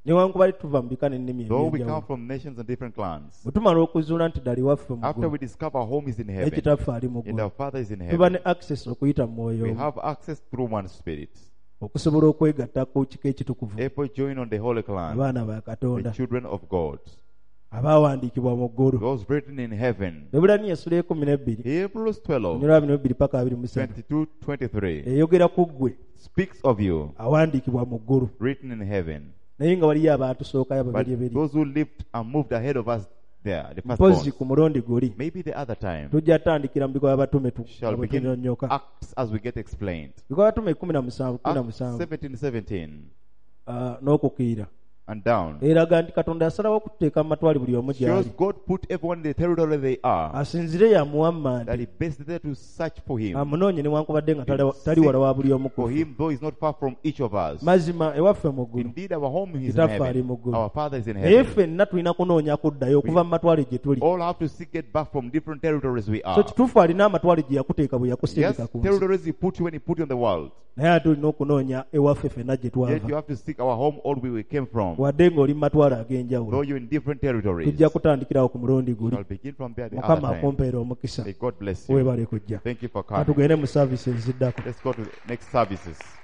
newankubadde tuva mu bika n'ennimi Though we come eby'enjawulo from nations and different clans, bwe tumala okuzuula nti ddali waffe mu after we ggulu discover our home is in ne heaven kitaffe ali mu and ggulu our Father is in tuba heaven, ne access okuyita mu mwoyo we have access through one Spirit, okusobola okwegatta ku kika ekitukuvu able to join on the Holy Clan, abaana ba the katonda children of God, abaawandiikibwa mu ggulu. those written in heaven. Ebulaniya essula ekumi n'ebbiri Hebrews 12, onyolwa 22 paka 23 22-23 eyogera ku ggwe speaks of you, awandiikibwa mu ggulu, written in heaven. naye nga waliyo abaatusookayo But babiri ebiri those who lived and moved ahead of us there, the mpozi firstborn, ku mulundi guli maybe the other time, tujja tandikira mu bikolwa by'abatume shall begin tunyonyoka acts as we get explained. bikolwa by'abatume 17 Acts 17:17 n'okukiira and down eraga nti katonda yasalawo okuteeka mu matwali buli omu shows gy'ali God put everyone in the territory they are, asinzire yamuwamma that nti He based there to search for Him, amunoonye newankubadde nga tali wala wa buli omu for ku Him, though He's not far from each of us. mazima ewaffe mu ggulu Indeed, our home is in kitaffe ali heaven. mu ggulu Our Father is in naye heaven. ffenna tulina kunoonya kuddayo okuva mu matwale gye tuli All have to seek get back from different territories we so are. kituufu alina amatwale gye yakuteeka bwe Yes, yakusindika ku nsi territories He put you when He put you on the world. naye ate tulina okunoonya ewaffe ffenna gye Yet you twava have to seek our home all where we came from. wadde ng'oli mu matwale Though ag'enjawulo you're in different territories, tujja kutandikirawo ku mulundi guli shall begin from there the other mukama time. akumpeera omukisa May God bless you. weebale kujja Thank you for coming. katugende mu saavisi eziddako Let's go to the next services.